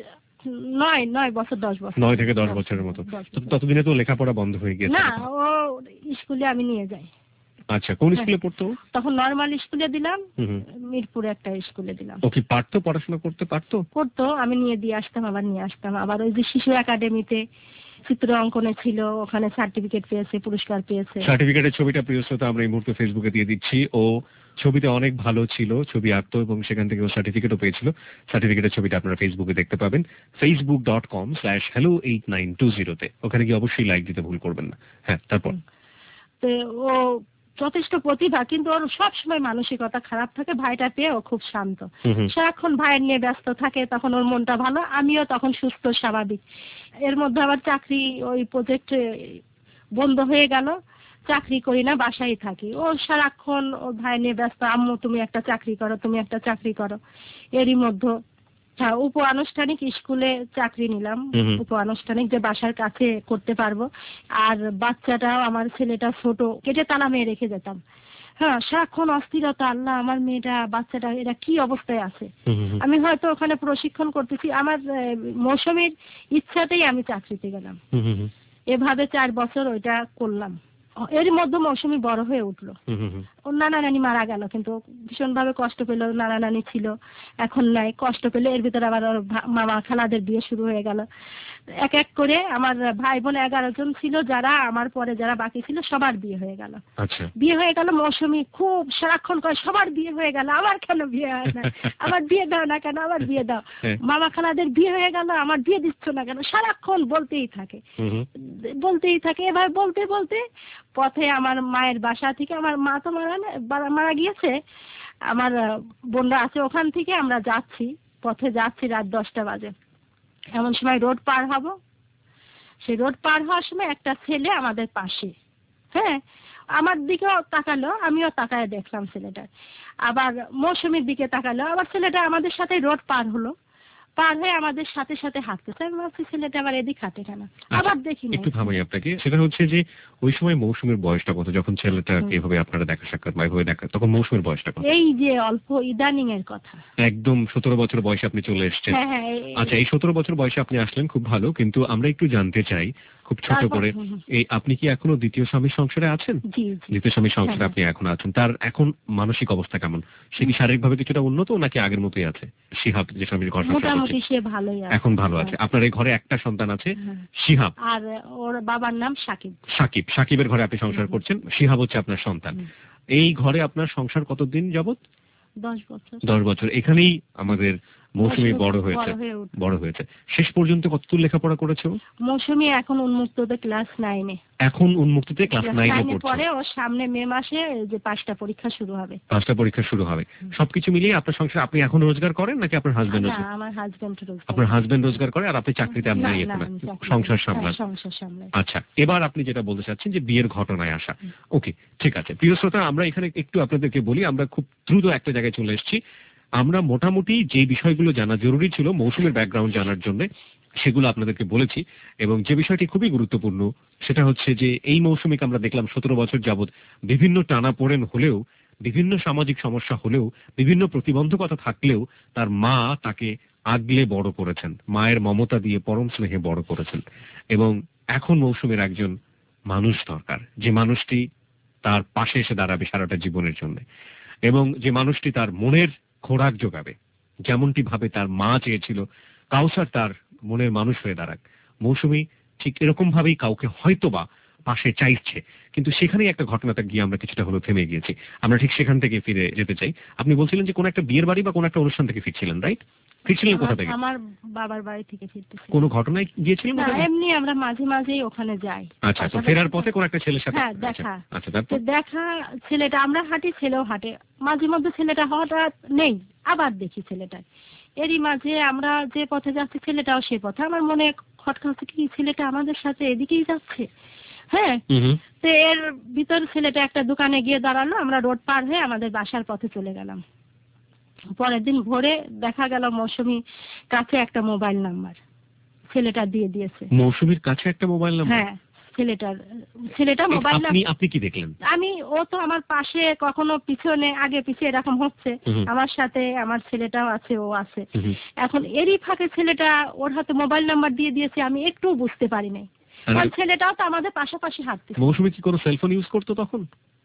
নয় নয় বছর দশ বছর নয় থেকে দশ বছরের মতো। ততদিনে তো লেখাপড়া বন্ধ হয়ে গেছে? না, ও স্কুলে আমি নিয়ে যাই। আচ্ছা, কোন স্কুলে পড়তো? তখন নরমাল স্কুলে দিলাম, মিরপুরে একটা স্কুলে দিলাম। ও কি পারতো, পড়াশোনা করতে পারতো? করতো, আমি নিয়ে দিয়ে আসতাম, আবার নিয়ে আসতাম। আবার ওই যে শিশু একাডেমিতে চিত্র অঙ্কনে ছিল, ওখানে সার্টিফিকেট পেয়েছে, পুরস্কার পেয়েছে। সার্টিফিকেটের ছবিটা প্রিয় শ্রোতা আমরা এই মুহূর্তে ফেসবুকে দিয়ে দিচ্ছি। ও ছবিতে অনেক ভালো ছিল, ছবি আঁকতো এবং সেখান থেকে ও সার্টিফিকেটও পেয়েছিল। সার্টিফিকেটের ছবিটা আপনারা ফেসবুকে দেখতে পাবেন, Facebook dot com slash hello eight nine two জিরোতে। ওখানে গিয়ে অবশ্যই লাইক দিতে ভুল করবেন না। হ্যাঁ, তারপর? তো ও যথেষ্ট প্রতিভা, কিন্তু ওর সবসময় মানসিকতা খারাপ থাকে। ভাইটা পেয়ে ও খুব শান্ত, সারাক্ষণ ভাইয়ের নিয়ে ব্যস্ত থাকে, তখন ওর মনটা ভালো, আমিও তখন সুস্থ স্বাভাবিক। এর মধ্যে আবার চাকরি, ওই প্রজেক্ট বন্ধ হয়ে গেল, চাকরি করি না, বাসায় থাকি। ও সারাক্ষণ ওর ভাই নিয়ে ব্যস্ত, আম্মু তুমি একটা চাকরি করো, তুমি একটা চাকরি করো। এরই মধ্যে হ্যাঁ, উপ আনুষ্ঠানিক স্কুলে চাকরি নিলাম, উপ আনুষ্ঠানিক যে বাসার কাছে করতে পারবো। আর বাচ্চাটাও, আমার ছেলেটা ছোট, কেটে তালা মেয়ে রেখে যেতাম। হ্যাঁ, সারাক্ষণ অস্থিরতা, আল্লাহ আমার মেয়েটা, বাচ্চাটা এরা কি অবস্থায় আছে। আমি হয়তো ওখানে প্রশিক্ষণ করতেছি, আমার মৌসুমীর ইচ্ছাতেই আমি চাকরিতে গেলাম। এভাবে চার বছর ওইটা করলাম। এর মধ্যে মৌসুমী বড় হয়ে উঠলো, ওর নানা নানি মারা গেল, কিন্তু ভীষণ ভাবে কষ্ট পেল। নানা নানি ছিল, এখন নাই, কষ্ট পেলে। এর ভিতরে আবার ওর মামা খালাদের বিয়ে শুরু হয়ে গেল। এক এক করে আমার ভাই বোন এগারো জন ছিল, যারা আমার পরে যারা বাকি ছিল সবার বিয়ে হয়ে গেল। বিয়ে হয়ে গেল, মৌসুমী খুব সারাক্ষণ করে সবার বিয়ে হয়ে গেল, আমার কেন বিয়ে হয় না, আমার বিয়ে দাও না কেন, আমার বিয়ে দাও। মামা খালাদের বিয়ে হয়ে গেল, আমার বিয়ে দিচ্ছ না কেন, সারাক্ষণ বলতেই থাকে বলতেই থাকে এভাবে বলতে বলতে পথে আমার মায়ের বাসা থেকে, আমার মা তো মারা মারা গিয়েছে, আমার বোনরা আছে, ওখান থেকে আমরা যাচ্ছি, পথে যাচ্ছি, রাত দশটা বাজে। এমন সময় রোড পার হব, সেই রোড পার হওয়ার সময় একটা ছেলে আমাদের পাশে, হ্যাঁ, আমার দিকেও তাকালো, আমিও তাকায় দেখলাম ছেলেটা। আবার মৌসুমীর দিকে তাকালো, আবার ছেলেটা আমাদের সাথে রোড পার হলো, পার হয়ে আমাদের সাথে সাথে হাঁটতেছে। আমি ভাবছি ছেলেটা আবার এদিক হাঁটে কেন, আবার দেখি একটু থামাই আপনাকে। সেটা হচ্ছে যে ওই সময় মৌসুমীর বয়সটা কত, যখন ছেলেটা এভাবে আপনারা দেখা সাক্ষাৎ বা এভাবে দেখা, তখন মৌসুমীর বয়সটা কত? এই যে অল্প ইদানিং এর কথা, একদম সতেরো বছর বয়সে আপনি চলে এসেছেন। আচ্ছা, এই সতেরো বছর বয়সে আপনি আসলেন, খুব ভালো, কিন্তু আমরা একটু জানতে চাই খুব ছোট করে, এই আপনি কি এখনো দ্বিতীয় স্বামীর সংসারে আছেন? দ্বিতীয় স্বামীর সংসারে আপনি এখন আছেন, তার এখন মানসিক অবস্থা কেমন? সে কি শারীরিক ভাবে কিছুটা উন্নত নাকি আগের মতোই আছে? শিহাব যে স্বামীর ঘর এখন ভালো আছে। আপনার এই ঘরে একটা সন্তান আছে, শিহাব, আর ওর বাবার নাম সাকিব। সাকিব, সাকিবের ঘরে আপনি সংসার করছেন, শিহাব হচ্ছে আপনার সন্তান। এই ঘরে আপনার সংসার কতদিন যাবত? দশ বছর। দশ বছর। এখানেই আমাদের মৌসুমী বড় হয়েছে, বড় হয়েছে। শেষ পর্যন্ত কতদূর লেখাপড়া করেছো? মৌসুমী এখন উন্মুক্ততে ক্লাস নাইনে। এখন উন্মুক্ততে ক্লাস নাইনে পড়ছে। পরে ও সামনে মে মাসে যে পাঁচটা পরীক্ষা শুরু হবে। পাঁচটা পরীক্ষা শুরু হবে। সবকিছু মিলিয়ে আপনার সংসার, আপনি এখন রোজগার করেন নাকি আপনার হাজবেন্ড রোজগার? না, আমার হাজবেন্ড রোজগার। আপনার হাজবেন্ড রোজগার করে আর আপনি চাকরিতে আপনি এখন সংসার সামলান। সংসার সামলান। আচ্ছা, এবার আপনি যেটা বলতে চাচ্ছেন যে বিয়ের ঘটনায় আসা। ওকে, ঠিক আছে। প্রিয় শ্রোতা, আমরা এখানে একটু আপনাদেরকে বলি, আমরা খুব দ্রুত একটা জায়গায় চলে এসেছি। আমরা মোটামুটি যে বিষয়গুলো জানা জরুরি ছিল মৌসুমীর ব্যাকগ্রাউন্ড জানার জন্য, সেগুলো আপনাদেরকে বলেছি। এবং যে বিষয়টি খুবই গুরুত্বপূর্ণ সেটা হচ্ছে যে এই মৌসুমীকে আমরা দেখলাম সতেরো বছর যাবৎ বিভিন্ন টানাপোড়েন হলেও বিভিন্ন সামাজিক সমস্যা হলেও, বিভিন্ন প্রতিবন্ধকতা থাকলেও তার মা তাকে আগলে বড় করেছেন, মায়ের মমতা দিয়ে পরম স্নেহে বড় করেছেন। এবং এখন মৌসুমীর একজন মানুষ দরকার, যে মানুষটি তার পাশে এসে দাঁড়াবে সারাটা জীবনের জন্য, এবং যে মানুষটি তার মনের খোরাক যোগাবে, যেমনটি ভাবে তার মা চেয়েছিল কাউসার তার মনের মানুষ হয়ে দাঁড়াক। মৌসুমী ঠিক এরকম ভাবেই কাউকে হয়তোবা পাশে চাইছে, কিন্তু সেখানেই একটা ঘটনাটা গিয়ে আমরা কিছুটা হলো থেমে গিয়েছি। আমরা ঠিক সেখান থেকে ফিরে যেতে চাই। আপনি বলছিলেন যে কোন একটা বিয়ের বাড়ি বা কোন একটা অনুষ্ঠান থেকে ফিরছিলেন, রাইট? ফিরছিলেন কোথা থেকে? আমার বাবার বাড়ি থেকে ফিরতেছি। কোন ঘটনায় গিয়েছিলেন? না, এমনি আমরা মাঝে মাঝেই ওখানে যাই। আচ্ছা, তো ফেরার পথে কোন একটা ছেলের সাথে? হ্যাঁ, দেখা। আচ্ছা, তারপর? দেখা, ছেলেটা, আমরা হাঁটি, ছেলেও হাঁটে, মাঝে মধ্যে ছেলেটা হঠাৎ নেই, আবার দেখি ছেলেটা। এরই মাঝে আমরা যে পথে যাচ্ছি ছেলেটাও সে পথে। আমার মনে খটকা হচ্ছে কি, ছেলেটা আমাদের সাথে এদিকেই যাচ্ছে। হ্যাঁ, তো এর ভিতর ছেলেটা একটা দোকানে গিয়ে দাঁড়ালো, আমরা রোড পার হয়ে আমাদের বাসার পথে চলে গেলাম। পরের দিন ভোরে দেখা গেল মৌসুমী কাছে একটা মোবাইল নাম্বার ছেলেটা দিয়ে দিয়েছে। মৌসুমীর কাছে একটা মোবাইল নাম্বার? হ্যাঁ, ছেলেটার ছেলেটা মোবাইল আপনি আপনি কি দেখলেন? আমি, ও তো আমার পাশে, কখনো পিছনে আগে পিছিয়ে এরকম হচ্ছে, আমার সাথে আমার ছেলেটাও আছে, ও আছে। এখন এরই ফাঁকে ছেলেটা ওর হাতে মোবাইল নাম্বার দিয়ে দিয়েছে, আমি একটু বুঝতে পারি নাই। কারণ ছেলেটাও তো আমাদের পাশাপাশি হাঁটছে। মৌসুমী কি কোনো সেলফোন ইউজ করতো তখন?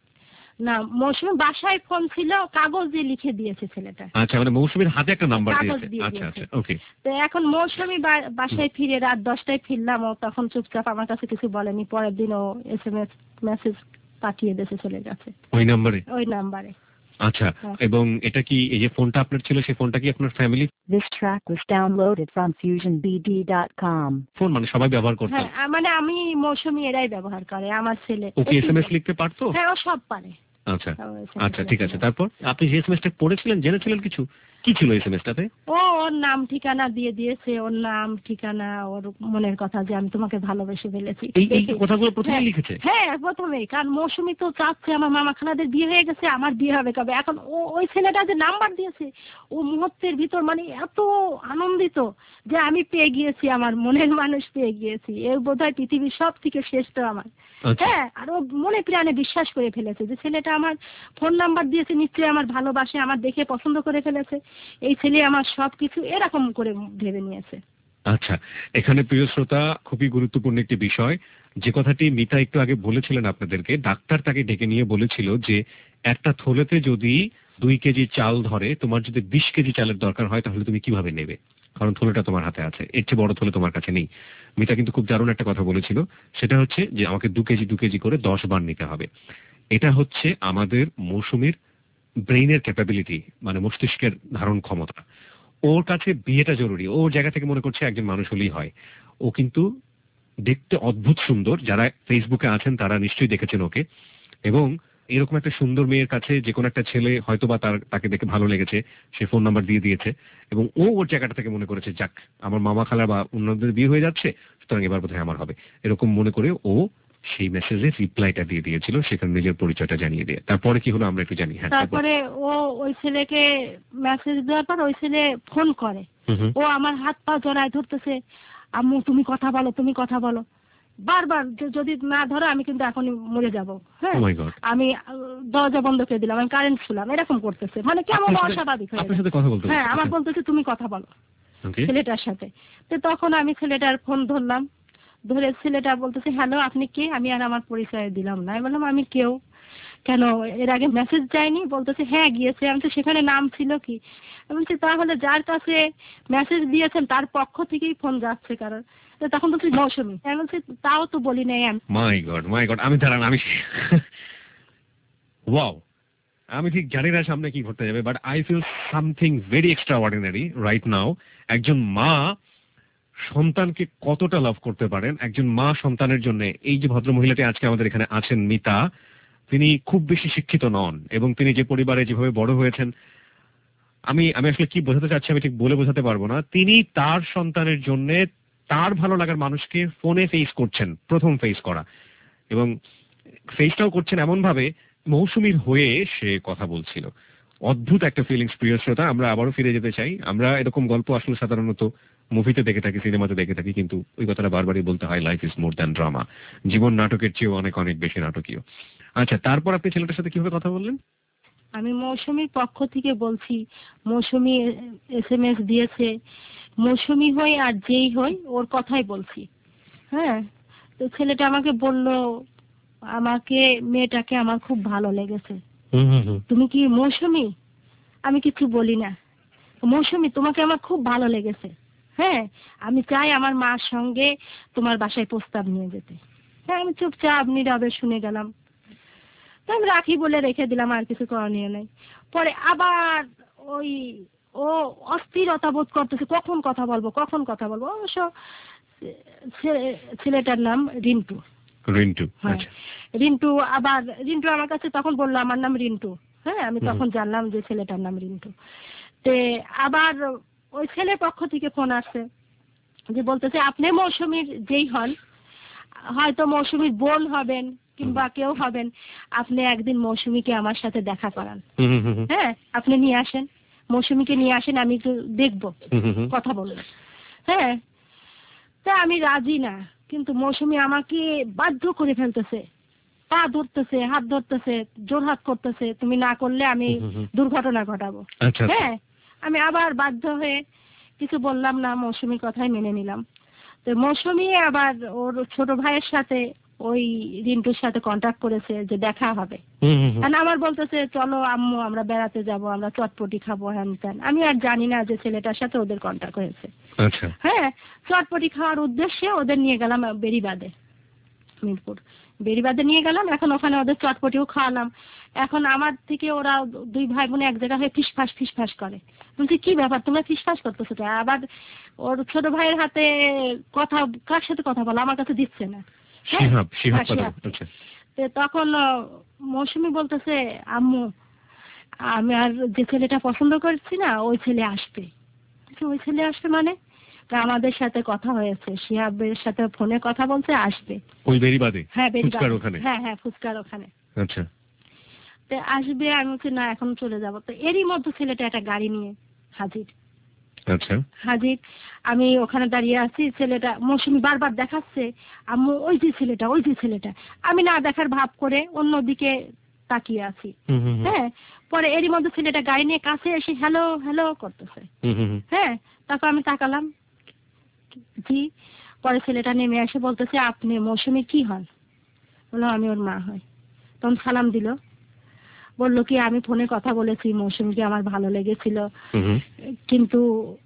না, মৌসুমী বাসায় ফোন ছিল, কাগজ দিয়ে লিখে দিয়েছে ছেলেটা। আচ্ছা, মানে মৌসুমীর হাতে একটা নাম্বার দিয়েছে। আচ্ছা আচ্ছা, ওকে। তো এখন মৌসুমী বাসায় ফিরে রাত দশটায় ফিরলাম, ও তখন চুপচাপ আমার কাছে কিছু বলেনি। পরের দিন ও এসএমএস মেসেজ পাঠিয়ে দিয়েছে ছেলের কাছে, ওই নাম্বারে? ওই নাম্বারে। আচ্ছা, এবং এটা কি, এই যে ফোনটা আপনার ছিল, সেই ফোনটা কি আপনার family? This track was downloaded from fusion b d dot com. Phone মানে সবাই ব্যবহার করত? হ্যাঁ, মানে আমি, মৌসুমী, এরাই ব্যবহার করে। আমার ছেলে। ও কি এসএমএস লিখতে পারতো? হ্যাঁ, ও সব পারে। আচ্ছা আচ্ছা, ঠিক আছে। তারপর আপনি যে এসএমএসটা পড়েছিলেন, জেনেছিলেন কিছু? কি ছিল এসএমএসটাতে? ও ওর নাম ঠিকানা দিয়ে দিয়েছে, ওর নাম ঠিকানা, ওর মনের কথা, যে আমি তোমাকে ভালোবেসে ফেলেছি। এই এই কথাগুলো প্রথমে লিখেছে? হ্যাঁ, প্রথমেই। কারণ মৌসুমী তো চাচ্ছে আমার মামা খালাদের বিয়ে হয়ে গেছে, আমার বিয়ে হবে কবে। এখন ও ওই ছেলেটা যে নাম্বার দিয়েছে, ও মুহূর্তের ভিতর মানে এত আনন্দিত যে আমি পেয়ে গিয়েছি, আমার মনের মানুষ পেয়ে গিয়েছি, এর বোধহয় পৃথিবীর সব থেকে শ্রেষ্ঠ আমার। হ্যাঁ, আর ও মনে প্রাণে বিশ্বাস করে ফেলেছে যে ছেলেটা আমার ফোন নাম্বার দিয়েছে, নিশ্চয়ই আমার ভালোবাসে, আমার দেখে পছন্দ করে ফেলেছে, এই ছেলে আমার সবকিছু, এরকম করে ভেবে নিয়েছে। আচ্ছা, এখানে প্রিয় শ্রোতা, খুবই গুরুত্বপূর্ণ একটি বিষয়, যে কথাটি মিতা একটু আগে বলেছিলেন আপনাদেরকে। ডাক্তার তাকে ডেকে নিয়ে বলেছিল যে একটা থলেতে যদি দুই কেজি চাল ধরে, তোমার যদি বিশ কেজি চালের দরকার হয় তাহলে তুমি কিভাবে নেবে, কারণ থলেটা তোমার হাতে আছে, এর চেয়ে বড় থলে তোমার কাছে নেই। মিতা কিন্তু খুব দারুণ একটা কথা বলেছিল, সেটা হচ্ছে যে আমাকে দু কেজি দু কেজি করে দশ বার নিতে হবে। এটা হচ্ছে আমাদের মৌসুমীর ব্রেইনের ক্যাপাবিলিটি, মানে মস্তিষ্কের ধারণ ক্ষমতা। ওর কাছে বিয়েটা জরুরি, ওর জায়গা থেকে মনে করছে একজন মানুষ হলেই হয়। ও কিন্তু দেখতে অদ্ভুত সুন্দর, যারা ফেসবুকে আছেন তারা নিশ্চয়ই দেখেছেন ওকে। এবং এরকম একটা সুন্দর মেয়ের কাছে যে কোনো একটা ছেলে হয়তোবা তার তাকে দেখে ভালো লেগেছে, সে ফোন নাম্বার দিয়ে দিয়েছে, এবং ও ওর জায়গাটা থেকে মনে করেছে যাক আমার মামা খালা বা অন্যদের বিয়ে হয়ে যাচ্ছে, সুতরাং এবার বোধহয় আমার হবে, এরকম মনে করে ও সেই মেসেজের রিপ্লাইটা দিয়ে দিয়েছিল, সেখানে নিজের পরিচয়টা জানিয়ে দিয়ে। তারপরে কি হলো আমরা একটু জানি। হ্যাঁ, তারপরে ও ওই ছেলেকে মেসেজ দেওয়ার পর ওই ছেলে ফোন করে, ও আমার হাত পা জড়ায় ধরতেছে, আম্মু তুমি কথা বলো, তুমি কথা বলো, বারবার, যদি না ধরো আমি কিন্তু এখনই মরে যাব। হ্যাঁ, আমি দরজা বন্ধ করে দিলাম, আমি কারেন্ট শুলাম, এরকম করতেছে, মানে কেমন অস্বাভাবিক হয়ে গেছে। হ্যাঁ, আমার বলতেছে তুমি কথা বলো ছেলেটার সাথে। তো তখন আমি ছেলেটার ফোন ধরলাম, ধরে ছেলেটা বলতেছে হ্যালো আপনি কে? আমি আর আমার পরিচয় দিলাম না। আমি বললাম আমি কেউ, কেন এর আগে মেসেজ যায়নি? বলতেছে হ্যাঁ গিয়েছে। আমি তো সেখানে নাম ছিল কি? আমি বলছি তাহলে যার কাছে মেসেজ দিয়েছেন তার পক্ষ থেকেই ফোন যাচ্ছে কারণ। তখন বলছি মৌসুমী। আমি বলছি তাও তো বলি নাই আমি। মাই গড মাই গড, আমি দাঁড়ান, আমি ওয়াও, আমি ঠিক জানি না সামনে কি ঘটতে যাবে, but I feel something very extraordinary right now. একজন মা সন্তানকে কতটা লাভ করতে পারেন, একজন মা সন্তানের জন্য। এই যে ভদ্র মহিলাটি আজকে আমাদের এখানে আছেন, মিতা, তিনি খুব বেশি শিক্ষিত নন, এবং তিনি যে পরিবারে যেভাবে বড় হয়েছেন, আমি আমি আসলে কি বোঝাতে চাচ্ছি আমি ঠিক বলে বোঝাতে পারবো না। তিনি তার সন্তানের জন্য তার ভালো লাগার মানুষকে ফোনে ফেস করছেন, প্রথম ফেস করা, এবং ফেসটাও করছেন এমন ভাবে মৌসুমীর হয়ে সে কথা বলছিল। অদ্ভুত একটা ফিলিংস প্রিয় শ্রোতা। আমরা আবারও ফিরে যেতে চাই। আমরা এরকম গল্প আসলে সাধারণত মুভিতে দেখে থাকি, সিনেমাতে দেখে থাকি, কিন্তু ওই কথাটা বারবারই বলতে হয়, life is more than drama. জীবন নাটকের চেয়েও অনেক অনেক বেশি নাটকীয়। আচ্ছা, তারপর আপনি ছেলেটার সাথে কিভাবে কথা বললেন? আমি মৌসুমীর পক্ষ থেকে বলছি, মৌসুমী এস এম এস দিয়েছে, মৌসুমী হই আর যেই হই ওর কথাই বলছি। হ্যাঁ, তো ছেলেটা আমাকে বলল, আমাকে মেয়েটাকে আমার খুব ভালো লেগেছে। তুমি কি মৌসুমী? আমি কিছু বলি না। মৌসুমী, তোমাকে আমার খুব ভালো লেগেছে। হ্যাঁ, আমি চাই আমার মার সঙ্গে তোমার বাসায় প্রস্তাব নিয়ে যেতে। হ্যাঁ, আমি চুপচাপ নীরবে শুনে গেলাম। তো আমি রাখি বলে রেখে দিলাম, আর কিছু করণীয় নেই। পরে আবার ওই ও অস্থিরতা বোধ করতেছে, কখন কথা বলবো কখন কথা বলবো। অবশ্য ছেলেটার নাম রিন্টু। রিন্টু, হ্যাঁ রিন্টু। আবার রিন্টু আমার কাছে তখন বললো আমার নাম রিন্টু। হ্যাঁ, আমি তখন জানলাম যে ছেলেটার নাম রিন্টু। তে আবার ওই ছেলের পক্ষ থেকে ফোন আসছে, যে বলতেছে আপনি মৌসুমীর যেই হন, হয়তো মৌসুমীর বোন হবেন কিংবা কেউ হবেন, আপনি একদিন মৌসুমীকে আমার সাথে দেখা করান। হ্যাঁ, আপনি নিয়ে আসেন, মৌসুমীকে নিয়ে আসেন, আমি একটু দেখবো, কথা বলবো। হ্যাঁ, তা আমি রাজি না, কিন্তু মৌসুমী আমাকে বাধ্য করে ফেলতেছে, পা ধরতেছে, হাত ধরতেছে, জোর হাত করতেছে, তুমি না করলে আমি দুর্ঘটনা ঘটাবো। হ্যাঁ, আমি আবার বাধ্য হয়ে কিছু বললাম না, মৌসুমীর কথাই মেনে নিলাম। তো মৌসুমী আবার ওর ছোট ভাইয়ের সাথে ওই রিন্টুর সাথে কন্ট্যাক্ট করেছে যে দেখা হবে। আমার বলতেছে চলো আম্মু আমরা বেড়াতে যাব, আমরা চটপটি খাবো, হ্যান ত্যান। আমি আর জানি না যে ছেলেটার সাথে ওদের কন্ট্যাক্ট হয়েছে। হ্যাঁ, চটপটি খাওয়ার উদ্দেশ্যে ওদের নিয়ে গেলাম বেড়িবাঁধে, মিরপুর বেড়িবাঁধে নিয়ে গেলাম। এখন ওখানে ওদের চটপটিও খাওয়ালাম। এখন আমার থেকে ওরা দুই ভাই বোনে এক জায়গায় হয়ে ফিসফাস ফিসফাস করে। বলছি কি ব্যাপার, তোমরা ফিসফাস করতেছো? আবার ওর ছোট ভাইয়ের হাতে কথা, কার সাথে কথা বলো, আমার কাছে দিচ্ছে না। তখন মৌসুমী বলতেছে আম্মু আমি আর যে ছেলেটা পছন্দ করছি না, ওই ছেলে আসবে। ওই ছেলে আসবে মানে? আমাদের সাথে কথা হয়েছে, শিহাবের সাথে ফোনে কথা বলছে, আসবে ওই বেড়িবাঁধে। হ্যাঁ বেড়িবাঁধে, হ্যাঁ হ্যাঁ ফুচকার ওখানে। আচ্ছা, তো আসবে। আমি বলছি না, এখন চলে যাবো। তো এরই মধ্যে ছেলেটা একটা গাড়ি নিয়ে হাজির। আচ্ছা, হাজির। আমি ওখানে দাঁড়িয়ে আছি, ছেলেটা মৌসুমী বারবার দেখাচ্ছে আম্মু ওই যে ছেলেটা, ওই যে ছেলেটা। আমি না দেখার ভাব করে অন্যদিকে তাকিয়ে আছি। হ্যাঁ, পরে এরই মধ্যে ছেলেটা গাড়ি নিয়ে কাছে এসে হ্যালো হ্যালো করতেছে। হ্যাঁ, তারপর আমি তাকালাম, জি। পরে ছেলেটা নেমে এসে বলতেছে আপনি মৌসুমী কি হন? বললাম আমি ওর মা হই। তখন সালাম দিল, বললো কি আমি ফোনে কথা বলেছি, মৌসুমীকে আমার ভালো লেগেছিল, কিন্তু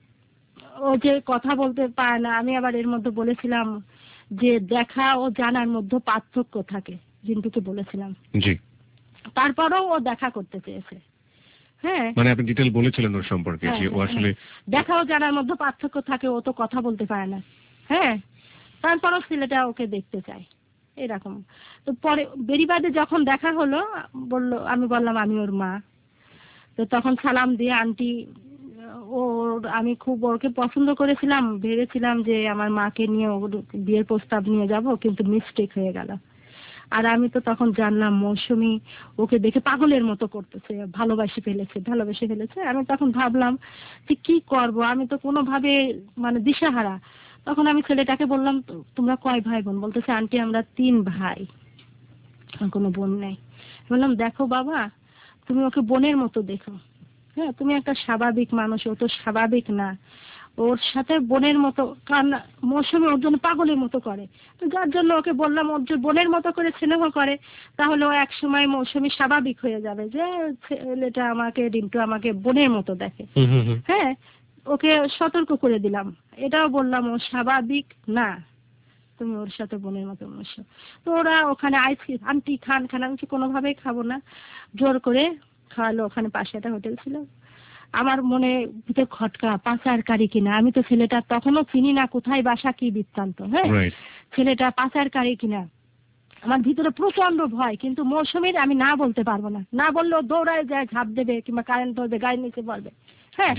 ও যে কথা বলতে পারে না। আমি আবার এর মধ্যে বলেছিলাম যে দেখা ও জানার মধ্যে পার্থক্য থাকে, রিন্টুকে বলেছিলাম। জি। তারপরেও ও দেখা করতে চেয়েছে। হ্যাঁ, মানে আপনি ডিটেইল বলেছিলেন ওর সম্পর্কে যে ও আসলে দেখা ও জানার মধ্যে পার্থক্য থাকে, ও তো কথা বলতে পারে না। হ্যাঁ, তারপরও ছেলেটা ওকে দেখতে চায়, এরকম। তো পরে বেড়িবাঁধে যখন দেখা হলো, বললো, আমি বললাম আমি ওর মা। তো তখন সালাম দিয়ে আন্টি, ও আমি খুব ওকে পছন্দ করেছিলাম, ভেবেছিলাম যে আমার মাকে নিয়ে ওর বিয়ের প্রস্তাব নিয়ে যাব, কিন্তু মিস্টেক হয়ে গেল। আর আমি তো তখন জানলাম মৌসুমী ওকে দেখে পাগলের মতো করতেছে, ভালোবাসি ফেলেছে ভালোবেসে ফেলেছে। আমি তখন ভাবলাম যে কি করব, আমি তো কোনোভাবে মানে দিশাহারা। তখন আমি ছেলেটাকে বললাম তোমরা কয় ভাই বোন? বলতেছে আন্টি আমরা তিন ভাই, কোনো বোন নেই। বললাম দেখো বাবা, তুমি ওকে বোনের মতো দেখো। হ্যাঁ, তুমি একটা স্বাভাবিক মানুষ, ও তো স্বাভাবিক না, ওর সাথে বোনের মতো। কারণ মৌসুমী ওর জন্য পাগলের মতো করে, যার জন্য ওকে বললাম ওর যে বোনের মতো করে স্নেহ করে, তাহলে ও এক সময় মৌসুমী স্বাভাবিক হয়ে যাবে, যে ছেলেটা আমাকে রিন্টু আমাকে বোনের মতো দেখে। হ্যাঁ, ওকে সতর্ক করে দিলাম, এটাও বললাম ও স্বাভাবিক না, তুমি ওর সাথে বোনের মতো বসো। তো ওরা ওখানে আইসক্রিম আন্টি খান খান, আমি কোনোভাবেই খাবো না, জোর করে খাওয়ালো। ওখানে পাশে একটা হোটেল ছিল। আমার মনে ভিতর খটকা, পাচারকারী কিনা। আমি তো ছেলেটা তখনও চিনি না, কোথায় বাসা, কি বৃত্তান্ত। হ্যাঁ, ছেলেটা পাচারকারী কিনা আমার ভিতরে প্রচন্ড ভয়। কিন্তু মৌসুমীর আমি না বলতে পারবো না, না বললেও দৌড়ায় যায়, ঝাঁপ দেবে কিংবা কারেন্ট ধরবে, গাড়ির নিচে পড়বে। হ্যাঁ,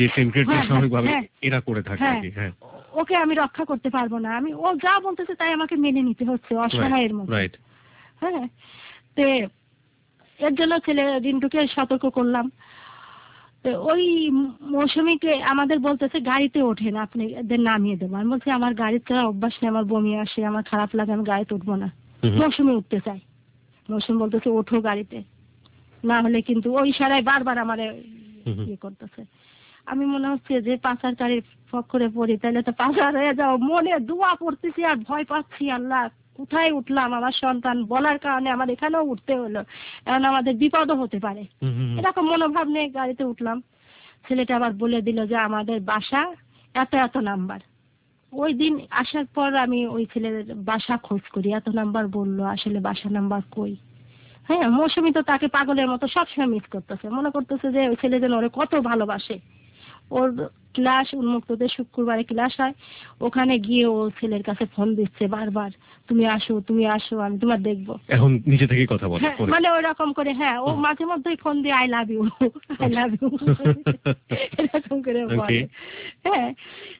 ওকে আমি রক্ষা করতে পারবো না। আমি ও যা বলতেছে তাই আমাকে মেনে নিতে হচ্ছে, অসহায়ের মতো। হ্যাঁ, তো এর জন্য ছেলে রিন্টুকে সতর্ক করলাম। ওই মৌসুমীকে আমাদের বলতেছে গাড়িতে ওঠেন, আপনি এদের নামিয়ে দেবো। আমি বলছি আমার গাড়ির চড়া অভ্যাস নেই, আমার বমি আসে, আমার খারাপ লাগে, আমি গাড়িতে উঠবো না। মৌসুমী উঠতে চাই, মৌসুমী বলতেছে ওঠো গাড়িতে। না হলে কিন্তু ওই ইশারায় বারবার আমারে ইয়ে করতেছে। আমি মনে হচ্ছে যে পাচারকারীর পক্ষে পড়ি, তাহলে তো পাচার হয়ে যাও, মনে দোয়া পড়তেছি আর ভয় পাচ্ছি, আল্লাহ কোথায় উঠলাম, আমার সন্তান বলার কারণে আমার এখানেও উঠতে হলো, এখন আমাদের বিপদও হতে পারে, এরকম মনোভাব নিয়ে গাড়িতে উঠলাম। ছেলেটা আবার বলে দিল যে আমাদের বাসা এত এত নাম্বার। ওই দিন আসার পর আমি ওই ছেলের বাসা খোঁজ করি, এত নাম্বার বললো, আসলে বাসা নাম্বার কই। হ্যাঁ, মৌসুমী তো তাকে পাগলের মতো সবসময় মিস করতেছে, মনে করতেছে যে ওই ছেলে যেন ওরে কত ভালোবাসে। ওর ক্লাস উন্মুক্তদের শুক্রবারে ক্লাস হয়, ওখানে গিয়ে ও ছেলের কাছে ফোন দিচ্ছে বারবার, তুমি আসো তুমি আসো, আমি তোমার দেখবো। এখন নিজে থেকে কথা বলে মানে ওই রকম করে, হ্যাঁ ও মাঝে মধ্যেই ফোন দিয়ে I love you I love you এরকম করে বলে। হ্যাঁ,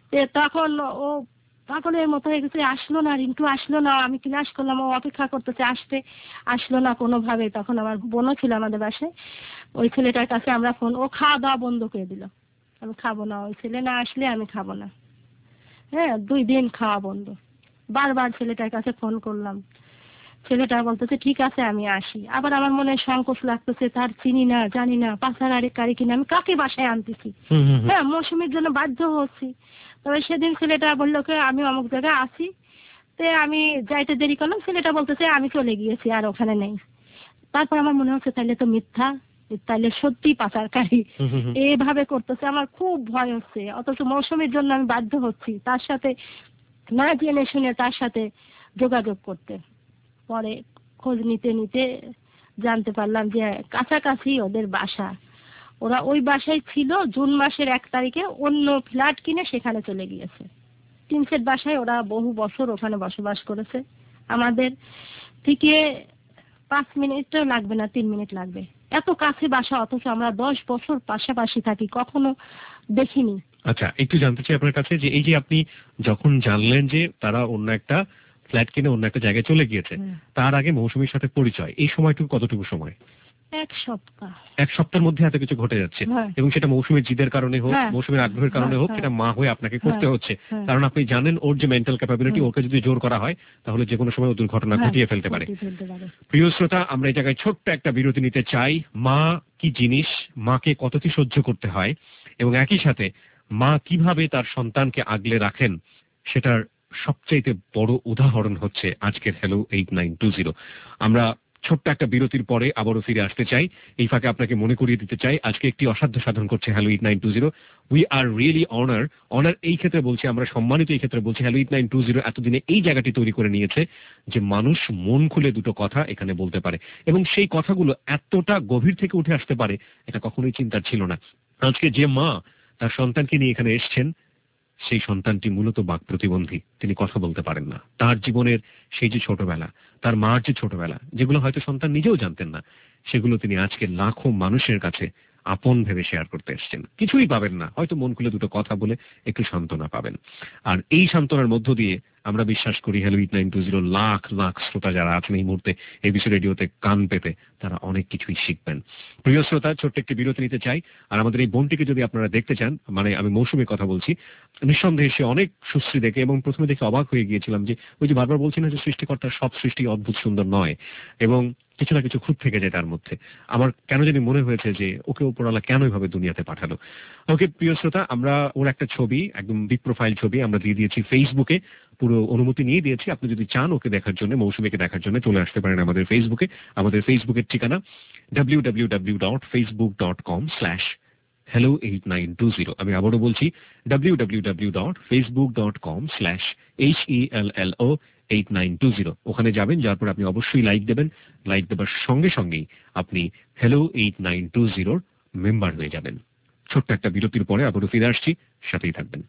তখন ও পাগলের মতো হয়ে গেছে, আসলো না, রিন্টু আসলো না, আমি ক্লাস করলাম, ও অপেক্ষা করতেছে, আসতে আসলো না কোনোভাবে। তখন আমার বোনও ছিল আমাদের বাসায়, ওই ছেলেটার কাছে আমরা ফোন, ও খাওয়া দাওয়া বন্ধ করে দিল, আমি খাবো না, ওই ছেলে না আসলে আমি খাবো না। হ্যাঁ, দুই দিন খাওয়া বন্ধ। বারবার ছেলেটার কাছে ফোন করলাম, ছেলেটা বলতেছে ঠিক আছে আমি আসি। আবার আমার মনে সংকোচ লাগতেছে, তার চিনি না জানি না, পাশার আরেক কারি কিনা, আমি কাকে বাসায় আনতেছি। হ্যাঁ, মৌসুমীর জন্য বাধ্য হচ্ছি। তবে সেদিন ছেলেটা বললো কে আমি অমুক জায়গায় আসি, তে আমি যাইতে দেরি করলাম, ছেলেটা বলতেছে আমি চলে গিয়েছি আর ওখানে নেই। তারপর আমার মনে হচ্ছে তাইলে তো মিথ্যা, তাইলে সত্যি পাচারকারী এভাবে করতেছে, আমার খুব ভয় হচ্ছে। অথচ মৌসুমীর জন্য আমি বাধ্য হচ্ছি তার সাথে না জেনে শুনে তার সাথে যোগাযোগ করতে। পরে খোঁজ নিতে নিতে জানতে পারলাম যে কাছাকাছি ওদের বাসা, ওরা ওই বাসায় ছিল, জুন মাসের এক তারিখে অন্য ফ্ল্যাট কিনে সেখানে চলে গিয়েছে। তিন সেট বাসায় ওরা বহু বছর ওখানে বসবাস করেছে, আমাদের থেকে পাঁচ মিনিটও লাগবে না, তিন মিনিট লাগবে, এত কাছে বাসা, অথচ আমরা দশ বছর পাশাপাশি থাকি, কখনো দেখিনি। আচ্ছা, একটু জানতে চাই আপনার কাছে যে এই যে আপনি যখন জানলেন যে তারা অন্য একটা ফ্ল্যাট কিনে অন্য একটা জায়গায় চলে গিয়েছে, তার আগে মৌসুমীর সাথে পরিচয়, এই সময়টুকু কতটুকু সময়? এক সপ্তাহ। এক সপ্তাহের মধ্যে এত কিছু ঘটে যাচ্ছে, এবং সেটা মৌসুমীর জিদের কারণে হোক, মৌসুমীর আগ্রহের কারণে হোক, সেটা মা হয়ে আপনাকে করতে হচ্ছে, কারণ আপনি জানেন ওর যে মেন্টাল ক্যাপাবিলিটি, ওকে যদি জোর করা হয় তাহলে যে কোনো সময় দুর্ঘটনা ঘটিয়ে ফেলতে পারে। প্রিয় শ্রোতা, আমরা এই জায়গায় ছোট্ট একটা বিরতি নিতে চাই। মা কি জিনিস, মাকে কতটি সহ্য করতে হয়, এবং একই সাথে মা কিভাবে তার সন্তানকে আগলে রাখেন, সেটার সবচাইতে বড় উদাহরণ হচ্ছে আজকের hello eight nine two zero. আমরা ছোট্ট একটা বিরতির পরে আবারও ফিরে আসতে চাই। এই ফাঁকে আপনাকে মনে করিয়ে দিতে চাই আজকে একটি অসাধ্য সাধন করছে hello eight nine two zero. We are really honour honour এই ক্ষেত্রে বলছি, আমরা সম্মানিত এই ক্ষেত্রে বলছি, hello eight nine two zero এতদিনে এই জায়গাটি তৈরি করে নিয়েছে যে মানুষ মন খুলে দুটো কথা এখানে বলতে পারে, এবং সেই কথাগুলো এতটা গভীর থেকে উঠে আসতে পারে, এটা কখনোই চিন্তার ছিল না। আজকে যে মা তার সন্তানকে নিয়ে এখানে এসছেন, সেই সন্তানটি মূলত বাক প্রতিবন্ধী, তিনি কথা বলতে পারেন না। তার জীবনের সেই যে ছোটবেলা, তার মার যে ছোটবেলা, যেগুলো হয়তো সন্তান নিজেও জানতেন না, সেগুলো তিনি আজকে লাখো মানুষের কাছে আপন ভেবে শেয়ার করতে এসছেন। কিছুই পাবেন না, হয়তো মন খুলে দুটো কথা বলে একটু সান্ত্বনা পাবেন। আর এই সান্ত্বনার মধ্য দিয়ে আমরা বিশ্বাস করি hello eight nine two zero lakh lakh শ্রোতা যারা আছেন এই মুহূর্তে এবিসি রেডিওতে কান পেতে, তারা অনেক কিছুই শিখবেন। প্রিয় শ্রোতা, ছোট্ট একটি বিরতি নিতে চাই। আর আমাদের এই বোনটিকে যদি আপনারা দেখতে চান, মানে আমি মৌসুমীর কথা বলছি, নিঃসন্দেহে সে অনেক সুশ্রী দেখে, এবং প্রথমে দেখে অবাক হয়ে গিয়েছিলাম যে ওই যে বারবার বলছি না যে সৃষ্টিকর্তার সব সৃষ্টি অদ্ভুত সুন্দর নয়, এবং কিছু না কিছু খুঁত থেকে যায় তার মধ্যে। আমার কেন জানি মনে হয়েছে যে ওকে উপরওয়ালা কেন এভাবে দুনিয়াতে পাঠালো। ওকে প্রিয় শ্রোতা, আমরা ওর একটা ছবি, একদম বিগ প্রোফাইল ছবি আমরা দিয়ে দিয়েছি ফেসবুকে, পুরো অনুমতি নিয়ে দিয়েছি। আপনি যদি চান ওকে দেখার জন্য, মৌসুমীকে দেখার জন্য, চলে আসতে পারেন আমাদের ফেসবুকে। আমাদের ফেসবুকের ঠিকানা W W W dot Facebook dot com slash hello eight nine two zero. আমি আবারও বলছি W W W dot Facebook dot com slash H E L L O eight nine two zero. ওখানে যাবেন, যাওয়ার পর আপনি অবশ্যই লাইক দেবেন। লাইক দেবার সঙ্গে সঙ্গেই আপনি হ্যালো এইট নাইন টু জিরোর মেম্বার হয়ে যাবেন। ছোট্ট একটা বিরতির পরে আবারও ফিরে আসছি, সাথেই থাকবেন।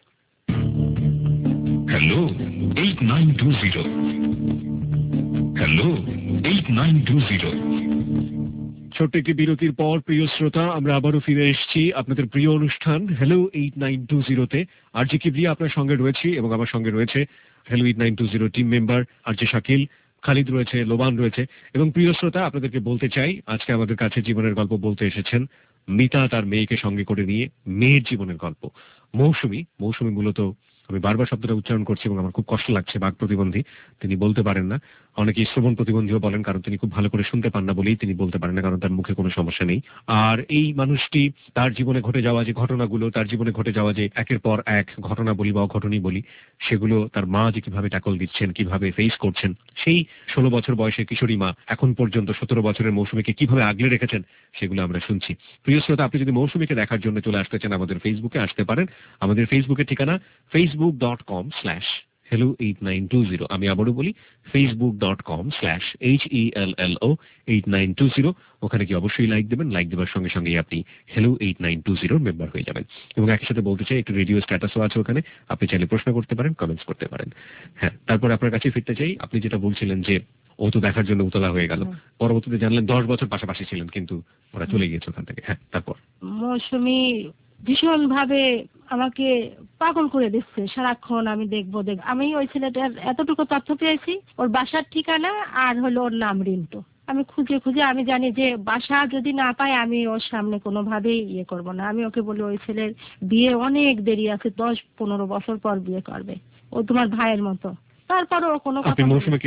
Hello eight nine two zero, hello eight nine two zero. ছোট্ট একটি বিরতির পর প্রিয় শ্রোতা, আমরা আবারও ফিরে এসেছি আপনাদের প্রিয় অনুষ্ঠান হ্যালো এইট নাইন টু জিরোতে। আর জি কিবরিয়া আপনার সঙ্গে রয়েছি, এবং আমার সঙ্গে রয়েছে hello eight nine two zero team member আর যে শাকিল, খালিদ রয়েছে, লোবান রয়েছে। এবং প্রিয় শ্রোতা, আপনাদেরকে বলতে চাই আজকে আমাদের কাছে জীবনের গল্প বলতে এসেছেন মিতা, তার মেয়েকে সঙ্গে করে নিয়ে মেয়ের জীবনের গল্প। মৌসুমী মৌসুমী মূলত আমি বারবার শব্দটা উচ্চারণ করছি এবং আমার খুব কষ্ট লাগছে। বাক প্রতিবন্ধী, তিনি বলতে পারেন না। অনেকে শ্রবণ প্রতিবন্ধীও বলেন, কারণ তিনি খুব ভালো করে শুনতে পান না বলেই তিনি বলতে পারেন না, কারণ তার মুখে কোনো সমস্যা নেই। আর এই মানুষটি তার জীবনে ঘটে যাওয়া যে ঘটনাগুলো, তার জীবনে ঘটে যাওয়া যে একের পর এক ঘটনা বলি বা অঘটনই বলি, সেগুলো তার মা যে কিভাবে ট্যাকল দিচ্ছেন, কিভাবে ফেস করছেন, সেই ষোলো বছর বয়সে কিশোরী মা এখন পর্যন্ত সতেরো বছরের মৌসুমীকে কিভাবে আগলে রেখেছেন, সেগুলো আমরা শুনছি। প্রিয় শ্রোতা, আপনি যদি মৌসুমীকে দেখার জন্য চলে আসতে চান, আমাদের ফেসবুকে আসতে পারেন। আমাদের ফেসবুকের ঠিকানা Facebook dot com slash hello eight nine two zero. আমি আবারও বলি, Facebook dot com slash H E L L O eight nine two zero. ওখানে কি অবশ্যই লাইক দেবেন। লাইক দেওয়ার সঙ্গে সঙ্গে আপনি হেলো এইট নাইন টু জিরোর মেম্বার হয়ে যাবেন। এবং একই সাথে বলতে চাই, একটু রেডিও স্ট্যাটাসও আছে ওখানে, আপনি চাইলে প্রশ্ন করতে পারেন, কমেন্টস করতে পারেন। হ্যাঁ, তারপর আপনার কাছে ফিরতে চাই। আপনি যেটা বলছিলেন যে ও তো দেখার জন্য উতলা হয়ে গেল, পরবর্তীতে জানলেন দশ বছর পাশাপাশি ছিলেন, কিন্তু ওরা চলে গিয়েছে ওখান থেকে। হ্যাঁ, তারপর মৌসুমী ভীষণ ভাবে আমাকে পাগল করে দিচ্ছে, সারাক্ষণ আমি দেখবো দেখ আমি ওই ছেলেটার এতটুকু তথ্য পেয়েছি, ওর বাসার ঠিকানা আর হলো ওর নাম রিন্টু। আমি খুঁজে খুঁজে আমি জানি যে বাসা যদি না পাই আমি ওর সামনে কোনোভাবেই ইয়ে করব না। আমি ওকে বলি ওই ছেলের বিয়ে অনেক দেরি আছে, দশ পনেরো বছর পর বিয়ে করবে, ও তোমার ভাইয়ের মতো। তারপর ও কোনো কথা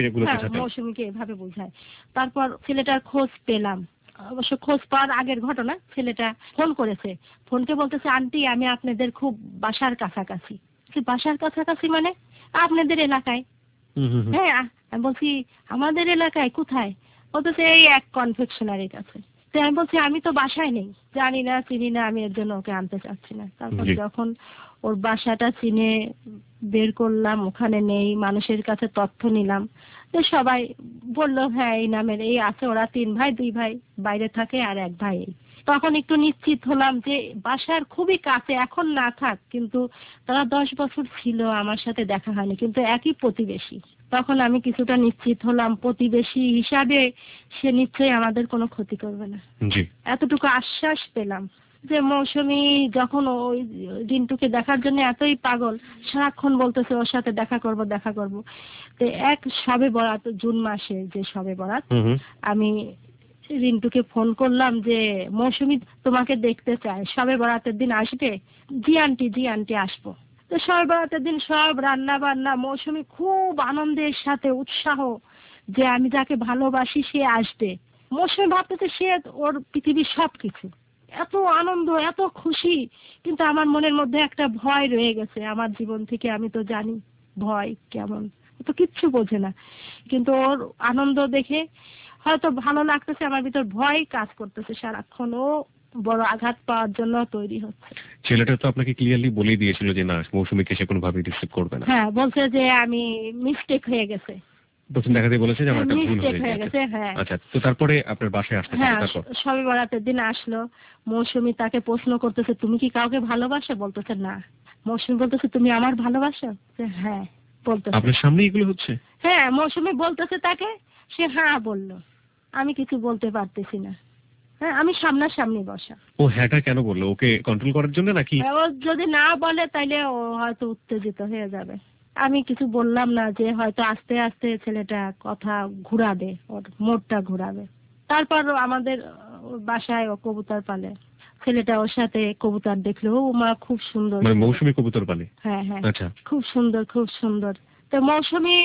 মৌসুমীকে এভাবে বোঝায়। তারপর ছেলেটার খোঁজ পেলাম, অবশ্য খোঁজ পাওয়ার আগের ঘটনা। ছেলেটা ফোন করেছে, ফোনকে বলতেছে আন্টি আমি আপনাদের খুব বাসার কাছাকাছি। বাসার কাছাকাছি মানে আপনাদের এলাকায়? হ্যাঁ। আমি বলছি আমাদের এলাকায় কোথায়? বলতেছে এই এক কনফেকশনারির কাছে। তো আমি বলছি আমি তো বাসায় নেই, জানি না চিনি না, আমি এর জন্য ওকে আনতে চাচ্ছি না। তারপর যখন ওর বাসাটা চিনে বের করলাম, ওখানে নেই, মানুষের কাছে তথ্য নিলাম, সবাই বললো হ্যাঁ এই নামের এই আছে, ওরা তিন ভাই, দুই ভাই বাইরে থাকে আর এক ভাই। তখন একটু নিশ্চিত হলাম যে বাসার খুবই কাছে, এখন না থাক, কিন্তু তারা দশ বছর ছিল, আমার সাথে দেখা হয়নি, কিন্তু একই প্রতিবেশী। তখন আমি কিছুটা নিশ্চিত হলাম, প্রতিবেশী হিসাবে সে নিশ্চয়ই আমাদের কোনো ক্ষতি করবে না, এতটুকু আশ্বাস পেলাম। যে মৌসুমী যখন ওই রিন্টুকে দেখার জন্য এতই পাগল, সারাক্ষণ বলতেছে ওর সাথে দেখা করব দেখা করব। তো এক সবে বরাত, জুন মাসে যে সবে বরাত, আমি রিন্টুকে ফোন করলাম যে মৌসুমী তোমাকে দেখতে চায়, সবে বরাতের দিন আসবে? জি আন্টি, জি আন্টি আসবো। তো সবে বরাতের দিন সব রান্না বান্না, মৌসুমী খুব আনন্দের সাথে উৎসাহ যে আমি যাকে ভালোবাসি সে আসবে। মৌসুমী ভাবতেছে সে ওর পৃথিবীর সবকিছু, এত আনন্দ, এত খুশি। কিন্তু আমার মনের মধ্যে একটা ভয় রয়ে গেছে আমার জীবন থেকে। আমি তো জানি ভয় কেমন, তো কিচ্ছু বোঝে না, কিন্তু ওর আনন্দ দেখে হয়তো ভালো লাগতেছে, আমার ভিতর ভয় কাজ করতেছে সারাক্ষণ। ও বড় আঘাত পাওয়ার জন্য তৈরি হচ্ছে। ছেলেটা তো আপনাকে ক্লিয়ারলি বলে দিয়েছিল যে না, মৌসুমীকে সে কোনোভাবে রিসিভ করবে না। হ্যাঁ, বলছে যে আমি মিস্টেক হয়ে গেছে, প্রথম দেখাতে বলেছে যে আমার একটা ভুল হয়ে গেছে। হ্যাঁ। আচ্ছা, তো তারপরে আপনার বাসায় আসতে হ্যাঁ, সবে বরাতের দিন আসলো। মৌসুমী তাকে প্রশ্ন করতেছে তুমি কি কাউকে ভালোবাসো? বলতেছে না। মৌসুমী বলতেছে তুমি আমার ভালোবাসো? হ্যাঁ বলতেছে। আপনার সামনে এগুলো হচ্ছে? হ্যাঁ, মৌসুমী বলতেছে তাকে, সে হ্যাঁ বললো। আমি কিছু বলতে পারতেছি না। হ্যাঁ, আমি সামনাসামনি বসা। ও হ্যাঁটা কেন বললো? ওকে কন্ট্রোল করার জন্য নাকি? ও যদি না বলে তাইলে ও হয়তো উত্তেজিত হয়ে যাবে। আমি কিছু বললাম না, যে হয়তো আস্তে আস্তে ছেলেটা কথা ঘুরাবে, ওর মোড়টা ঘুরাবে। তারপর আমাদের বাসায় ও কবুতর পালে, ছেলেটা ওর সাথে কবুতর দেখলো, ও মা খুব সুন্দর। মানে মৌসুমী কবুতর পালে? হ্যাঁ হ্যাঁ। আচ্ছা, খুব সুন্দর, খুব সুন্দর। তো মৌসুমী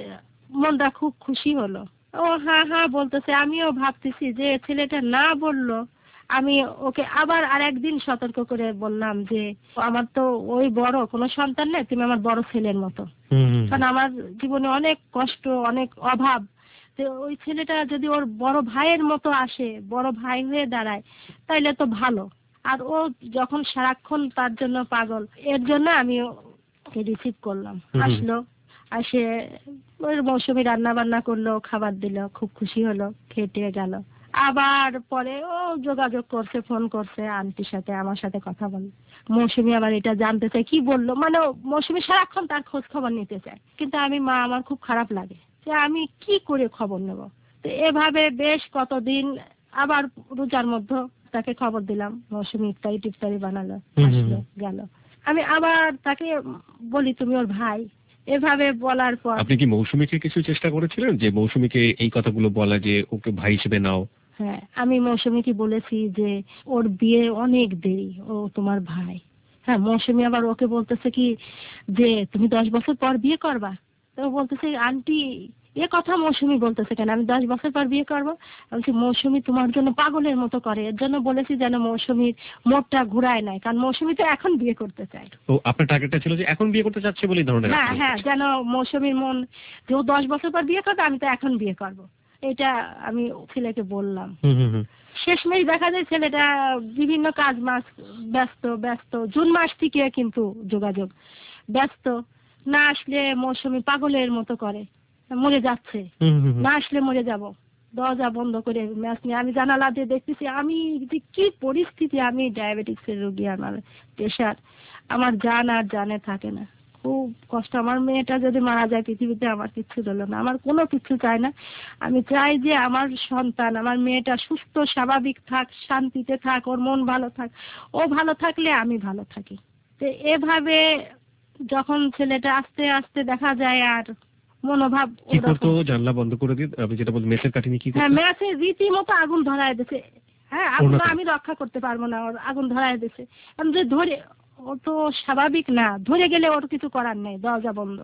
মনটা খুব খুশি হলো। ও হ্যাঁ হ্যাঁ বলতেছে। আমিও ভাবতেছি যে ছেলেটা না বললো। আমি ওকে আবার আর একদিন সতর্ক করে বললাম যে আমার তো ওই বড় কোনো সন্তান নেই, তুমি আমার বড় ছেলের মতো, কারণ আমার জীবনে অনেক কষ্ট, অনেক অভাব। তো ওই ছেলেটা যদি ওর বড় ভাইয়ের মতো আসে, বড় ভাই হয়ে দাঁড়ায়, তাইলে তো ভালো। আর ও যখন সারাক্ষণ তার জন্য পাগল, এর জন্য আমি ওকে রিসিভ করলাম। আসলো, আসে ওই মৌসুমী রান্না বান্না করলো, খাবার দিল, খুব খুশি হলো, খেটে গেল। আবার পরে ও যোগাযোগ করছে, ফোন করছে আন্টির সাথে, আমার সাথে কথা বলে। মৌসুমী আবার এটা জানতে চায় কি বললো, মানে মৌসুমী সারাক্ষণ তার খোঁজ খবর নিতে চায়। কিন্তু আমি মা, আমার খুব খারাপ লাগে যে আমি কি করে খবর নেব। তো এভাবে বেশ কতদিন, আবার রোজার মধ্যে তাকে খবর দিলাম। মৌসুমী ইফতারি টিফতারি বানালো, আসলো, গেল। আমি আবার তাকে বলি তুমি ওর ভাই। এভাবে বলার পর আপনি কি মৌসুমীকে কিছু চেষ্টা করেছিলেন যে মৌসুমীকে এই কথাগুলো বলা, যে ওকে ভাই হিসেবে নাও? হ্যাঁ, আমি মৌসুমীকে বলেছি যে ওর বিয়ে অনেক দেরি, ও তোমার ভাই। হ্যাঁ, মৌসুমী আবার ওকে বলতেছে কি যে তুমি দশ বছর পর বিয়ে করবা। তো বলতেছে আন্টি এ কথা মৌসুমী বলতেছে কেন, আমি দশ বছর পর বিয়ে করবো? বলছি মৌসুমী তোমার জন্য পাগলের মতো করে, এর জন্য বলেছি যেন মৌসুমীর মোড়টা ঘুরায় নাই, কারণ মৌসুমী তো এখন বিয়ে করতে চায়। ও আপনার টার্গেটটা ছিল যে এখন বিয়ে করতে চাচ্ছে বলে ধরনের? হ্যাঁ হ্যাঁ, যেন মৌসুমীর মন যে ও দশ বছর পর বিয়ে করবে, আমি তো এখন বিয়ে করবো, এটা আমি ছেলেকে বললাম। শেষমেশ দেখা যায় ছেলেটা বিভিন্ন কাজ মাস ব্যস্ত ব্যস্ত জুন মাস থেকে কিন্তু যোগাযোগ ব্যস্ত, না আসলে মৌসুমী পাগলের মতো করে, মরে যাচ্ছে, না আসলে মরে যাব, দরজা বন্ধ করে ম্যাচ নিয়ে আমি জানালা দিয়ে দেখতেছি আমি যে কি পরিস্থিতি, আমি ডায়াবেটিক্সের রোগী, আমার প্রেশার, আমার জান আর জানে থাকে না, খুব কষ্ট। আমার মেয়েটা যদি মারা যায় পৃথিবীতে আমার কিচ্ছু রইল না, আমার কোনো কিছু চাই না, আমি চাই যে আমার সন্তান আমার মেয়েটা সুস্থ স্বাভাবিক থাক, শান্তিতে থাক, ওর মন ভালো থাক, ও ভালো থাকলে আমি ভালো থাকি। তো এভাবে যখন ছেলেটা আস্তে আস্তে দেখা যায় আর মনোভাব কি করতো, জানলা বন্ধ করে দিত, আপনি যেটা বলছেন মেসের কাঠি নিয়ে কি করতো? হ্যাঁ, মেসে রীতিমতো আগুন ধরায় দিছে। হ্যাঁ, আগুন আমি রক্ষা করতে পারবো না, ওর আগুন ধরায় দিছে, কারণ যে ধরে ও তো স্বাভাবিক না, ধরে গেলে ওর কিছু করার নেই, দরজা বন্ধ।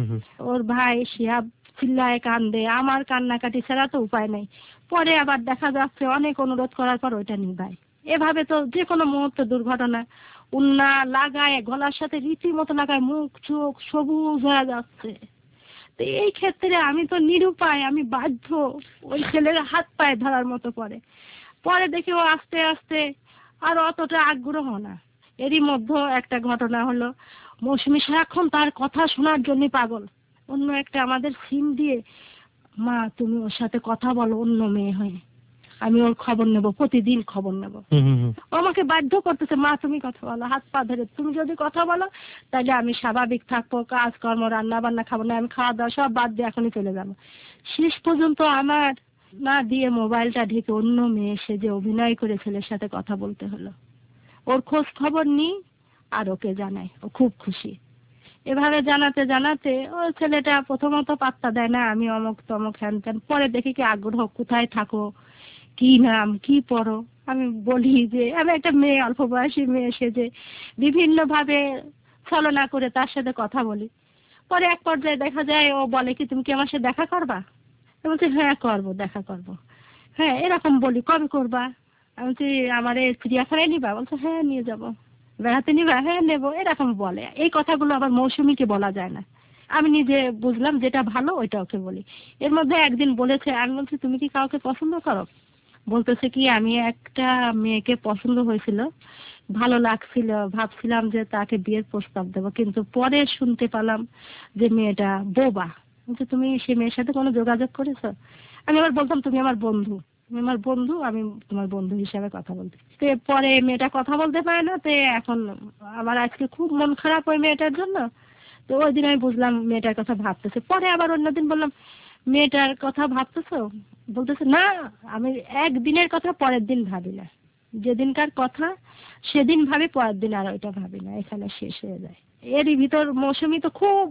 ওর ভাই শিহাব চিল্লায় কান্দে, আমার কান্নাকাটি ছাড়া তো উপায় নেই। পরে আবার দেখা যাচ্ছে অনেক অনুরোধ করার পর ওইটা নিভাই। এভাবে তো যে কোনো মুহূর্তে দুর্ঘটনা, উন্না লাগায় গলার সাথে রীতিমতো লাগায়, মুখ চোখ সবুজ হয়ে যাচ্ছে। তো এই ক্ষেত্রে আমি তো নিরুপায়, আমি বাধ্য ওই ছেলের হাত পায়ে ধরার মতো পরে পরে দেখি ও আস্তে আস্তে আর অতটা আগ্রহ না। এরই মধ্যে একটা ঘটনা হলো, মৌসুমী সারাক্ষণ তার কথা শোনার জন্য পাগল, অন্য একটা আমাদের সিম দিয়ে মা তুমি ওর সাথে কথা বলো অন্য মেয়ে হয়ে, আমি ওর খবর নেব, প্রতিদিন খবর নেব। ও আমাকে বাধ্য করতেছে মা তুমি কথা বলো, হাত পা ধরে, তুমি যদি কথা বলো তাহলে আমি স্বাভাবিক থাকবো, কাজকর্ম রান্না বান্না খাবো না, আমি খাওয়া দাওয়া সব বাদ দিয়ে এখনই চলে যাবো। শেষ পর্যন্ত আমার না দিয়ে মোবাইলটা ঢেকে অন্য মেয়ে এসে যে অভিনয় করে ছেলের সাথে কথা বলতে হলো। ওর খোঁজ খবর নিই আর ওকে জানাই, ও খুব খুশি। এভাবে জানাতে জানাতে ও ছেলেটা প্রথমত পাত্তা দেয় না, আমি অমুক তমুক হ্যান ত্যান, পরে দেখি কি আগ্রহ, কোথায় থাকো, কি নাম, কি পড়ো। আমি বলি যে আমি একটা মেয়ে, অল্প বয়সী মেয়ে, সে যে বিভিন্ন ভাবে ছলনা করে তার সাথে কথা বলি। পরে এক পর্যায়ে দেখা যায় ও বলে কি তুমি কি আমার সাথে দেখা করবা? আমি বলছি হ্যাঁ করবো, দেখা করবো। হ্যাঁ এরকম বলি, কবে করবা? আমি বলছি আমার চিড়িয়াখানায় নিবা? বলছে হ্যাঁ নিয়ে যাবো। বেড়াতে নিবা? হ্যাঁ নেবো। এরকম বলে। এই কথাগুলো আবার মৌসুমীকে বলা যায় না। আমি নিজে বুঝলাম যেটা ভালো ওইটা ওকে বলি। এর মধ্যে একদিন বলেছে, আমি বলছি তুমি কি কাউকে পছন্দ করো? বলতেছে কি আমি একটা মেয়েকে পছন্দ হয়েছিল, ভালো লাগছিল, ভাবছিলাম যে তাকে বিয়ের প্রস্তাব দেবো, কিন্তু পরে শুনতে পেলাম যে মেয়েটা বোবা। বলছে তুমি সে মেয়ের সাথে কোনো যোগাযোগ করেছো? আমি আবার বলতাম তুমি আমার বন্ধু, তুমি আমার বন্ধু, আমি তোমার বন্ধু হিসাবে কথা বলতে। তো পরে মেয়েটা কথা বলতে পারে না, তো এখন আমার আজকে খুব মন খারাপ ওই মেয়েটার জন্য। তো ওই দিন আমি বুঝলাম মেয়েটার কথা ভাবতেছে। পরে আবার অন্যদিন বললাম মেয়েটার কথা ভাবতেছো? বলতেছে না আমি একদিনের কথা পরের দিন ভাবি না, যেদিনকার কথা সেদিন ভাবি, পরের দিন আর ওইটা ভাবি না, এখানে শেষ হয়ে যায়। এরই ভিতর মৌসুমী তো খুব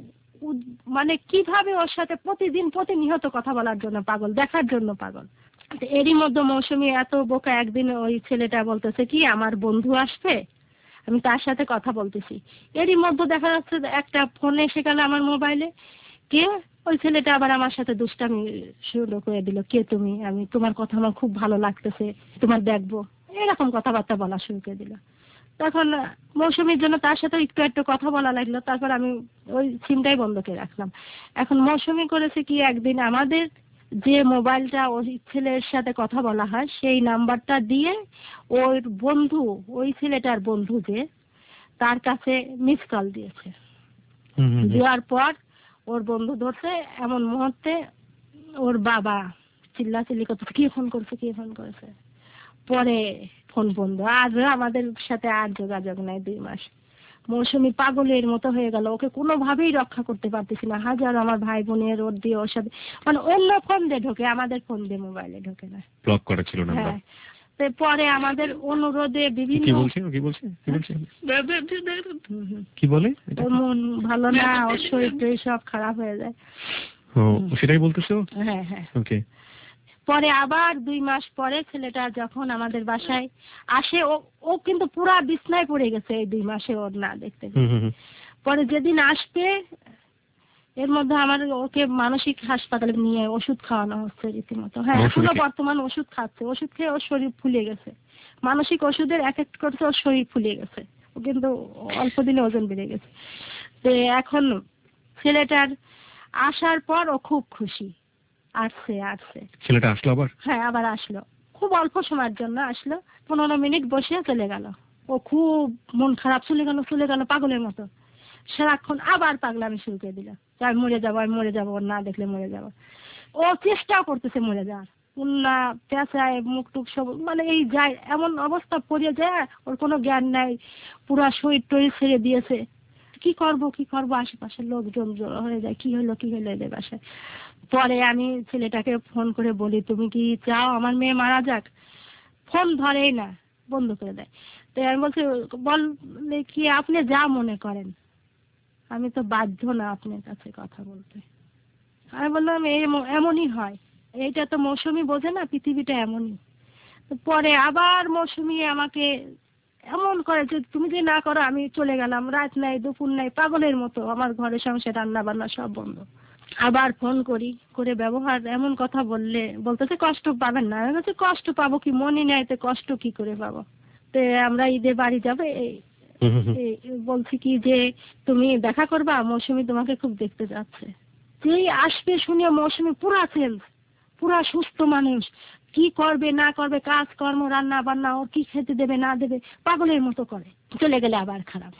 মানে কিভাবে ওর সাথে প্রতিদিন প্রতিনিয়ত কথা বলার জন্য পাগল, দেখার জন্য পাগল। এরই মধ্যে মৌসুমী এত বোকা, একদিন ওই ছেলেটা বলতেছে কি আমার বন্ধু আসবে, আমি তার সাথে কথা বলতেছি। এরই মধ্যে দেখা যাচ্ছে একটা ফোন এসে গেল আমার মোবাইলে, কে? ওই ছেলেটা আবার আমার সাথে দুষ্টামি শুরু করে দিল, কে তুমি? আমি তোমার কথা আমার খুব ভালো লাগতেছে, তোমার দেখবো, এরকম কথাবার্তা বলা শুরু করে দিল। তখন মৌসুমীর জন্য তার সাথে একটু একটু কথা বলা লাগলো, তারপর আমি ওই সিমটাই বন্ধ করে রাখলাম। এখন মৌসুমী করেছে কি, একদিন আমাদের যে মোবাইলটা ওই ছেলের সাথে কথা বলা হয় সেই নাম্বারটা দিয়ে ওর বন্ধু, ওই ছেলেটার বন্ধু যে, তার কাছে মিস কল দিয়েছে। দেওয়ার পর ওর বন্ধু ধরছে, এমন মুহূর্তে ওর বাবা চিল্লাচিল্লি করছে কে ফোন করছে, কে ফোন করেছে। পরে ফোন বন্ধ, আর আমাদের সাথে আর যোগাযোগ নাই দুই মাস। মৌসুমী পাগলের মতো হয়ে গেল, ওকে কোনোভাবেই রক্ষা করতে পারতেছি না। হাজার আমার ভাই বোনের ওর দিয়ে ওর সাথে, মানে অন্য ফোন দিয়ে ঢোকে, আমাদের ফোন দিয়ে মোবাইলে ঢোকে না, ব্লক করা ছিল না। হ্যাঁ, পরে আমাদের অনুরোধে বিভিন্ন কি বলছে কি বলছে কি বলছে কি বলে, ওর মন ভালো না, ওর শরীর সব খারাপ হয়ে যায়। ও সেটাই বলতেছো? হ্যাঁ হ্যাঁ। ওকে। পরে আবার দুই মাস পরে ছেলেটা যখন আমাদের বাসায় আসে, ও ও কিন্তু পুরা বিছনায় পড়ে গেছে এই দুই মাসে ওর না দেখতে। পরে যেদিন আসবে এর মধ্যে আমার ওকে মানসিক হাসপাতালে নিয়ে ওষুধ খাওয়ানো হচ্ছে রীতিমতো। হ্যাঁ, এখনো বর্তমান ওষুধ খাচ্ছে। ওষুধ খেয়ে ওর শরীর ফুলে গেছে, মানসিক ওষুধের এফেক্ট করছে, ওর শরীর ফুলে গেছে, ও কিন্তু অল্প দিনে ওজন বেড়ে গেছে। তো এখন ছেলেটার আসার পর ও খুব খুশি, আসছে আসছে ছেলেটা আসলো আবার। হ্যাঁ, আবার আসলো, খুব অল্প সময়ের জন্য আসলো, পনেরো মিনিট বসে চলে গেল। ও খুব মন খারাপ, চলে গেল চলে গেল পাগলের মতো। সারাক্ষণ আবার পাগলামি শুরু করে দিল, আমি মরে যাবো আমি মরে যাবো, না দেখলে মরে যাবো। ও চেষ্টাও করতেছে মরে যাওয়ার, উন্না পেঁচায় মুখ টুক সব মানে এই যায়, এমন অবস্থা পড়ে যায় ওর কোনো জ্ঞান নাই, পুরা শরীর টরীর ছেড়ে দিয়েছে। কি করব কি করব, আশেপাশের লোকজন জড়ো হয়ে যায়, কি হলো কি হলো এদের বাসায়। পরে আমি ছেলেটাকে ফোন করে বলি, তুমি কি চাও আমার মেয়ে মারা যাক? ফোন ধরেই না, বন্ধ করে দেয়। তো আমি বলছি, বললে কি আপনি যা মনে করেন, আমি তো বাধ্য না আপনার কাছে কথা বলতে। আমি বললাম এমনই হয়, এইটা তো মৌসুমী বোঝে না, পৃথিবীটা এমনই। পরে আবার মৌসুমী আমাকে এমন করে যে তুমি যে না করো আমি চলে গেলাম, রাত নাই দুপুর নাই, পাগলের মতো আমার ঘরে সংসার রান্না বান্না সব বন্ধ। আবার ফোন করি করে ব্যবহার এমন কথা বললে বলতেছে কষ্ট পাবেন না। আমি বলছি কষ্ট পাবো কি, মনে নেই তো কষ্ট কি করে পাবো। তো আমরা ঈদে বাড়ি যাবে, বলছি কি যে তুমি দেখা করবা, মৌসুমী তোমাকে খুব দেখতে যাচ্ছে। যেই আসবে শুনে মৌসুমী পুরা চেঞ্জ, পুরা সুস্থ মানুষ, কি করবে না করবে, কাজ কর্ম রান্না বান্না, ওর কি খেতে দেবে না দেবে, পাগলের মতো করে। চলে গেলে আবার খারাপ।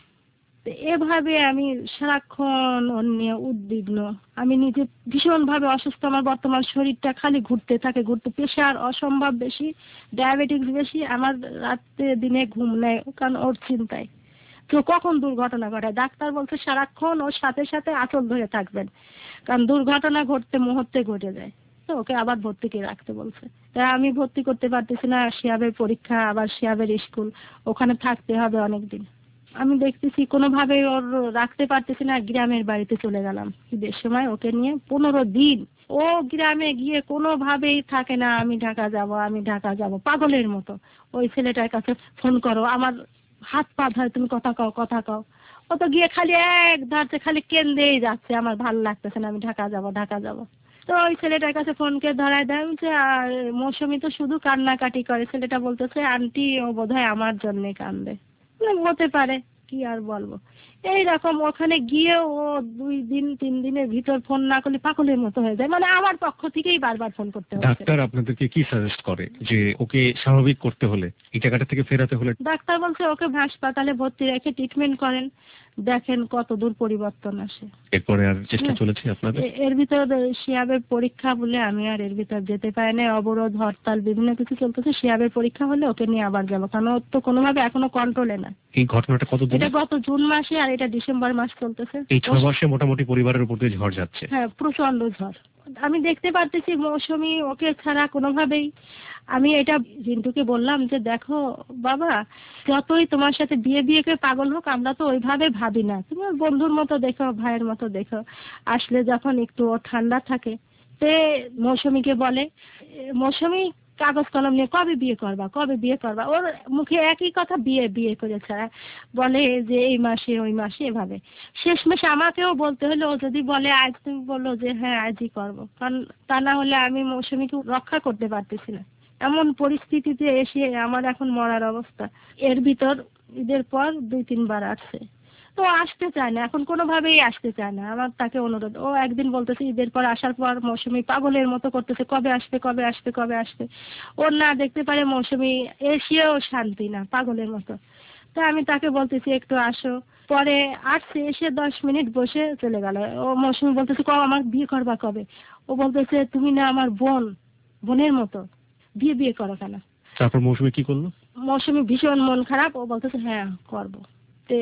এভাবে আমি সারাক্ষণ ওর নিয়ে উদ্বিগ্ন, আমি নিজে ভীষণ ভাবে অসুস্থ। আমার বর্তমান শরীরটা খালি ঘুরতে থাকে, ঘুরতে, প্রেশার অসম্ভব বেশি, ডায়াবেটিস বেশি, আমার রাতে দিনে ঘুম নেই কারণ ওর চিন্তায়। তো কখন দুর্ঘটনা ঘটায়, ডাক্তার বলছে সারাক্ষণ ওর সাথে সাথে আঁচল ধরে থাকবেন, কারণ দুর্ঘটনা ঘটতে মুহূর্তে ঘটে যায়। তো ওকে আবার ভর্তি করে রাখতে বলছে। তাই আমি ভর্তি করতে পারতেছি না, শিয়াবের পরীক্ষা, আবার শিয়াবের স্কুল, ওখানে থাকতে হবে অনেকদিন। আমি দেখতেছি কোনোভাবে ওর রাখতে পারতেছি না, গ্রামের বাড়িতে চলে গেলাম ঈদের সময় ওকে নিয়ে। পনেরো দিন ও গ্রামে গিয়ে কোনোভাবেই থাকে না, আমি ঢাকা যাব আমি ঢাকা যাব পাগলের মতো। ওই ছেলেটার কাছে ফোন করো, আমার হাত পা ধরে, তুমি কথা কও কথা কও। ও তো গিয়ে খালি এক ধারছে, খালি কেন্দ্রেই যাচ্ছে, আমার ভালো লাগতেছে না, আমি ঢাকা যাব ঢাকা যাব। তো ওই ছেলেটার কাছে ফোনকে ধরায় দেয়, বলছে আর মৌসুমী তো শুধু কান্নাকাটি করে। ছেলেটা বলতেছে আন্টি ও বোধহয় আমার জন্যে কান্দে। হতে পারে, কি আর বলবো। এইরকম ওখানে গিয়ে ও দুই দিন তিন দিনের ভিতর ফোন না করলে পাগলের মতো হয়ে যায়, মানে আমার পক্ষ থেকেই বারবার ফোন করতে হয়। ডাক্তার আপনাদেরকে কি সাজেস্ট করে যে ওকে স্বাভাবিক করতে হলে, এই জায়গাটা থেকে ফেরাতে হলে? ডাক্তার বলছে ওকে হাসপাতালে ভর্তি রেখে ট্রিটমেন্ট করেন, দেখেন কত দূর পরিবর্তন আসে। এরপরে আর চেষ্টা চলেছে আপনাদের? এর ভিতর শিয়াবের পরীক্ষা বলে আমি আর এর ভিতর যেতে পারি না, অবরোধ হরতাল বিভিন্ন কিছু চলতেছে। শিয়াবের পরীক্ষা হলে ওকে নিয়ে আবার যাবো, কারণ ওর তো কোনোভাবে এখনো কন্ট্রোলে না। এই ঘটনাটা কত দিন? এটা গত জুন মাসে, আর এটা ডিসেম্বর মাস চলতেছে। এই ছয় মাসে মোটামুটি পরিবারের উপর দিয়ে ঝড় যাচ্ছে। হ্যাঁ, প্রচন্ড ঝড়। আমি দেখতে পারতেছি মৌসুমী ওকে ছাড়া কোনোভাবেই। আমি এটা জিন্টুকে বললাম যে দেখো বাবা, যতই তোমার সাথে বিয়ে বিয়ে করে পাগল হোক, আমরা তো ওইভাবে ভাবি না, তুমি বন্ধুর মতো দেখো, ভাইয়ের মতো দেখো। আসলে যখন একটু ও ঠান্ডা থাকে, তে মৌসুমীকে বলে, মৌসুমী কাগজ কলম নিয়ে কবে বিয়ে করবা কবে বিয়ে করবা, ওর মুখে একই কথা, বিয়ে বিয়ে করে ছাড়া। বলে যে এই মাসে ওই মাসে, এভাবে শেষমেশ আমাকেও বলতে হলো। ও যদি বলে আজ, তুমি বললো যে হ্যাঁ আজই করবো, কারণ তা না হলে আমি মৌসুমীকে রক্ষা করতে পারতেছি না। এমন পরিস্থিতিতে এসে আমার এখন মরার অবস্থা। এর ভিতর ঈদের পর দুই তিনবার আসছে, তো আসতে চায় না, এখন কোনোভাবেই আসতে চায় না। আমার তাকে অনুরোধ, ও একদিন বলতেছে ঈদের পর আসার পর মৌসুমী পাগলের মতো করতেছে, কবে আসবে কবে আসবে কবে আসবে। ওর না দেখতে পারে মৌসুমী এসেও শান্তি না, পাগলের মতো। তা আমি তাকে বলতেছি একটু আসো। পরে আসছে, এসে দশ মিনিট বসে চলে গেল। ও মৌসুমী বলতেছে কবে আমার বিয়ে করবা কবে? ও বলতেছে তুমি না আমার বোন, বোনের মতো, বিয়ে বিয়ে করো কেন? তারপর মৌসুমী কি করলো? মৌসুমী ভীষণ মন খারাপ, ও বলতেছে হ্যাঁ করবো। তে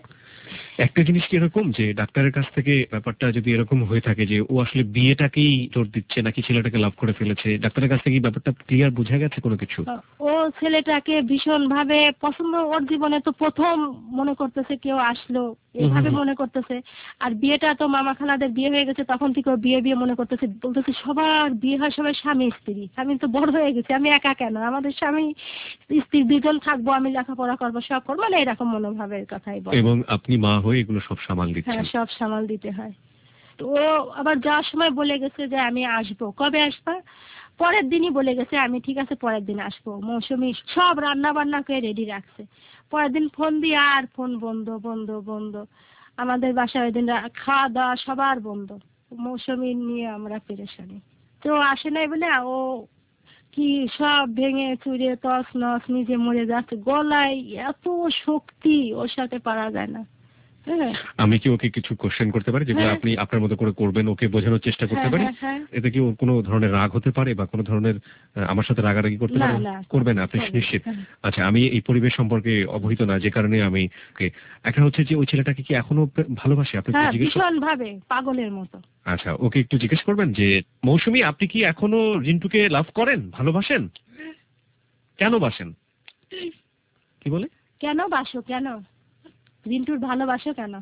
একটা জিনিস কি এরকম যে ডাক্তারের কাছ থেকে ব্যাপারটা যদি এরকম হয়ে থাকে যে ও আসলে বিয়েটাকেই জোর দিচ্ছে নাকি ছেলেটাকে লাভ করে ফেলেছে, ডাক্তারের কাছ থেকে ব্যাপারটা ক্লিয়ার বোঝা গেছে কোনো কিছু? ও ছেলেটাকে ভীষণ ভাবে পছন্দ, ওর জীবনে তো প্রথম মনে করতেছে কেউ আসলো এইভাবে মনে করতেছে। আর বিয়েটা তো মামা খালাদের বিয়ে হয়ে গেছে, তখন থেকে বিয়ে বিয়ে মনে করতেছে, বলতেছে সবার বিয়ে হয় সবাই স্বামী স্ত্রী, আমি তো বড় হয়ে গেছি, আমি একা কেন, আমাদের স্বামী স্ত্রী দুজন থাকবো, আমি লেখাপড়া করবো, সব করবো, মানে এরকম মনোভাবের কথাই বলে। এবং আপনি মা হয়ে এগুলো সব সামাল দিচ্ছেন। হ্যাঁ, সব সামাল দিতে হয়। তো ও আবার যাওয়ার সময় বলে গেছে যে আমি আসবো, কবে আসবা, পরের দিনই বলে গেছে আমি ঠিক আছে পরের দিন আসবো। মৌসুমী সব রান্না বান্না করে রেডি রাখছে, পরের দিন ফোন দিয়ে আর ফোন বন্ধ বন্ধ বন্ধ। আমাদের বাসায় ওই দিন খাওয়া দাওয়া সবার বন্ধ, মৌসুমী নিয়ে আমরা পেরেশানি। তো আসে নাই বলে ও কি সব ভেঙে চুরে তস নস নিজে মরে যাচ্ছে, গলায় এত শক্তি, ওর সাথে পারা যায় না। আমি কি ওকে কিছু কোশ্চেন করতে পারি যেগুলো আপনি আপনার মতো করে করবেন, ওকে বোঝানোর চেষ্টা করতে পারি? এতে কি ওর কোনো ধরনের রাগ হতে পারে বা কোনো ধরনের আমার সাথে রাগারাগি করতে পারে? করবে না, আপনি নিশ্চিত? আচ্ছা, আমি এই পরিবেশ সম্পর্কে অবহিত না, যে কারণে আমি একটা হচ্ছে যে ওই ছেলেটাকে কি এখনো ভালোবাসে? আপনি ভীষণ ভাবে পাগলের মতো। আচ্ছা, ওকে একটু জিজ্ঞেস করবেন যে মৌসুমী আপনি কি এখনো রিন্টুকে লাভ করেন, ভালোবাসেন? কেন বাসেন? কি বলে কেন বাসো, কেন রিন্টুর ভালোবাসো কেন?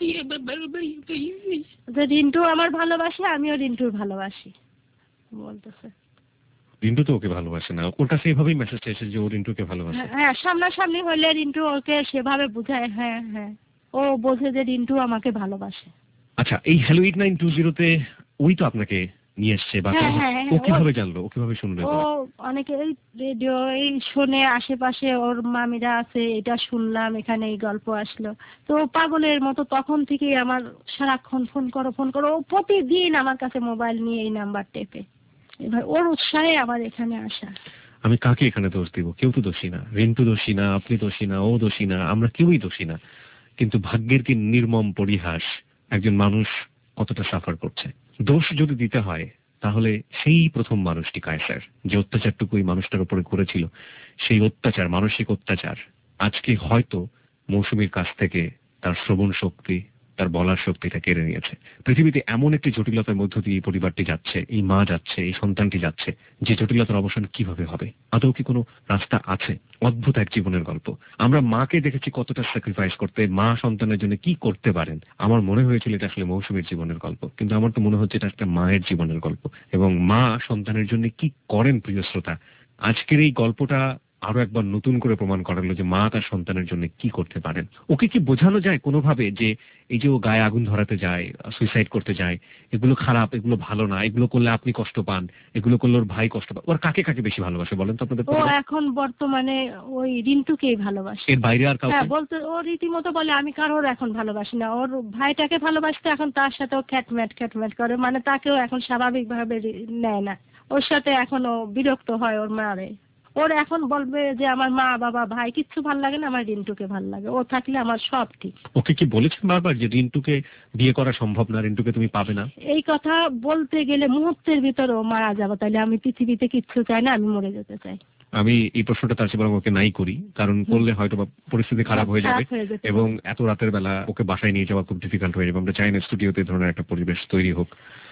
রিন্টু আমার ভালোবাসে, আমিও রিন্টুর ভালোবাসি বলতেছে। রিন্টু তো ওকে ভালোবাসে না, ওর কাছে এভাবেই মেসেজটা এসেছে যে ও রিন্টুকে ভালোবাসে। হ্যাঁ, সামনাসামনি হলে রিন্টু ওকে সেভাবে বুঝায়। হ্যাঁ হ্যাঁ, ও বোঝে যে রিন্টু আমাকে ভালোবাসে। আচ্ছা, এই hello eight nine two zero তে ওই তো আপনাকে নিয়ে এসছে বা ও কিভাবে জানলো, ও কিভাবে শুনলো? ও অনেকে এই রেডিও এই শুনে, আশেপাশে ওর মামিরা আছে, এটা শুনলাম, এখানে এই গল্প আসলো, তো পাগলের মতো তখন থেকেই আমার সারাক্ষণ ফোন করো ফোন করো, ও প্রতিদিন আমার কাছে মোবাইল নিয়ে এই নাম্বার টেপে। এবার ওর উৎসাহে আমার এখানে আসা। আমি কাকে এখানে দোষ দিব? কেউ তো দোষী না, রিন্টু দোষী না, আপনি দোষী না, ও দোষী না, আমরা কেউই দোষী না। কিন্তু ভাগ্যের কি নির্মম পরিহাস, একজন মানুষ কতটা সাফার করছে। দোষ যদি দিতে হয় তাহলে সেই প্রথম মানুষটি কায়সার, যে অত্যাচারটুকু এই মানুষটার উপরে করেছিল, সেই অত্যাচার, মানসিক অত্যাচার আজকে হয়তো মৌসুমীর কাছ থেকে তার শ্রবণ শক্তি, তার বলার শক্তিটা কেড়ে নিয়েছে। পৃথিবীতে এমন একটি জটিলতার মধ্য দিয়ে এই পরিবারটি যাচ্ছে, এই মা যাচ্ছে, এই সন্তানটি যাচ্ছে, যে জটিলতার অবসান কিভাবে হবে? আদৌ কি কোনো রাস্তা আছে? অদ্ভুত এক জীবনের গল্প। আমরা মাকে দেখেছি কতটা স্যাক্রিফাইস করতে, মা সন্তানের জন্য কি করতে পারেন। আমার মনে হয়েছিল এটা আসলে মৌসুমীর জীবনের গল্প, কিন্তু আমার তো মনে হচ্ছে এটা একটা মায়ের জীবনের গল্প, এবং মা সন্তানের জন্য কি করেন। প্রিয় শ্রোতা, আজকের এই গল্পটা আরো একবার নতুন করে প্রমাণ করালো যে মা তার সন্তানের জন্য কি করতে পারেন। ওকে কি বোঝানো যায় কোনোভাবে যে এই যে ও গায়ে আগুন ধরাতে যায়, সুইসাইড করতে যায়, এগুলো খারাপ, এগুলো ভালো না, এগুলো করলে আপনি কষ্ট পান, এগুলো করলে ওর ভাই কষ্ট পান? ওর কাকে কাকে বেশি ভালোবাসে বলেন তো আপনাদের? ও এখন বর্তমানে ওই রিন্টুকেই ভালোবাসে, এর বাইরে আর কাউকে? হ্যাঁ, বলতে ও রীতিমতো বলে আমি কারোর এখন ভালোবাসি না। ওর ভাইটাকে ভালোবাসতে এখন তার সাথেও খ্যাটম্যাট খ্যাটম্যাট করে, মানে তাকেও এখন স্বাভাবিক ভাবে নেয় না। ওর সাথে এখন ও বিরক্ত হয় ওর মারে। ওর এখন বলবে যে আমার মা বাবা ভাই কিচ্ছু ভালো লাগে না, আমার রিন্টুকে ভালো লাগে, ও থাকলে আমার সব ঠিক। ওকে কি বলেছেন বারবার যে রিন্টুকে বিয়ে করা সম্ভব না, রিন্টুকে তুমি পাবে না? এই কথা বলতে গেলে মুহূর্তের ভিতর ও মারা যাবে, তাহলে আমি পৃথিবীতে কিচ্ছু চাই না, আমি মরে যেতে চাই। আমি এই প্রশ্নটা তার চেয়ে বরং ওকে নাই করি, কারণ করলে হয়তো পরিস্থিতি খারাপ হয়ে যাবে এবং এত রাতের বেলা ওকে বাসায় নিয়ে যাওয়া খুব ডিফিকাল্ট হয়ে যাবে। আমরা চাই না স্টুডিওতে ধরনের একটা পরিবেশ তৈরি হোক।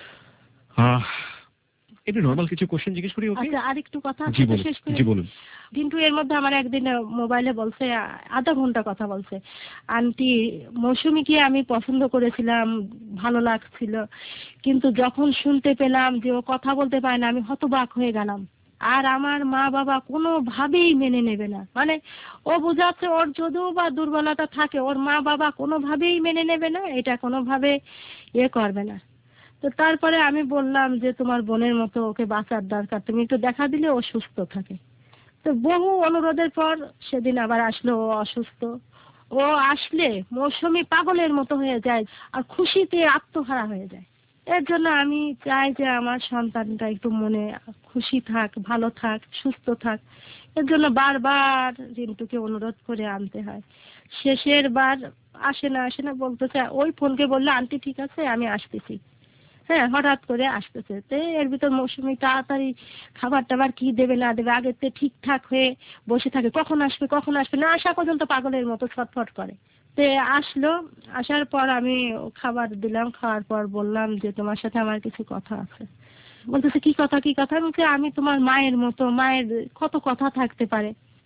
আহ এটা নরমাল কিছু কোশ্চেন জিজ্ঞেস করি ওকে। আচ্ছা, আরেকটু কথা শেষ করি। জি বলুন। কিন্তু এর মধ্যে আমার একদিন মোবাইলে বলছে, আধা ঘন্টা কথা বলছে, আন্টি মৌসুমীকে আমি পছন্দ করেছিলাম, ভালো লাগছিল, কিন্তু যখন শুনতে পেলাম যে ও কথা বলতে পারে না, আমি হতবাক হয়ে গেলাম। আর আমার মা বাবা কোনোভাবেই মেনে নেবে না, মানে ও বোঝাচ্ছে ওর যদিও বা দুর্বলতা থাকে, ওর মা বাবা কোনোভাবেই মেনে নেবে না, এটা কোনোভাবে ইয়ে করবে না। তো তারপরে আমি বললাম যে তোমার বোনের মতো ওকে বাঁচার দরকার, তুমি একটু দেখা দিলে ও সুস্থ থাকে। তো বহু অনুরোধের পর সেদিন আবার আসলো, ও অসুস্থ। ও আসলে মৌসুমী পাগলের মতো হয়ে যায় আর খুশিতে আত্মহারা হয়ে যায়। এর জন্য আমি চাই যে আমার সন্তানটা একটু মনে খুশি থাক, ভালো থাক, সুস্থ থাক। এর জন্য বারবার রিন্টুকে অনুরোধ করে আনতে হয়। শেষের বার আসে না আসে না বলতেছে, ওই ফোনকে বললো আন্টি ঠিক আছে আমি আসতেছি। হ্যাঁ, হঠাৎ করে আসতেছে। তো এর ভিতর মৌসুমী তাড়াতাড়ি খাবার টাবার কি দেবে না দেবে আগের থেকে ঠিকঠাক হয়ে বসে থাকে, কখন আসবে কখন আসবে, না আসা পর্যন্ত পাগলের মতো ছটফট করে। তো আসলো, আসার পর আমি খাবার দিলাম, খাওয়ার পর বললাম যে তোমার সাথে আমার কিছু কথা আছে। বলতেছে কি কথা কি কথা? আমি তোমার মায়ের মতো, মায়ের কত কথা থাকতে পারে,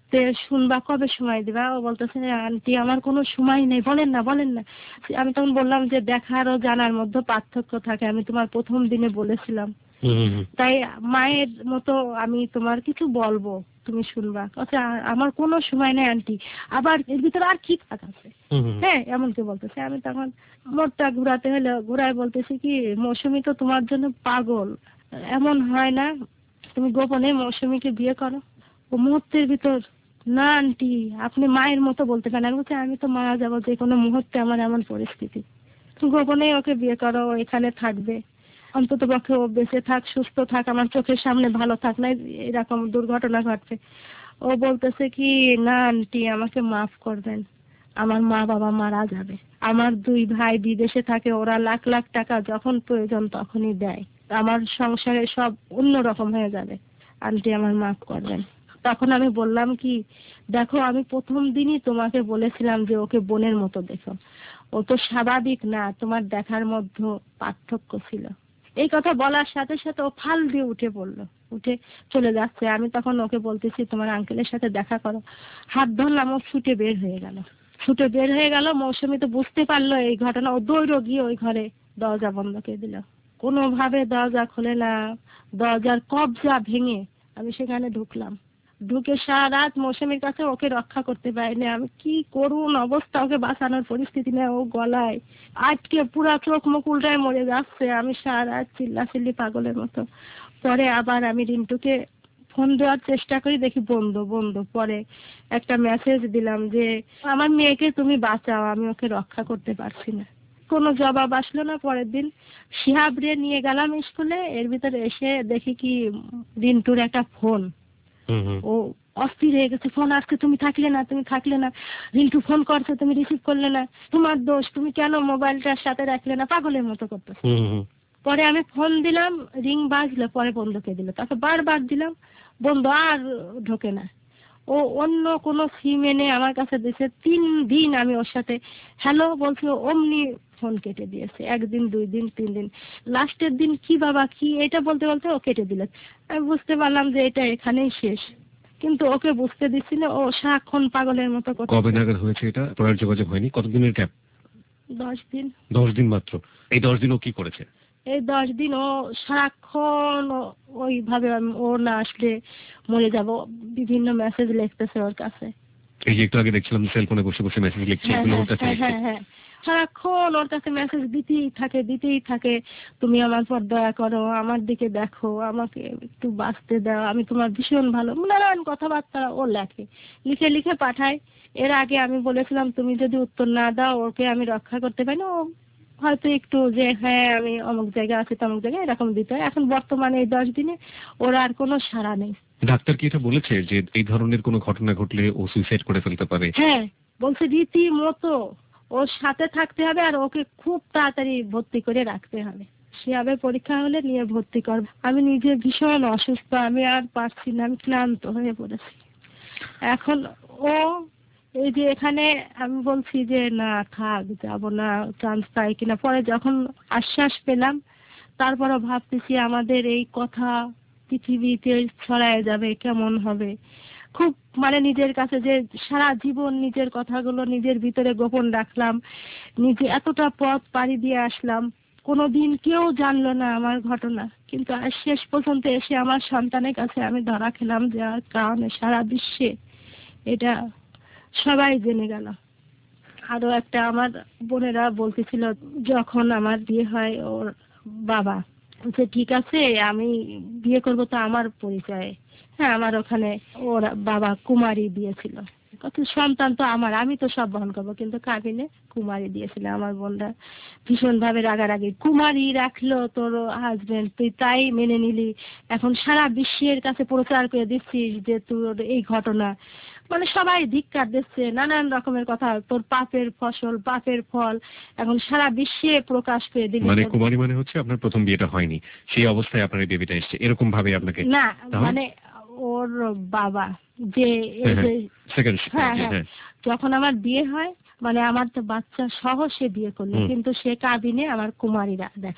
তে শুনবা কবে সময় দিবা? ও বলতেছে আন্টি আমার কোনো সময় নেই, বলেন না বলেন না। আমি তখন বললাম যে দেখার ও জানার মধ্যে পার্থক্য থাকে, আমি তোমার প্রথম দিনে বলেছিলাম, তাই মায়ের মতো আমি তোমার কিছু বলবো, তুমি শুনবা। আচ্ছা আমার কোনো সময় নেই আন্টি, আবার এর ভিতরে আর কি কাজ আছে, হ্যাঁ এমনকি বলতেছে। আমি তখন মোটটা ঘুরাতে হলে ঘুরায় বলতেছি কি মৌসুমী তো তোমার জন্য পাগল, এমন হয় না তুমি গোপনে মৌসুমীকে বিয়ে করো। ও মুহূর্তের ভিতর না আন্টি আপনি মায়ের মতো বলতে পারেন। আমি বলছি আমি তো মারা যাবো যে কোনো মুহূর্তে, আমার এমন পরিস্থিতি, গোপনে ওকে বিয়ে করো, ও এখানে থাকবে, অন্তত পক্ষে ও বেঁচে থাক, সুস্থ থাক, আমার চোখের সামনে ভালো থাক, না এরকম দুর্ঘটনা ঘটবে। ও বলতেছে কি না আন্টি আমাকে মাফ করবেন, আমার মা বাবা মারা যাবে, আমার দুই ভাই বিদেশে থাকে, ওরা লাখ লাখ টাকা যখন প্রয়োজন তখনই দেয়, আমার সংসারে সব অন্যরকম হয়ে যাবে, আন্টি আমার মাফ করবেন। তখন আমি বললাম কি দেখো আমি প্রথম দিনই তোমাকে বলেছিলাম যে ওকে বোনের মতো দেখো, ও তো স্বাভাবিক না, তোমার দেখার মধ্যে পার্থক্য ছিল। এই কথা বলার সাথে সাথে ও ফাল দিয়ে উঠে পড়লো, উঠে চলে যাচ্ছে। আমি তখন ওকে বলতেছি তোমার আঙ্কেলের সাথে দেখা করো, হাত ধরলাম, ও ছুটে বের হয়ে গেল, ছুটে বের হয়ে গেল। মৌসুমী তো বুঝতে পারলো এই ঘটনা, ও দৌড় গিয়ে ওই ঘরে দরজা বন্ধ করে দিল, কোনোভাবে দরজা খোলে না, দরজার কবজা ভেঙে আমি সেখানে ঢুকলাম, ঢুকে সারা রাত মৌসুমীর কাছে ওকে রক্ষা করতে পারিনি। আমি কি করুন অবস্থা, ওকে বাঁচানোর পরিস্থিতি নেই, ও গলায় আটকে পুরা চোখ মুখ উল্টায় মরে যাচ্ছে, আমি সারা রাত চিল্লাচিল্লি পাগলের মতো। পরে আবার আমি রিন্টুকে ফোন দেওয়ার চেষ্টা করি, দেখি বন্ধ বন্ধ। পরে একটা মেসেজ দিলাম যে আমার মেয়েকে তুমি বাঁচাও, আমি ওকে রক্ষা করতে পারছি না। কোনো জবাব আসলো না। পরের দিন শিহাবরে নিয়ে গেলাম স্কুলে, এর ভিতরে এসে দেখি কি রিন্টুর একটা ফোন, ও অস্থির হয়ে গেছে, ফোন আসছে তুমি থাকলে না তুমি থাকলে না, রিন্টু ফোন করছে তুমি রিসিভ করলে না, তোমার দোষ, তুমি কেন মোবাইলটার সাথে রাখলে না, পাগলের মতো করতেছে। পরে আমি ফোন দিলাম, রিং বাজলো, পরে বন্ধ করে দিল, তারপর বারবার দিলাম বন্ধ, আর ঢোকে না। ও অন্য কোনো সিম এনে আমার কাছে দিয়েছে, তিন দিন আমি ওর সাথে হ্যালো বলছি, অমনি ফোন কেটে দিয়েছে, একদিন দুই দিন তিন দিন, লাস্টের দিন কি বাবা কি এটা বলতে বলতে ও কেটে দিল। আমি বুঝতে পারলাম যে এটা এখানেই শেষ, কিন্তু ওকে বুঝতে দিচ্ছি না, ও সারাক্ষণ পাগলের মতো করছে। কবে নাগাদ হয়েছে এটা? পরের যোগাযোগ হয়নি? কতদিনের গ্যাপ? দশ দিন। দশ দিন মাত্র? এই দশ দিন ও কি করেছে? এই দশ দিন ও সারাক্ষণ ওইভাবে ও না আসলে মরে যাব, বিভিন্ন মেসেজ লিখতেছে ওর কাছে। এই যে একটু আগে দেখছিলাম সেলফোনে বসে বসে মেসেজ লিখছে, এগুলো ওর কাছে লিখছে? হ্যাঁ হ্যাঁ, সারাক্ষণ ওর কাছে মেসেজ দিতেই থাকে দিতেই থাকে, তুমি আমার পর দয়া করো, আমার দিকে দেখো, আমাকে একটু বাঁচতে দাও, আমি তোমার ভীষণ ভালো, নানান কথাবার্তা ও লেখে, লিখে লিখে পাঠায়। এর আগে আমি বলেছিলাম তুমি যদি উত্তর না দাও ওকে আমি রক্ষা করতে পারি না, ও হয়তো একটু যে হ্যাঁ আমি অমুক জায়গায় আছি তমুক জায়গায় এরকম দিতে হয়। এখন বর্তমানে এই দশ দিনে ওর আর কোনো সাড়া নেই। ডাক্তার কি এটা বলেছে যে এই ধরনের কোনো ঘটনা ঘটলে ও সুইসাইড করে ফেলতে পারে? হ্যাঁ বলছে রীতি মতো ওর সাথে থাকতে হবে আর ওকে খুব তাড়াতাড়ি ভর্তি করে রাখতে হবে, সেভাবে পরীক্ষা হলে নিয়ে ভর্তি করবে। আমি নিজে ভীষণ অসুস্থ, আমি আর পারছি না, আমি ক্লান্ত হয়ে পড়েছি। এখন ও এই যে এখানে আমি বলছি যে না থাক, যাব না, চান্স পাই কিনা। পরে যখন আশ্বাস পেলাম তারপরে ভাবতেছি আমাদের এই কথা পৃথিবীতে ছড়ায় যাবে, কেমন হবে। খুব মানে নিজের কাছে যে সারা জীবন নিজের কথাগুলো নিজের ভিতরে গোপন রাখলাম, নিজে এতটা পথ পাড়ি দিয়ে আসলাম, কোনোদিন কেউ জানলো না আমার ঘটনা, কিন্তু আর শেষ পর্যন্ত এসে আমার সন্তানের কাছে আমি ধরা খেলাম, যার কারণে সারা বিশ্বে এটা সবাই জেনে গেল। আরো একটা আমার বোনেরা বলতেছিল যখন আমার বিয়ে হয়, ওর বাবা বলছে ঠিক আছে আমি বিয়ে করবো তো আমার পরিচয়ে। হ্যাঁ আমার ওখানে ওর বাবা কুমারী দিয়েছিল, কত সন্তান তো আমার, আমি তো সব বহন করবো, কিন্তু কাবিনে কুমারী দিয়েছিল। আমার বোনরা ভীষণ ভাবে রাগারাগি, কুমারী রাখলো তোর হাজবেন্ড, তুই তাই মেনে নিলি, এখন সারা বিশ্বের কাছে প্রচার করে দিচ্ছিস যে তোর এই ঘটনা, মানে সবাই ধিক্কার দিচ্ছে, নানান রকমের কথা, তোর পাপের ফসল পাপের ফল এখন সারা বিশ্বে প্রকাশ করে দিলি। মানে কুমারী মানে হচ্ছে আপনার প্রথম বিয়েটা হয়নি, সেই অবস্থায় আপনার এই বেবিটা এসেছে, এরকম ভাবে আপনাকে? না মানে ওর বাবা যে হ্যাঁ হ্যাঁ যখন আমার বিয়ে হয়, মানে আমার তো বাচ্চা সহ সে বিয়ে করলো, কিন্তু সে কাবিনে আমার কুমারীরা দেখাইছে।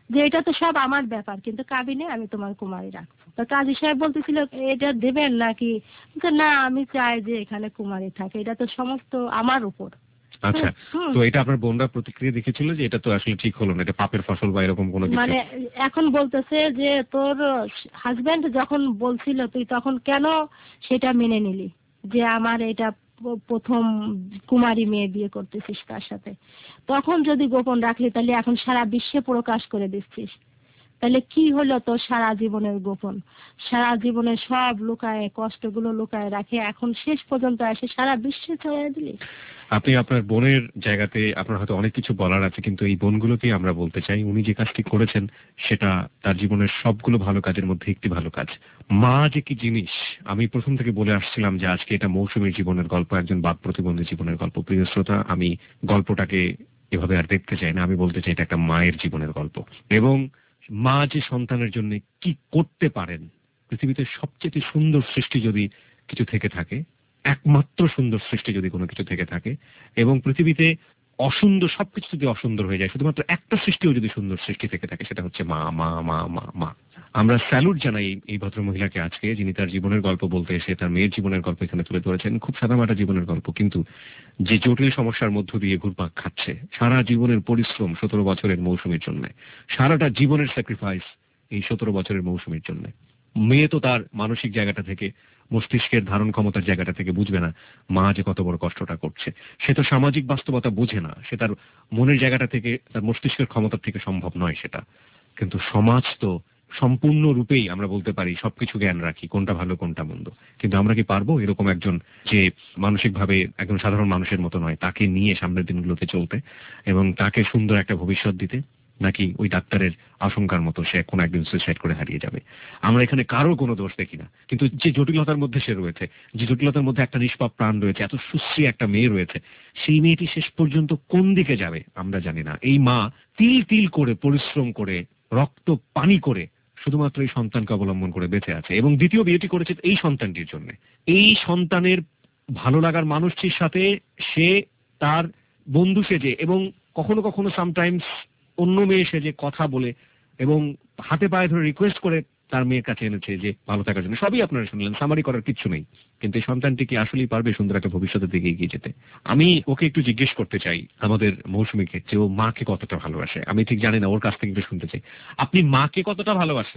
যে এটা তো সব আমার ব্যাপার, কিন্তু কাবিনে আমি তোমার কুমারী রাখবো। তো কাজী সাহেব বলতেছিল এটা দেবেন নাকি, না আমি চাই যে এখানে কুমারী থাকে, এটা তো সমস্ত আমার উপর। আচ্ছা, তো এটা আপনার বোনরা প্রতিক্রিয়া দেখেছিল যে এটা তো আসলে ঠিক হলো না, এটা পাপের ফসল বা এরকম কোনো কিছু? মানে এখন বলতেছে যে তোর হাজবেন্ড যখন বলছিল তুই তখন কেন সেটা মেনে নিলি, যে আমার এটা প্রথম কুমারী মেয়ে বিয়ে করতেছিস তার সাথে, তখন যদি গোপন রাখলি তাহলে এখন সারা বিশ্বে প্রকাশ করে দিচ্ছিস, তাহলে কি হলো তোর সারা জীবনের গোপন? সারা জীবনের সব লুকায়, কষ্টগুলো লুকায় রাখে, এখন শেষ পর্যন্ত এসে সারা বিশ্বে ছড়িয়ে দিলি। আপনি আপনার বোনের জায়গাতে আপনার হয়তো অনেক কিছু বলার আছে, কিন্তু এই বোনগুলোকেই আমরা বলতে চাই উনি যে কাজটি করেছেন সেটা তার জীবনের সবগুলো ভালো কাজের মধ্যে একটি ভালো কাজ। মা যে কি জিনিস আমি প্রথম থেকে বলে আসছিলাম যে আজকে এটা মৌসুমীর জীবনের গল্প, একজন বাক প্রতিবন্ধী জীবনের গল্প। প্রিয় শ্রোতা, আমি গল্পটাকে এভাবে আর দেখতে চাই না, আমি বলতে চাই এটা একটা মায়ের জীবনের গল্প, এবং মা যে সন্তানের জন্য কি করতে পারেন। পৃথিবীতে সবচেয়ে সুন্দর সৃষ্টি যদি কিছু থেকে থাকে, একমাত্র সুন্দর সৃষ্টি যদি কোনো কিছু থেকে থাকে, এবং পৃথিবীতে অসুন্দর সবকিছু যদি অসুন্দর হয়ে যায়, শুধুমাত্র একটা সৃষ্টিও যদি সুন্দর সৃষ্টি থেকে থাকে, সেটা হচ্ছে মা মা মা মা মা। আমরা স্যালুট জানাই এই ভদ্র মহিলাকে আজকে, যিনি তার জীবনের গল্প বলতে এসে তার মেয়ের জীবনের গল্প এখানে তুলে ধরেছেন। খুব সাদামাটা জীবনের গল্প, কিন্তু যে জটিল সমস্যার মধ্য দিয়ে ঘুরপাক খাচ্ছে, সারা জীবনের পরিশ্রম সতেরো বছরের মৌসুমীর জন্য, সারাটা জীবনের স্যাক্রিফাইস এই সতেরো বছরের মৌসুমীর জন্য। মেয়ে তো তার মানসিক জায়গাটা থেকে, মস্তিষ্কের ধারণ ক্ষমতার জায়গাটা থেকে বুঝবে না মা যে কত বড় কষ্টটা করছে। সে তো সামাজিক বাস্তবতা বুঝে না, সে তার মনের জায়গাটা থেকে, তার মস্তিষ্কের ক্ষমতার থেকে সম্ভব নয় সেটা। কিন্তু সমাজ তো সম্পূর্ণ রূপেই আমরা বলতে পারি সবকিছু জ্ঞান রাখি, কোনটা ভালো কোনটা মন্দ, কিন্তু আমরা কি পারবো এরকম একজন যে মানসিকভাবে একজন সাধারণ মানুষের মতো নয়, তাকে নিয়ে সামনের দিনগুলোতে চলতে এবং তাকে সুন্দর একটা ভবিষ্যৎ দিতে? নাকি ওই ডাক্তারের আশঙ্কার মতো সে কোন একদিন সুইসাইড করে হারিয়ে যাবে? আমরা এখানে কারো কোনো দোষ দেখি না, কিন্তু যে জটিলতার মধ্যে সে রয়েছে, যে জটিলতার মধ্যে একটা নিষ্পাপ প্রাণ রয়েছে, এত সুশ্রী একটা মেয়ে রয়েছে, সেই মেয়েটি শেষ পর্যন্ত কোন দিকে যাবে আমরা জানি না। এই মা তিল তিল করে পরিশ্রম করে, রক্ত পানি করে শুধুমাত্র এই সন্তানকে অবলম্বন করে বেঁচে আছে, এবং দ্বিতীয় বিয়েটি করেছে এই সন্তানটির জন্য। এই সন্তানের ভালো লাগার মানুষটির সাথে সে তার বন্ধু সেজে, এবং কখনো কখনো সামটাইমস অন্য মেয়ে সেজে কথা বলে এবং হাতে পায়ে ধরে রিকোয়েস্ট করে তার মেয়ের কাছে এনেছে যে ভালো থাকার জন্য। সবই আপনারা শুনলেন, সামারি করার কিছু নেই, কিন্তু এই সন্তানটি কি আসলেই পারবে সুন্দর একটা ভবিষ্যতের দিকে এগিয়ে যেতে? আমি ওকে একটু জিজ্ঞেস করতে চাই, আমাদের মৌসুমীকে, যে ও মাকে কতটা ভালোবাসে। আমি ঠিক জানি না, ওর কাছ থেকে একটু শুনতে চাই, আপনি মাকে কতটা ভালোবাসেন?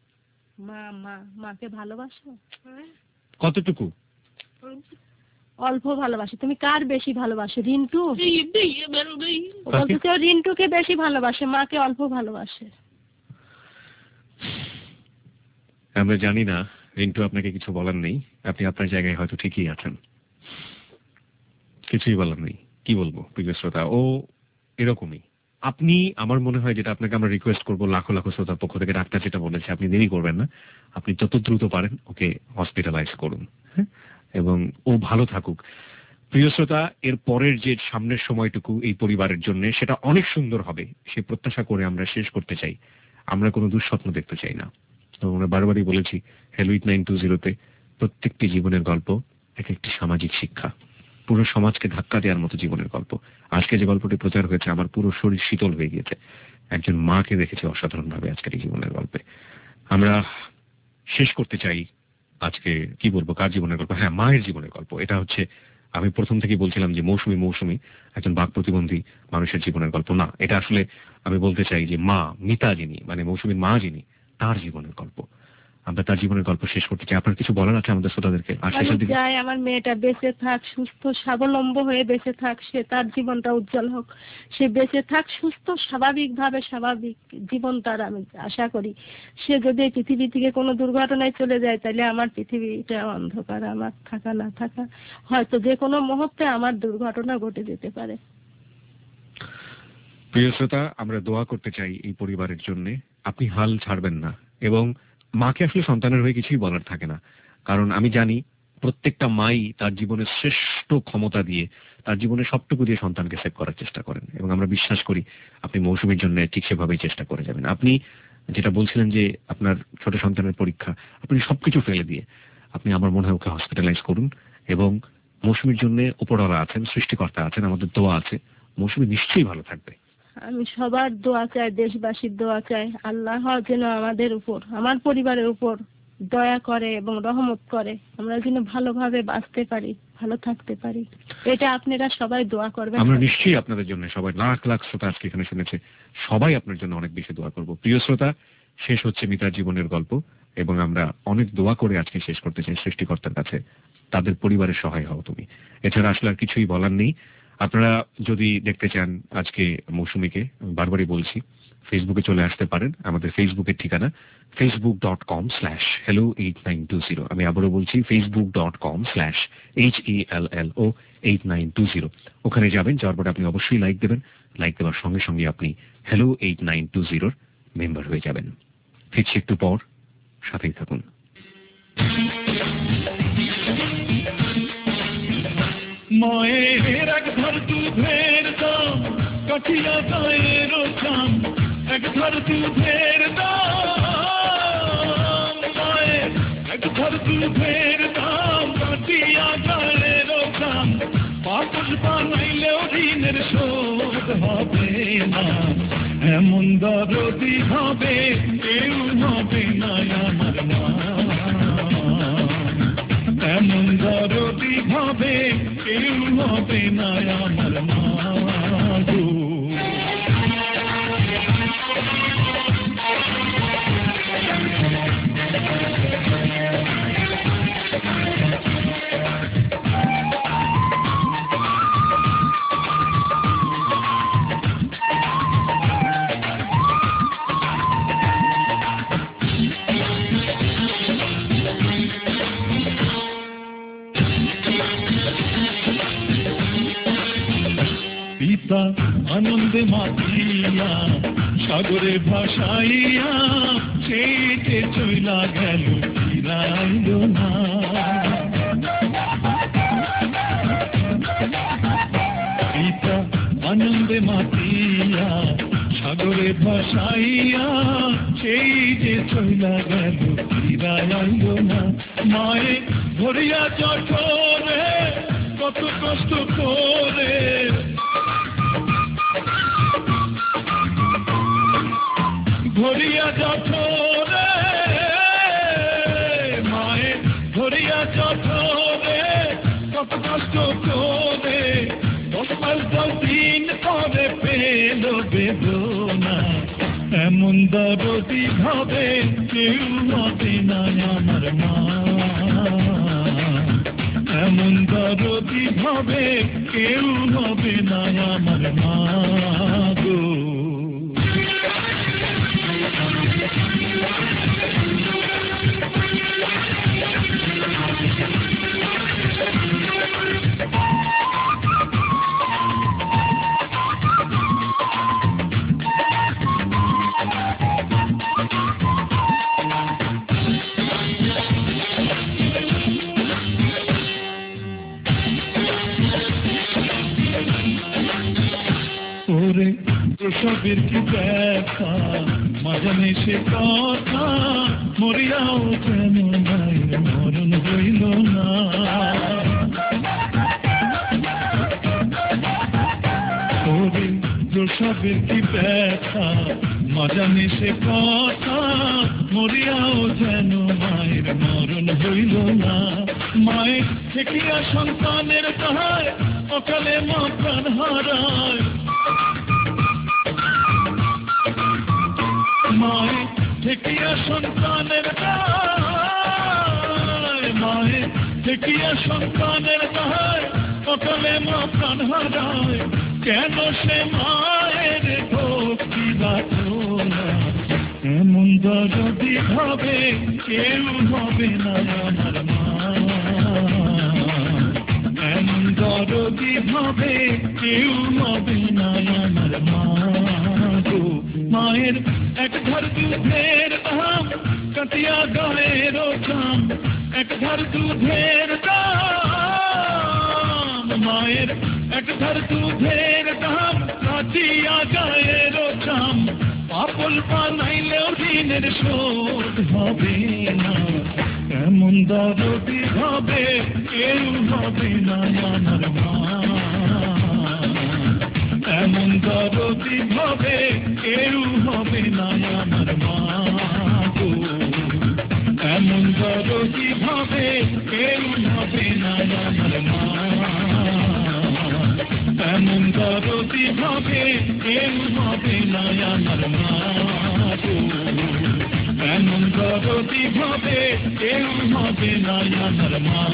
মা মা মাকে ভালোবাসো? কতটুকু? অল্প ভালোবাসে। তুমি কার বেশি ভালোবাসো? রিন্টু? বলতেছে রিন্টুকে বেশি ভালোবাসে, মাকে অল্প ভালোবাসে। আমরা জানি না, রিন্টু আপনাকে কিছু বলার নেই, আপনি আপনার জায়গায় হয়তো ঠিকই আছেন, কিছুই বলার নেই। কি বলবো প্রিয় শ্রোতা, ও এরকমই। আপনি, আমার মনে হয় যেটা আপনাকে আমরা রিকোয়েস্ট করবো লাখো লাখো শ্রোতার পক্ষ থেকে, ডাক্তার যেটা বলেছে আপনি দেরি করবেন না, আপনি যত দ্রুত পারেন ওকে হসপিটালাইজ করুন, হ্যাঁ, এবং ও ভালো থাকুক। প্রিয় শ্রোতা, এর পরের যে সামনের সময়টুকু এই পরিবারের জন্য সেটা অনেক সুন্দর হবে, সে প্রত্যাশা করে আমরা শেষ করতে চাই। আমরা কোনো দুঃস্বপ্ন দেখতে চাই না। আমরা বারবারই বলেছি হ্যালো এইট নাইন টু জিরোতে প্রত্যেকটি জীবনের গল্প এক একটি সামাজিক শিক্ষা, পুরো সমাজকে ধাক্কা দেওয়ার মতো জীবনের গল্প। আজকে যে গল্পটি প্রচার হয়েছে, আমার পুরো শরীর শীতল হয়ে গিয়েছে। একজন মাকে দেখেছি অসাধারণ ভাবে আজকের এই জীবনের গল্পে। আমরা শেষ করতে চাই আজকে, কি বলবো, কার জীবনের গল্প? হ্যাঁ, মায়ের জীবনের গল্প। এটা হচ্ছে, আমি প্রথম থেকেই বলছিলাম যে মৌসুমী মৌসুমী একজন বাক প্রতিবন্ধী মানুষের জীবনের গল্প না, এটা আসলে আমি বলতে চাই যে মা, মিতা যিনি, মানে মৌসুমীর মা যিনি, তার জীবনের গল্প। আমরা তার জীবনের গল্প শেষ করতে চাই। আপনার কিছু বলার আছে আমাদের শ্রোতাদেরকে? আর শেষের দিকে চাই আমার মেয়েটা বেঁচে থাক, সুস্থ স্বাবলম্ব হয়ে বেঁচে থাক, সে তার জীবনটা উজ্জ্বল হোক, সে বেঁচে থাক সুস্থ স্বাভাবিকভাবে, স্বাভাবিক জীবন তার আমি আশা করি। সে যদি এই পৃথিবী থেকে কোনো দুর্ঘটনায় চলে যায়, তাহলে আমার পৃথিবীটা অন্ধকার, আমার থাকা না থাকা, হয়তো যে কোনো মুহূর্তে আমার দুর্ঘটনা ঘটে যেতে পারে। প্রিয় শ্রোতা, আমরা দোয়া করতে চাই এই পরিবারের জন্য। আপনি হাল ছাড়বেন না, এবং মাকে আসলে সন্তানের হয়ে কিছুই বলার থাকে না, কারণ আমি জানি প্রত্যেকটা মাই তার জীবনের শ্রেষ্ঠ ক্ষমতা দিয়ে, তার জীবনের সবটুকু দিয়ে সন্তানকে সেভ করার চেষ্টা করেন, এবং আমরা বিশ্বাস করি আপনি মৌসুমীর জন্য ঠিক সেভাবেই চেষ্টা করে যাবেন। আপনি যেটা বলছিলেন যে আপনার ছোট সন্তানের পরীক্ষা, আপনি সবকিছু ফেলে দিয়ে আপনি, আমার মনে হয়, ওকে হসপিটালাইজ করুন, এবং মৌসুমীর জন্য উপরওয়ালা আছেন, সৃষ্টিকর্তা আছেন, আমাদের দোয়া আছে, মৌসুমী নিশ্চয়ই ভালো থাকবে। আমি সবার দোয়া চাই, দেশবাসীর দোয়া চাই, আল্লাহ যেন আমাদের উপর, আমার পরিবারের উপর দয়া করে এবং রহমত করে, আমরা যেন ভালোভাবে বাঁচতে পারি, ভালো থাকতে পারি। এটা আপনারা সবাই দোয়া করবেন। আমরা নিশ্চয়ই আপনাদের জন্য, সবাই লাখ লাখ শ্রোতা আজকে এখানে শুনেছে, সবাই আপনার জন্য অনেক বেশি দোয়া করব। প্রিয় শ্রোতা, শেষ হচ্ছে মিতার জীবনের গল্প এবং আমরা অনেক দোয়া করে আজকে শেষ করতে চাই সৃষ্টিকর্তার কাছে, তাদের পরিবারের সহায় হও তুমি। এছাড়া আসলে আর কিছুই বলার নেই। আপনারা যদি দেখতে চান আজকে মৌসুমীকে, বারবারই বলছি, ফেসবুকে চলে আসতে পারেন। আমাদের ফেসবুকের ঠিকানা Facebook dot com slash hello eight nine two zero. আমি আবারও বলছি Facebook dot com slash H E L L O eight nine two zero. ওখানে যাবেন, যাওয়ার পরে আপনি অবশ্যই লাইক দেবেন। লাইক দেওয়ার সঙ্গে সঙ্গে আপনি হ্যালো এইট নাইন টু জিরোর মেম্বার হয়ে যাবেন। ফিরছি একটু পর, সাথেই থাকুন। মায়ের এক ধর দুধের দাম কাঠিয়া গায়ের চাম, এক ধর দুধের দাম, মায়ের এক ধর দুধের দাম কাঠিয়া গায়ের চাম, পাপস বানাইলেও ঋণের শোধ হবে না, এমন দরদি হবে কেউ হবে না আমার মা, এমন দরদি হবে কেউ হবে না আমার মা গো। পিতা আনন্দে মাতিয়া সাগরে ভাসাইয়া চেটে চইলা গেল, ফিরাইল না। পিতা আনন্দে মাতিয়া সাগরে ভাসাইয়া সেই যে চইলা গেল, ফিরাইল না। মায়ে ধরিয়া জঠরে কত কষ্ট করে, ধরিয়া জঠরে, মায়ে ধরিয়া জঠরে কত কষ্ট করে, দশ মাস দশ দিন পরে পেল বেদনা, এমন দরদি ভাবে কেউ হবে না আমার মা, এমন দরদি ভাবে কেউ হবে না আমার মা গো। ওরে এসবের কি ব্যথা, মাঝানে সে কথা, মরিয়াও কেন নাই মরণ হইল না। ওরে এসবের কি ব্যথা, মাঝানে সে কথা, মরিয়াও যেন মায়ের মরণ হইল না। মায়ের থেকিয়া সন্তানের তাহার অকালে মা প্রাণ হারায়, মায়ে থেকিয়া সন্তানের দায়, মায়ে থেকিয়া সন্তানের দায়, অকালে মা প্রাণ হারায়, কেন সে মায়ের ভক্তি রাখো না, এমন দরদি হবে কেউ হবে না আমার মা, এমন দরদি হবে কেউ হবে না আমার মা গো। মায়ের এক ধার দুধের দাম কাটিয়া গায়ের চাম, এক ধার দুধের দাম, মায়ের এক ধার দুধের দাম কাটিয়া গায়ের চাম, পাপল বানাইলেও ঋণের শোধ হবে না, এমন দরদি হবে কেউ হবে না আমার মা, এমন দরদি হবে কেউ হবে না আমার মা গো, এমন দরদি হবে কেউ হবে না আমার মা, এমন দরদি হবে কেউ হবে না আমার মা গো, এমন দরদি হবে কেউ হবে না আমার মা,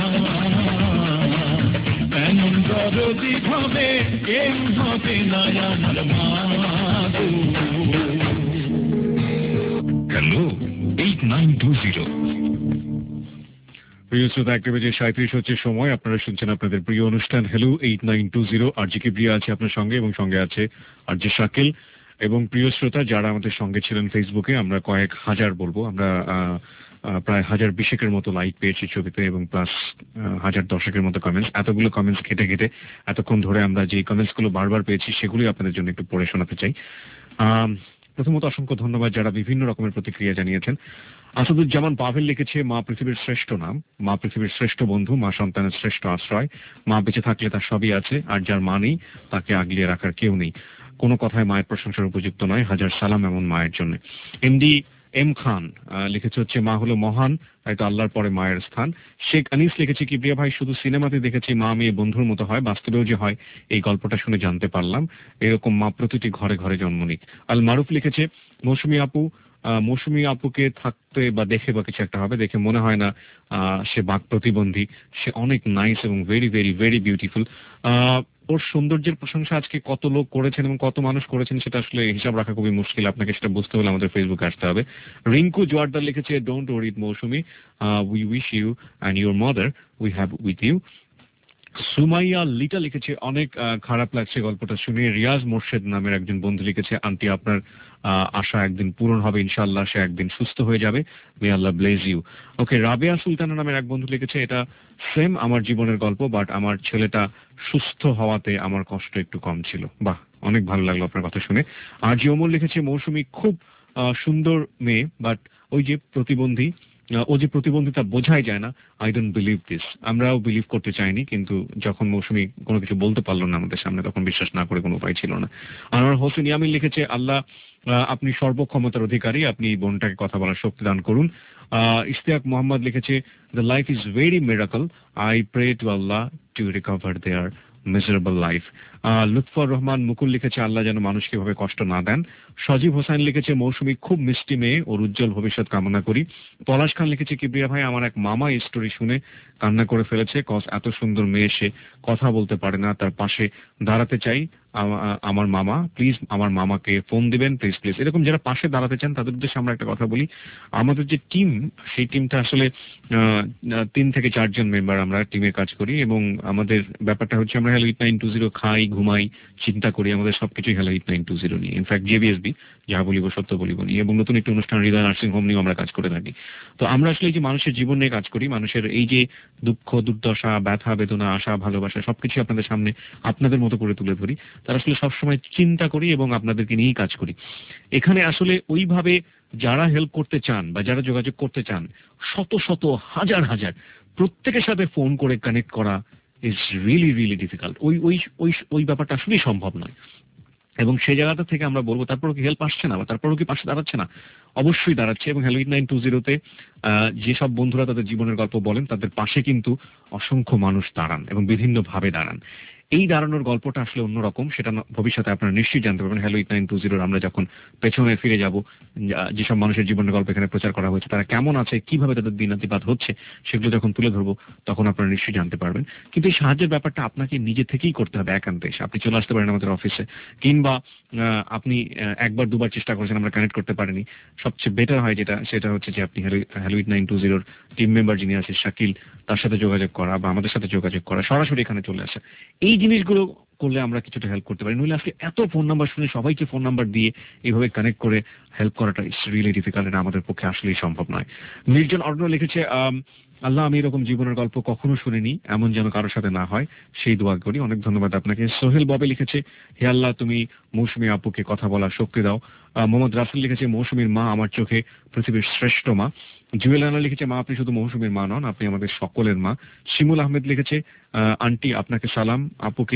এমন দরদি হবে কেউ হবে না আমার মা গো। Hello eight nine two zero. প্রিয় শ্রোতা, একটা বেজে সাঁত্রিশ হচ্ছে সময়। আপনারা শুনছেন আপনাদের প্রিয় অনুষ্ঠান hello eight nine two zero. আর জি কে প্রিয়া আছে আপনার সঙ্গে এবং সঙ্গে আছে আর জি শাকিল। এবং প্রিয় শ্রোতা, যারা আমাদের সঙ্গে ছিলেন ফেসবুকে, আমরা কয়েক হাজার বলবো, আমরা প্রায় হাজার বিশেকের মতো লাইক পেয়েছি ছবিতে এবং প্লাস হাজার দশেকের মতো কমেন্টস। এতগুলো কমেন্টস ঘেটে ঘেটে এতক্ষণ ধরে আমরা যে কমেন্টস গুলো বারবার পেয়েছি সেগুলি আপনাদের জন্য একটু পড়ে শোনাতে চাই। প্রথমত অসংখ্য ধন্যবাদ যারা বিভিন্ন রকমের প্রতিক্রিয়া জানিয়েছেন। আসাদুজ্জামান পাভেল লিখেছে, মা পৃথিবীর শ্রেষ্ঠ নাম, মা পৃথিবীর শ্রেষ্ঠ বন্ধু, মা সন্তানের শ্রেষ্ঠ আশ্রয়, মা বেঁচে থাকলে তার সবই আছে, আর যার মা নেই তাকে আগলিয়ে রাখার কেউ নেই, কোনো কথায় মায়ের প্রশংসার উপযুক্ত নয়, হাজার সালাম এমন মায়ের জন্য। এমডি এম খান লিখেছে হচ্ছে, মা হলো মহান, তাই তো আল্লাহর পরে মায়ের স্থান। শেখ আনিস লিখেছে, কি প্রিয়া ভাই, শুধু সিনেমাতে দেখেছি মা মেয়ে বন্ধুর মতো হয়, বাস্তবেও যে হয় এই গল্পটা শুনে জানতে পারলাম, এরকম মা প্রতিটি ঘরে ঘরে জন্ম নিক। আল মারুফ লিখেছে, মৌসুমী আপু, মৌসুমী আপুকে থাকতে বা দেখে বা কিছু একটা হবে, দেখে মনে হয় না সে বাক প্রতিবন্ধী, সে অনেক নাইস এবং ভেরি ভেরি ভেরি বিউটিফুল। ওর সৌন্দর্যের প্রশংসা আজকে কত লোক করেছেন এবং কত মানুষ করেছেন সেটা আসলে হিসাব রাখা খুবই মুশকিল, আপনাকে সেটা বুঝতে হলে আমাদের ফেসবুকে আসতে হবে। রিঙ্কু জোয়ারদার লিখেছে, don't worry Moushumi, we wish you and your mother we have with you. Sumaiya Lita লিখেছে, অনেক খারাপ লাগছে গল্পটা শুনে। রিয়াজ মোর্শেদ নামের একজন বন্ধু লিখেছে, আন্টি আপনার আশা একদিন পূরণ হবে ইনশাআল্লাহ, সে একদিন সুস্থ হয়ে যাবে, may Allah bless you. Okay, Rabeya Sultana নামের এক বন্ধু লিখেছে, এটা সেম আমার জীবনের গল্প, বাট আমার ছেলেটা সুস্থ হওয়াতে আমার কষ্ট একটু কম ছিল। বাহ, অনেক ভালো লাগলো আপনার কথা শুনে। আর জি ওমর লিখেছে, মৌসুমী খুব সুন্দর মেয়ে, বাট ওই যে প্রতিবন্ধী, ও যে প্রতিবন্ধিতা বোঝাই যায় না। I don't believe this. আমরাও বিলিভ করতে চাইনি, কিন্তু যখন মৌসুমী কোনো কিছু বলতে পারলো না আমাদের সামনে, তখন বিশ্বাস না করে কোনো উপায় ছিল না। আনোয়ার হোসেন ইয়ামিন লিখেছে, আল্লাহ আপনি সর্বক্ষমতার অধিকারী, আপনি এই বোনটাকে কথা বলার শক্তি দান করুন। ইশতিয়াক মোহাম্মদ লিখেছে, the life is very miracle, I pray to Allah to recover their miserable life. Lutfar Rahman Mukul লিখেছে, আল্লাহ যেন মানুষকে ভাবে কষ্ট না দেন। সজীব হোসেন লিখেছে, মৌসুমী খুব মিষ্টি মেয়ে, ওর উজ্জ্বল ভবিষ্যৎ কামনা করি। পলাশ খান লিখেছে, কিবরিয়া ভাই, আমার এক মামা এই স্টোরি শুনে কান্না করে ফেলেছে, কজ এত সুন্দর মেয়ে সে কথা বলতে পারে না, তার পাশে দাঁড়াতে চাই আমার মামা, প্লিজ আমার মামাকে ফোন দিবেন প্লিজ প্লিজ। এরকম যারা পাশে দাঁড়াতে চান তাদের উদ্দেশ্যে আমরা একটা কথা বলি, আমাদের যে টিম, সেই টিমটা আসলে তিন থেকে চারজন মেম্বার আমরা টিমে কাজ করি, এবং আমাদের ব্যাপারটা হচ্ছে আমরা hello eight nine two zero খাই, ঘুমাই, চিন্তা করি, আমাদের সবকিছুই hello eight nine two zero নিয়ে, ইনফ্যাক্ট জেবিএসবি যা বলিব সত্য বলিব নিয়ে, এবং নতুন একটি অনুষ্ঠান হৃদয় নার্সিং হোম নিয়ে আমরা কাজ করে থাকি। তো আমরা আসলে এই যে মানুষের জীবন নিয়ে কাজ করি, মানুষের এই যে দুঃখ দুর্দশা, ব্যথা বেদনা, আশা ভালোবাসা সবকিছু আপনাদের সামনে আপনাদের মতো করে তুলে ধরি, তার আসলে সবসময় চিন্তা করি এবং আপনাদেরকে নিয়েই কাজ করি। এখানে আসলে ওইভাবে যারা হেল্প করতে চান বা যারা যোগাযোগ করতে চান, শত শত হাজার হাজার প্রত্যেকের সাথে ফোন করে কানেক্ট করা ইজ রিয়েলি রিয়েলি ডিফিকাল্ট। ওই ওই ওই ওই ব্যাপারটা আসলেই সম্ভব নয়, এবং সেই জায়গাটা থেকে আমরা বলবো তারপরও কি হেল্প আসছে না বা তারপরও কি পাশে দাঁড়াচ্ছে না? অবশ্যই দাঁড়াচ্ছে। এবং হ্যালো এইট নাইন টু জিরোতে যেসব বন্ধুরা তাদের জীবনের গল্প বলেন, তাদের পাশে কিন্তু অসংখ্য মানুষ দাঁড়ান এবং বিভিন্নভাবে দাঁড়ান। এই দাঁড়ানোর গল্পটা আসলে অন্যরকম, সেটা ভবিষ্যতে আপনারা নিশ্চয়ই জানতে পারবেন। হ্যালো এইট নাইন টু জিরোর আমরা যখন পেছনে ফিরে যাব, যেসব মানুষের জীবনের গল্প এখানে প্রচার করা হয়েছে, তারা কেমন আছে, কিভাবে তাদের দিনাতিপাত হচ্ছে, সেগুলো যখন তুলে ধরবো তখন আপনারা নিশ্চয়ই জানতে পারবেন। কিন্তু এই সাহায্যের ব্যাপারটা আপনাকে নিজে থেকেই করতে হবে, একান্তে এসে। আপনি চলে আসতে পারেন আমাদের অফিসে, কিংবা আপনি একবার দুবার চেষ্টা করেছেন, আমরা কানেক্ট করতে পারিনি। সবচেয়ে বেটার হয় যেটা, সেটা হচ্ছে যে আপনি হ্যালো এইট নাইন টু জিরোর টিম মেম্বার যিনি আছে শাকিল, তার সাথে যোগাযোগ করা বা আমাদের সাথে যোগাযোগ করা, সরাসরি এখানে চলে আসা। এই জিনিসগুলো করলে আমরা কিছুটা হেল্প করতে পারি। নইলে আজকে এত ফোন নাম্বার শুনে সবাইকে ফোন নাম্বার দিয়ে এইভাবে কানেক্ট করে হেল্প করাটা ইটস রিয়েলি ডিফিকাল্ট, এটা আমাদের পক্ষে আসলেই সম্ভব নয়। নির্জন অর্ণ লিখেছে, আল্লাহ আমি এরকম জীবনের গল্প কখনো শুনিনি, এমন যেন কারোর সাথে না হয়, সেই দোয়া করি। অনেক ধন্যবাদ আপনাকে। সোহেল ববে লিখেছে, হে আল্লাহ তুমি মৌসুমী আপুকে কথা বলার শক্তি দাও। মোহাম্মদ রাসেল লিখেছে, মৌসুমীর মা আমার চোখে পৃথিবীর শ্রেষ্ঠ মা। জুয়েল আনা লিখেছে, মা আপনি শুধু মৌসুমীর মা নন, আপনি আমাদের সকলের মা। শিমুল আহমেদ লিখেছে, আন্টি আপনাকে সালাম, আপুকে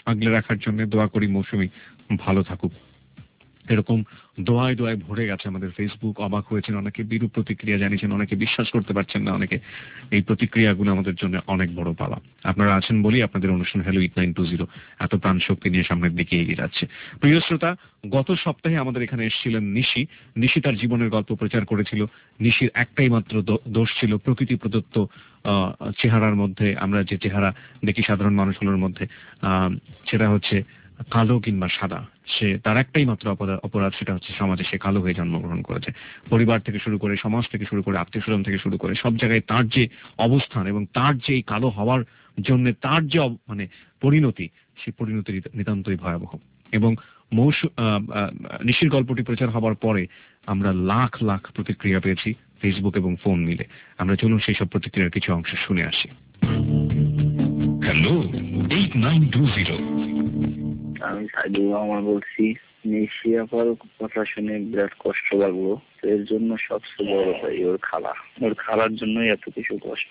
আগলে রাখার জন্য দোয়া করি মৌসুমী ভালো থাকুক। এরকম দোয়ায় দোয়ায় ভরে গেছে আমাদের ফেসবুক। অবাক হয়েছেন অনেকে, বিরূপ প্রতিক্রিয়া জানিয়েছেন অনেকে, বিশ্বাস করতে পারছেন না অনেকে। এই প্রতিক্রিয়াগুলো আমাদের জন্য অনেক বড় পাওয়া। আপনারা আছেন বলেই আপনাদের অনুষ্ঠান hello eight nine two zero এত প্রাণ শক্তি নিয়ে সামনের দিকে এগিয়ে যাচ্ছে। প্রিয় শ্রোতা, গত সপ্তাহে আমাদের এখানে এসেছিলেন নিশি। নিশি তার জীবনের গল্প প্রচার করেছিল। নিশির একটাই মাত্র দোষ ছিল, প্রকৃতি প্রদত্ত চেহারার মধ্যে আমরা যে চেহারা দেখি সাধারণ মানুষগুলোর মধ্যে, সেটা হচ্ছে কালো কিংবা সাদা। সে তার একটাই মাত্র অপরাধ, সেটা হচ্ছে সমাজে সে কালো হয়ে জন্মগ্রহণ করেছে। পরিবার থেকে শুরু করে, সমাজ থেকে শুরু করে, আত্মীয় স্বজন থেকে শুরু করে সব জায়গায় তার যে অবস্থান এবং তার যে এই কালো হওয়ার জন্য তার যে মানে পরিণতি, সেই পরিণতি নিতান্তই ভয়াবহ। এবং মৌসু নিশির গল্পটি প্রচার হওয়ার পরে আমরা লাখ লাখ প্রতিক্রিয়া পেয়েছি ফেসবুক এবং ফোন মিলে। আমরা চলুন সেই সব প্রতিক্রিয়ার কিছু অংশ শুনে আসি। Hello eight nine two zero. আমি সাইদুর রহমান বলছি। নিশি আপার কথা শুনে বিরাট কষ্ট লাগলো। এর জন্য সবচেয়ে বড় ভাই ওর খালা, ওর খালার জন্যই এত কিছু কষ্ট।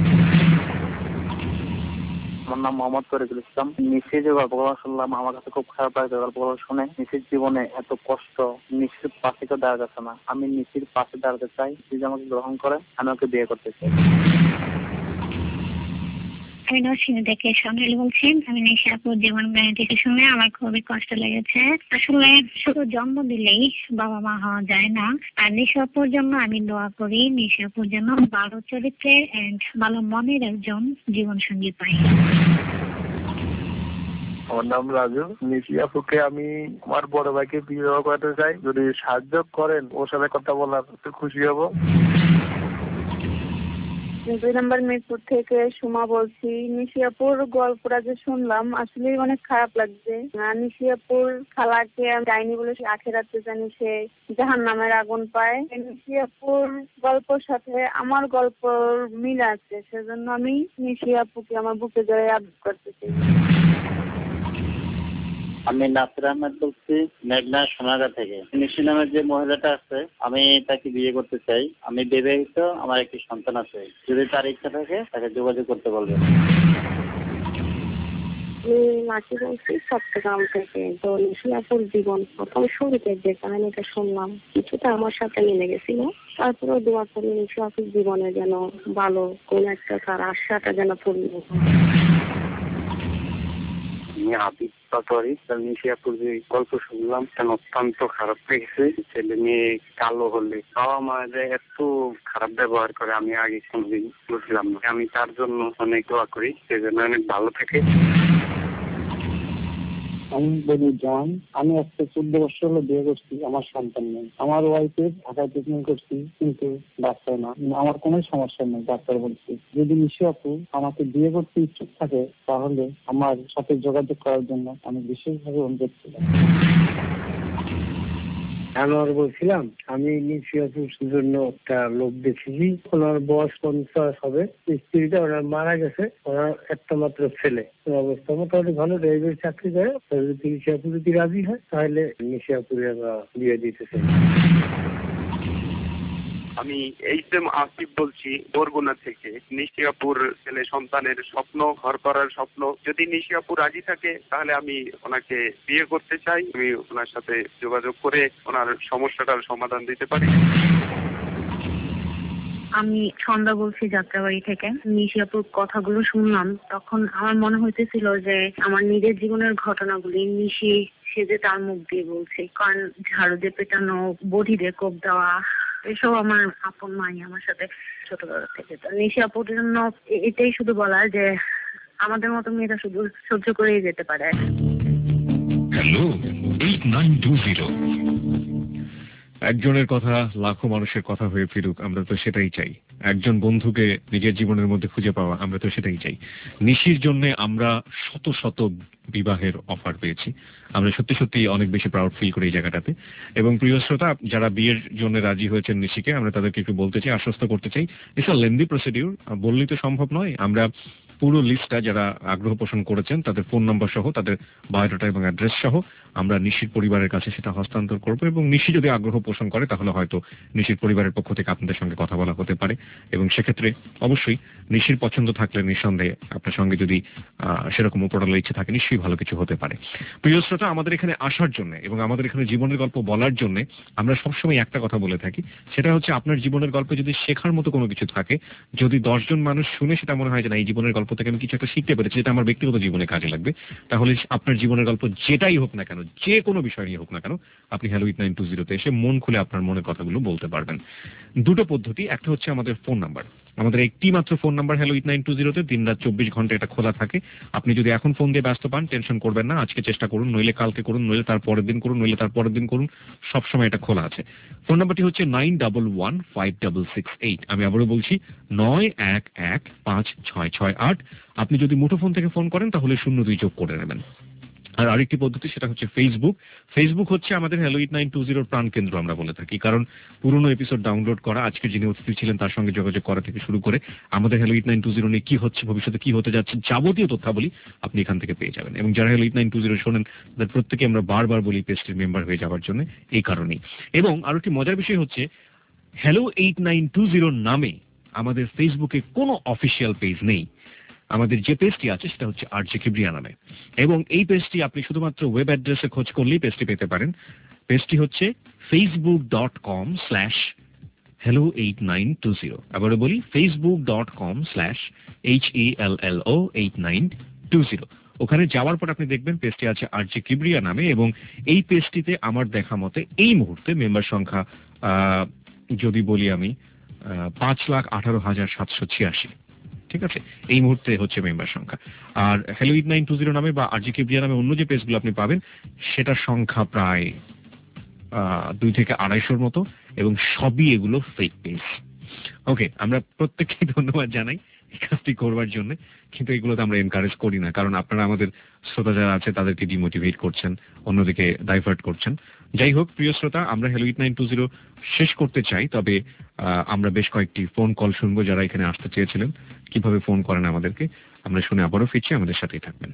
আমার নাম মোহাম্মদ তরিকুল ইসলাম। নিশির যে গল্পগুলো শুনলাম আমার কাছে খুব খারাপ লাগছে গল্পগুলো শুনে। নিশির জীবনে এত কষ্ট, নিশির পাশে কেউ দাঁড়া যাচ্ছে না। আমি নিশির পাশে দাঁড়াতে চাই। যদি আমাকে গ্রহণ করে আমি ওকে বিয়ে করতে চাই। আমি নরসিংহ থেকে সোনালী বলছি। আমি নিশি আপুর জীবন কাহিনীটি শুনে আমার খুবই কষ্ট লেগেছে। আসলে শুধু জন্ম দিলেই বাবা মা হওয়া যায় না। আর নিশি আপুর জন্য আমি দোয়া করি নিশি আপুর জন্য ভালো চরিত্রের এন্ড ভালো মনের একজন জীবন সঙ্গী পাই। আমার নাম রাজু। নিশি আপুকে আমি আমার বড় ভাইকে বিবাহ করতে চাই। যদি সাহায্য করেন ওর সাথে কথা বলার খুশি হব। দুই নম্বর মিরপুর থেকে সুমা বলছি। নিশি আপুর গল্পটা যে শুনলাম আসলে অনেক খারাপ লাগছে। নিশি আপুর খালাকে যায়নি বলে সে আখেরাতে জানি সে জাহান্নামের আগুন পায়। নিশি আপুর গল্পের সাথে আমার গল্পর মিল আছে, সেজন্য আমি নিশি আপুকে আমার বুকে জড়িয়ে আদর করতে চাই। আমি নাসির আহমেদ বলছি মেঘনা সোনাগা থেকে। নিশি নামের যে মহিলাটা আছে আমি তাকে বিয়ে করতে চাই। আমি বিবাহিত, আমার একটি সন্তান আছে। যদি তার ইচ্ছা থাকে তাকে যোগাযোগ করতে বলবেন। আমি মাসি বলছি চট্টগ্রাম থেকে। তো নিশি আপুর জীবন প্রথম শুরুতে যে কাহিনীটা শুনলাম কিছুটা আমার সাথে মিলে গেছিল। তারপরেও দোয়া করি নিশি আপুর জীবনে যেন ভালো কোন একটা তার আশাটা যেন পূর্ণ হয়। আমি আবিদ পাটোয়ারি। নিশি আপুর যে গল্প শুনলাম অত্যন্ত খারাপ লেগেছে। ছেলে মেয়ে কালো হলে বাবা মা এত খারাপ ব্যবহার করে আমি আগে কোনোদিন বুঝলাম না। আমি তার জন্য অনেক দোয়া করি সেজন্য অনেক ভালো থাকে। আমি বলি জান, আমি আজকে চোদ্দ বছর হলো বিয়ে করছি, আমার সন্তান নেই। আমার ওয়াইফের ঢাকায় ট্রিটমেন্ট করছি কিন্তু বাচ্চা না। আমার কোনো সমস্যা নেই। ডাক্তার বলছি যদি নিশি আপু আমাকে বিয়ে করতে ইচ্ছুক থাকে তাহলে আমার সাথে যোগাযোগ করার জন্য আমি বিশেষভাবে অনুরোধ ছিলাম। আনোয়ার বলছিলাম। আমি নিশি আপুর জন্য একটা লোক দেখেছি। ওনার বয়স পঞ্চাশ হবে। স্ত্রীটা ওনার মারা গেছে। ওনার একটা মাত্র ছেলে। অবস্থা মোটামুটি ভালো, রেলওয়ে চাকরি করে। যদি নিশি আপু যদি রাজি হয় তাহলে নিশি আপুর বিয়ে দিতে চাই। আমি এইচ এম আসিফ বলছি বরগুনা থেকে। নিশি আপুর ছেলে সন্তানের স্বপ্ন, ঘর করার স্বপ্ন। যদি নিশি আপু রাজি থাকে তাহলে আমি ওনাকে বিয়ে করতে চাই। আমি ওনার সাথে যোগাযোগ করে ওনার সমস্যাটার সমাধান দিতে পারি। আমি সন্ধ্যা বলছি যাত্রাবাড়ি থেকে। নিশি আপুর কথাগুলো শুনলাম তখন আমার মনে হইতেছিল যে আমার নিজের জীবনের ঘটনাগুলি নিশি সে যে তার মুখ দিয়ে বলছে। কারণ ঝাড়ু দিয়ে পেটানো, বডি দিয়ে কোপ দেওয়া, এসব আমার আপন মাই আমার সাথে ছোটবেলা থেকে। তো নিশি আপুর জন্য এটাই শুধু বলা যে আমাদের মতো মেয়েরা শুধু সহ্য করেই যেতে পারে। Hello eight nine two zero. একজনের কথা লাখো মানুষের কথা হয়ে ফিরুক, আমরা তো সেটাই চাই। একজন বন্ধুকে নিজের জীবনের মধ্যে খুঁজে পাওয়া, আমরা তো সেটাই চাই। নিশির জন্য আমরা শত শত বিবাহের অফার পেয়েছি। আমরা সত্যি সত্যি অনেক বেশি প্রাউড ফিল করি এই জায়গাটাতে। এবং প্রিয় শ্রোতা, যারা বিয়ের জন্য রাজি হয়েছেন নিশিকে, আমরা তাদেরকে একটু বলতে চাই, আশ্বস্ত করতে চাই, ইটস আ লেন্দি প্রসিডিউর। বললেই তো সম্ভব নয়। আমরা পুরো লিস্টটা যারা আগ্রহ পোষণ করেছেন তাদের ফোন নাম্বার সহ তাদের বায়োডাটা এবং অ্যাড্রেস সহ আমরা নিশির পরিবারের কাছে সেটা হস্তান্তর করব এবং নিশি যদি আগ্রহ পোষণ করে তাহলে হয়তো নিশির পরিবারের পক্ষ থেকে আপনাদের সঙ্গে কথা বলা হতে পারে এবং সেক্ষেত্রে অবশ্যই নিশির পছন্দ থাকলে নিঃসন্দেহে আপনার সঙ্গে যদি সেরকম উপরালার ইচ্ছে থাকে নিশ্চয়ই ভালো কিছু হতে পারে। প্রিয় শ্রোতা, আমাদের এখানে আসার জন্য এবং আমাদের এখানে জীবনের গল্প বলার জন্য আমরা সবসময় একটা কথা বলে থাকি, সেটা হচ্ছে আপনার জীবনের গল্পে যদি শেখার মতো কোনো কিছু থাকে, যদি দশজন মানুষ শুনে সেটা মনে হয় যে না এই জীবনের গল্প থেকে আমি কিছু একটা শিখতে পেরেছি যেটা আমার ব্যক্তিগত জীবনে কাজে লাগবে, তাহলে আপনার জীবনের গল্প যেটাই হোক না কেন, যে কোনো বিষয় নিয়ে হোক না কেন, আপনি হ্যালো এইট নাইন টু জিরোতে এসে মন খুলে আপনার মনের কথাগুলো বলতে পারবেন। দুটো পদ্ধতি, একটা হচ্ছে আমাদের ফোন নাম্বার, আমাদের একটি মাত্র phone number hello eight nine two জিরোতে, দিন রাত চব্বিশ ঘন্টা এটা খোলা থাকে। আপনি যদি এখন ফোন দিয়ে ব্যস্ত পান টেনশন করবেন না, আজকে চেষ্টা করুন, নইলে কালকে করুন, নইলে তার পরের দিন করুন, নইলে তার পরের দিন করুন, সবসময় এটা খোলা আছে। ফোন নাম্বারটি হচ্ছে nine double one five double six eight. আমি আবারও বলছি নয় এক এক পাঁচ ছয় ছয় আট। আপনি যদি মুঠোফোন থেকে ফোন করেন তাহলে শূন্য দুই যোগ করে নেবেন। আর আরেকটি পদ্ধতি, সেটা হচ্ছে ফেসবুক। ফেসবুক হচ্ছে আমাদের হ্যালো এইট নাইন টু জিরোর প্রাণ কেন্দ্র আমরা বলে থাকি, কারণ পুরনো এপিসোড ডাউনলোড করা, আজকে যিনি অতিথি ছিলেন তার সঙ্গে যোগাযোগ করা থেকে শুরু করে আমাদের hello eight nine two zero নিয়ে কি হচ্ছে, ভবিষ্যতে কি হতে যাচ্ছে, যাবতীয় তথ্যাবলী আপনি এখান থেকে পেয়ে যাবেন। এবং যারা hello eight nine two zero শোনেন তাদের প্রত্যেকে আমরা বারবার বলি পেজটির মেম্বার হয়ে যাওয়ার জন্য, এই কারণেই। এবং আরো একটি মজার বিষয় হচ্ছে হ্যালো এইট নাইন টু জিরোর নামে আমাদের ফেসবুকে কোনো অফিসিয়াল পেজ নেই। আমাদের যে পেজটি আছে সেটা হচ্ছে আরজে কিবরিয়া নামে, এবং এই পেজটি আপনি শুধুমাত্র ওয়েব অ্যাড্রেসে খোঁজ করলেই পেজটি পেতে পারেন। পেজটি হচ্ছে Facebook dot com slash hello eight nine two zero. আবারও বলি Facebook dot com slash H E L L O eight nine two zero. ওখানে যাওয়ার পর আপনি দেখবেন পেজটি আছে আরজে কিবরিয়া নামে, এবং এই পেজটিতে আমার দেখা মতে এই মুহূর্তে মেম্বার সংখ্যা যদি বলি আমি পাঁচ লাখ আঠারো হাজার সাতশো ছিয়াশি। ঠিক আছে, এই মুহূর্তে হচ্ছে মেম্বার সংখ্যা। আর hello eight nine two zero নামে বা আরজে কিবরিয়া নামে অন্য যে পেজগুলো আপনি পাবেন সেটার সংখ্যা প্রায় দুই থেকে আড়াইশোর মতো, এবং সবই এগুলো ফেক পেজ। ওকে, আমরা প্রত্যেককেই ধন্যবাদ জানাই এই কাজটি করবার জন্য, কিন্তু এগুলোতে আমরা এনকারেজ করি না, কারণ আপনারা আমাদের শ্রোতা যারা আছে তাদেরকে ডিমোটিভেট করছেন, অন্যদিকে ডাইভার্ট করছেন। যাই হোক প্রিয় শ্রোতা, আমরা hello eight nine two zero শেষ করতে চাই, তবে আমরা বেশ কয়েকটি ফোন কল শুনবো যারা এখানে আসতে চেয়েছিলেন। কিভাবে ফোন করেন আমাদেরকে আমরা শুনে আবারও ফিরছি, আমাদের সাথেই থাকবেন।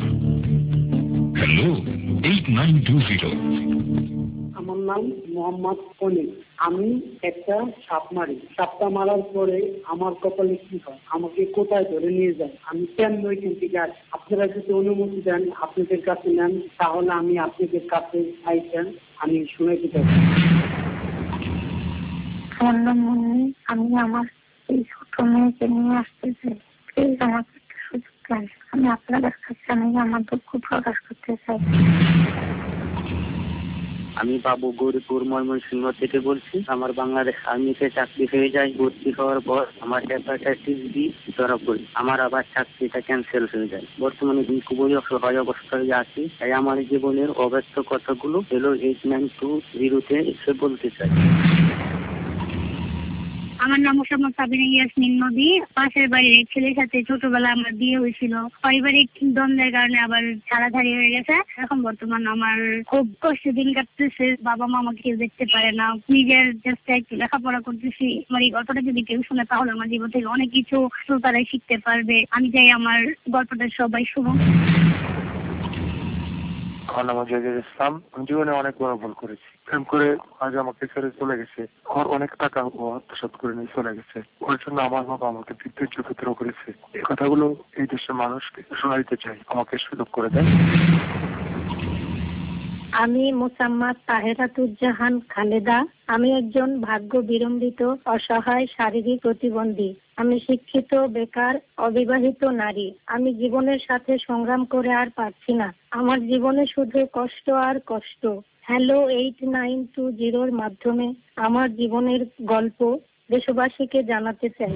Hello eight nine two zero. আমার নাম মোহাম্মদ অনিল। আমি একটা সাপ মারি, সাপটা মারার পরে আমার কপালে কি হয়, আমাকে কোথায় ধরে নিয়ে যায়, আমি কেন এখান থেকে আসি, আপনারা যদি অনুমতি দেন আপনাদের কাছে নেন তাহলে আমি আপনাদের কাছে আইসেন আমি শুনে দিতে পারি। আমার নাম মুন্নি। আমি আমার এই ছোট মেয়েকে নিয়ে আসতে চাই, প্লিজ আমাকে একটা সুযোগ দেন। আমি আপনাদের কাছে আমি আমার দুঃখ প্রকাশ করতে চাই। আমি বাবু গৌরীপুর ময়মনসিংহ থেকে বলছি। আমার বাংলাদেশ আর্মিতে চাকরি হয়ে যায়। ভর্তি হওয়ার পর আমার হেপাটাইটিস বি ধরা পড়ি। আমার আবার চাকরিটা ক্যান্সেল হয়ে যায়। বর্তমানে আমি খুবই অসহায় অবস্থায় আছি, তাই আমার জীবনের অব্যস্ত কথাগুলো হ্যালো এইট নাইন টু জিরোতে এসে বলতে চাই। আমার নাম মোসাম্মদ সাবিনা ইয়াসমিন নদী। পাশের বাড়ির এক ছেলের সাথে ছোটবেলা আমার বিয়ে হয়েছিল, পারিবারিক দ্বন্দ্বের কারণে আবার ছাড়াছাড়ি হয়ে গেছে। এখন বর্তমান আমার খুব কষ্ট দিন কাটতেছে, বাবা মা আমাকে কেউ দেখতে পারে না, নিজের চেষ্টায় একটু লেখাপড়া করতেছি। আমার এই গল্পটা যদি কেউ শুনে তাহলে আমার জীবন থেকে অনেক কিছু শ্রোতারাই শিখতে পারবে। আমি চাই আমার গল্পটা সবাই শুনুক। আমার নাম জয়জুল ইসলাম। আমি জীবনে অনেক বড় ভুল করেছি, প্রেম করে আজ আমাকে ছেড়ে চলে গেছে, আমার অনেক টাকা ও আত্মসাৎ করে নিয়ে চলে গেছে। ওর জন্য আমার বাবা আমাকে বিদ্যুৎ চরিত্র করেছে। এই কথাগুলো এই দেশের মানুষকে শোনাইতে চাই, আমাকে সুযোগ করে দেন। আমি মোসাম্মদ তাহেরাতুজ্জাহান খালেদা। আমি একজন ভাগ্য বিড়ম্বিত অসহায় শারীরিক প্রতিবন্ধী। আমি শিক্ষিত, বেকার, অবিবাহিত নারী। আমি জীবনের সাথে সংগ্রাম করে আর পারছি না। আমার জীবনে শুধু কষ্ট আর কষ্ট। হ্যালো এইট নাইন টু জিরোর মাধ্যমে আমার জীবনের গল্প দেশবাসীকে জানাতে চাই।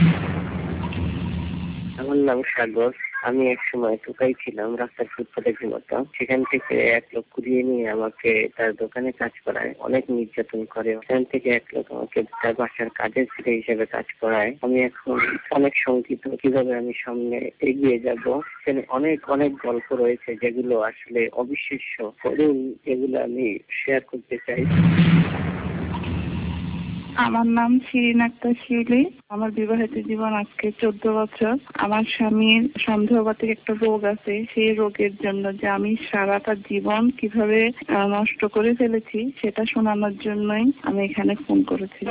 আমার নাম সাগর। আমি এক সময় টোকাই ছিলাম, রাস্তার ফুটপাতে ঘুমাতাম। সেখান থেকে এক লোক কুড়িয়ে নিয়ে আমাকে তার দোকানে কাজ করায়, অনেক নির্যাতন করে। সেখান থেকে এক লোক আমাকে তার বাসার কাজের ছেলে হিসেবে কাজ করায়। আমি এখন অনেক শঙ্কিত কিভাবে আমি সামনে এগিয়ে যাব। সেখানে অনেক অনেক গল্প রয়েছে যেগুলো আসলে অবিশ্বাস্য, এগুলো আমি শেয়ার করতে চাই। আমার নাম শিরিন আক্তার শিউলি। আমার বিবাহিত জীবন আজকে চোদ্দ বছর। আমার স্বামীর সন্দেহবাতিক একটা রোগ আছে, সেই রোগের জন্য যে আমি সারাটা জীবন কিভাবে নষ্ট করে ফেলেছি সেটা শোনানোর জন্যই আমি এখানে ফোন করেছি।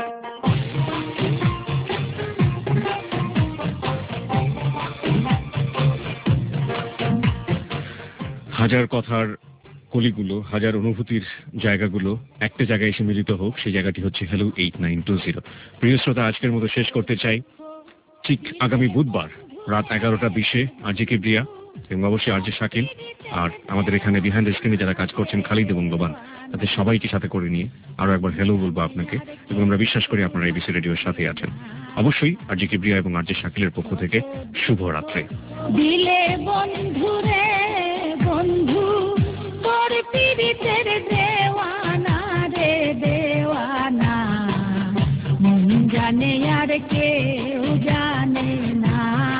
হাজার কথার কলিগুলো, হাজার অনুভূতির জায়গাগুলো একটা জায়গায় এসে মিলিত হোক, সেই জায়গাটি হচ্ছে hello eight nine two zero. প্রিয় শ্রোতা, আজকের মতো শেষ করতে চাই। ঠিক আগামী বুধবার রাত এগারোটা বিশে আরজে কিবরিয়া এবং অবশ্যই আরজে শাকিল আর আমাদের এখানে বিহাইন্ড দ্য স্ক্রিনে যারা কাজ করছেন খালিদ এবং লোবান, তাদের সবাইকে সাথে করে নিয়ে আরো একবার হ্যালো বলবো আপনাকে, এবং আমরা বিশ্বাস করি আপনারা এবিসি রেডিওর সাথে আছেন। অবশ্যই আরজে কিবরিয়া এবং আরজে শাকিলের পক্ষ থেকে শুভ রাত্রি। দিলে বন্ধু রে বন্ধু, তোর পীড়িতের দেওয়ানা রে দেওয়ানা, মন জানে আর কেউ জানে না।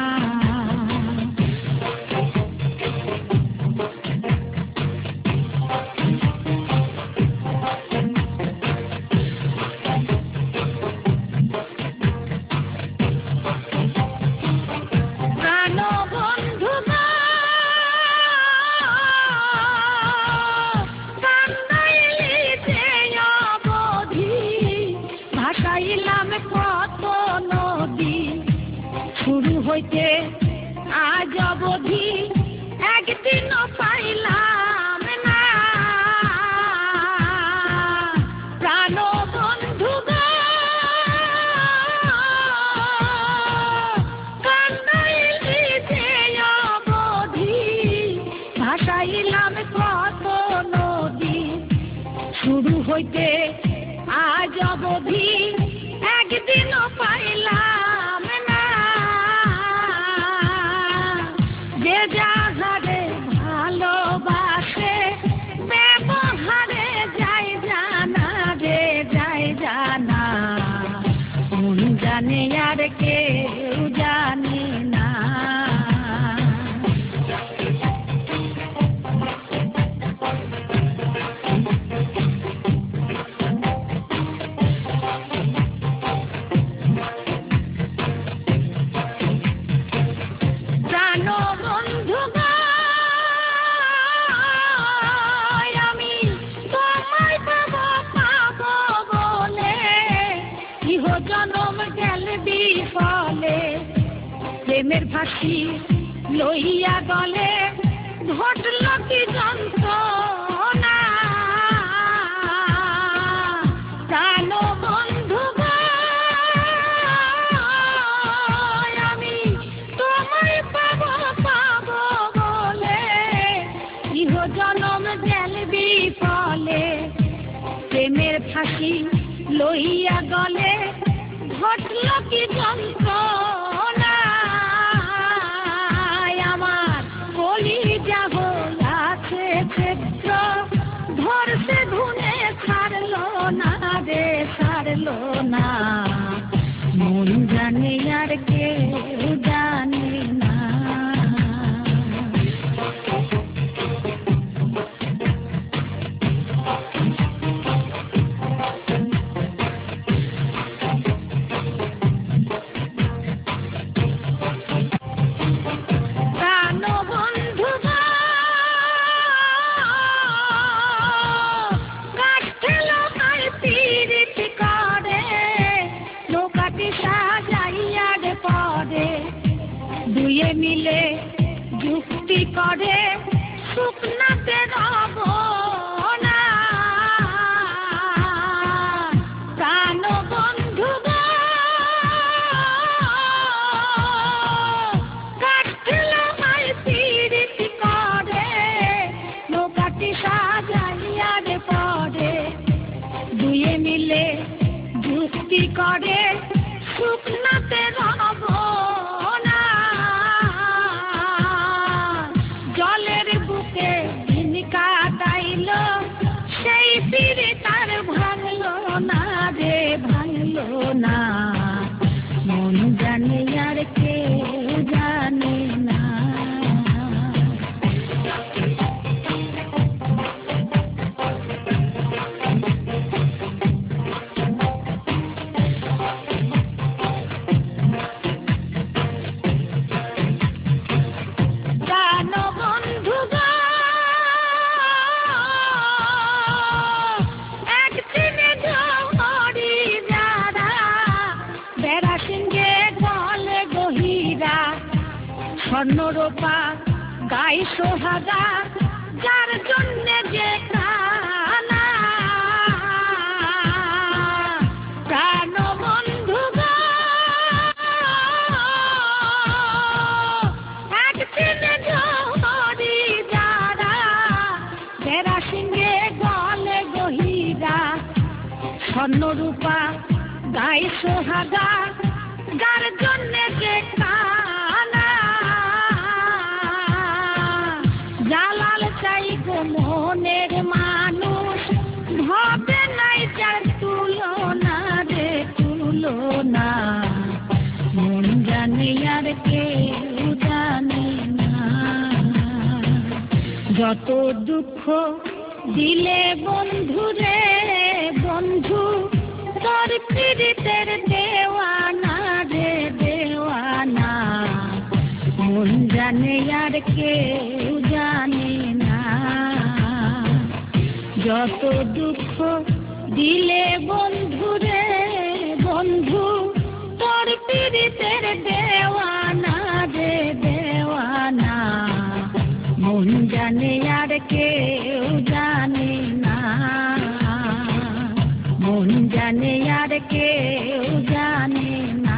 হইতে আজ অবধি একদিনও পাইলাম না, প্রাণ বন্ধু গো কান্নাইলি যে অবধি, ভাসাইলাম কত নদী, শুরু হইতে আজ অবধি একদিনও পাইলাম না। যে যাহারে ভালোবাসে ব্যবহারে যাই জানা রে যাই জানা, কোন জানে আর কেউ জানে না। প্রেমের ফাঁসি লইয়া গলে ঘটল কি যন্ত্রণা, প্রাণ বন্ধু গো আমি তোমায় পাবো পাবো বলে, ইহ জনম গেল বিফলে, প্রেমের ফাঁসি লইয়া গলে ঘটল কি যন্ত্রণা, আমার কলিজা হইয়াছে ক্ষেত্র ধরছে ধুনে ছাড়লো না রে ছাড়লো না, মন জানে আর কেউ জানে না। দুয়ে মিলে যুক্তি করে শুকনাতে রব না, প্রাণ বন্ধু গো কাঠেল মাই পীড়িত করে নৌকাটি সাজাইয়ার পরে, দুয়ে মিলে যুক্তি করে শুকনাতে রব না, জলের বুকে দিন কাটাইল সেই পীড়ে তার ভাঙলো না রে ভাঙলো না, মন জানে আর কেউ জানে না। স্বর্ণরূপা গায়ে সোহাগা যার জন্য যে কানা প্রাণ বন্ধু গো একদিন ঝরি যারা বেড়া সিংহে গলে গহিরা স্বর্ণরূপা গায়ে সোহাগা যার জন্য যে কানা জালাল চাই গো মনের মানুষ ভাবে নাই যার তুলনা রে তুলনা মন জানে আর কেউ জানে না যত দুঃখ দিলে বন্ধু রে বন্ধু তোর পীড়িতের দেওয়ানা রে দেওয়ানা মন জানে আর কেউ জানে না যত দুঃখ দিলে বন্ধু রে বন্ধু তোর পীড়িতের দেওয়ানা রে দেওয়ানা মন জানে আর কেউ জানে না মন জানে আর কেউ জানে না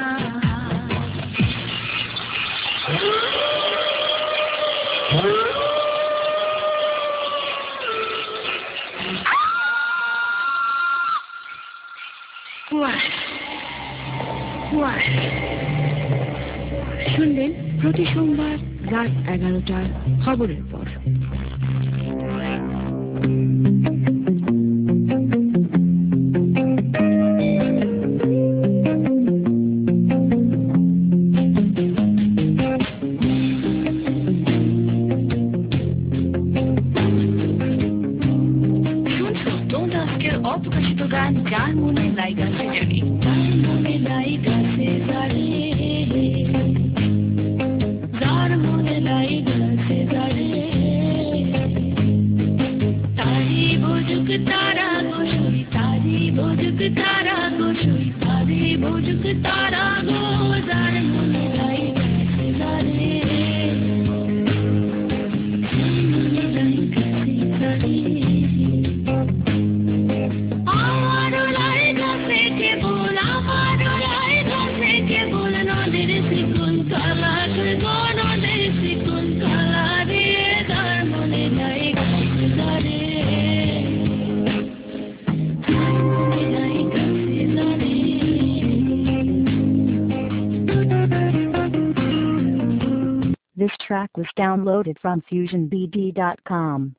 শুনলেন প্রতি সোমবার রাত এগারোটার খবরের পর। অপ্রকাশিত গান যার মনে লাই গাছে জানি যার মনে লাই গাছে জানি যার মনে লাই গাছে জানি তারি বুঝুক তারা গোসুই তারি বুঝুক তারা গোসুই তারি বুঝুক তারা গো যার মনে লাই গাছে জানি মনে লাই গাছে জানি This track was downloaded from fusion b d dot com.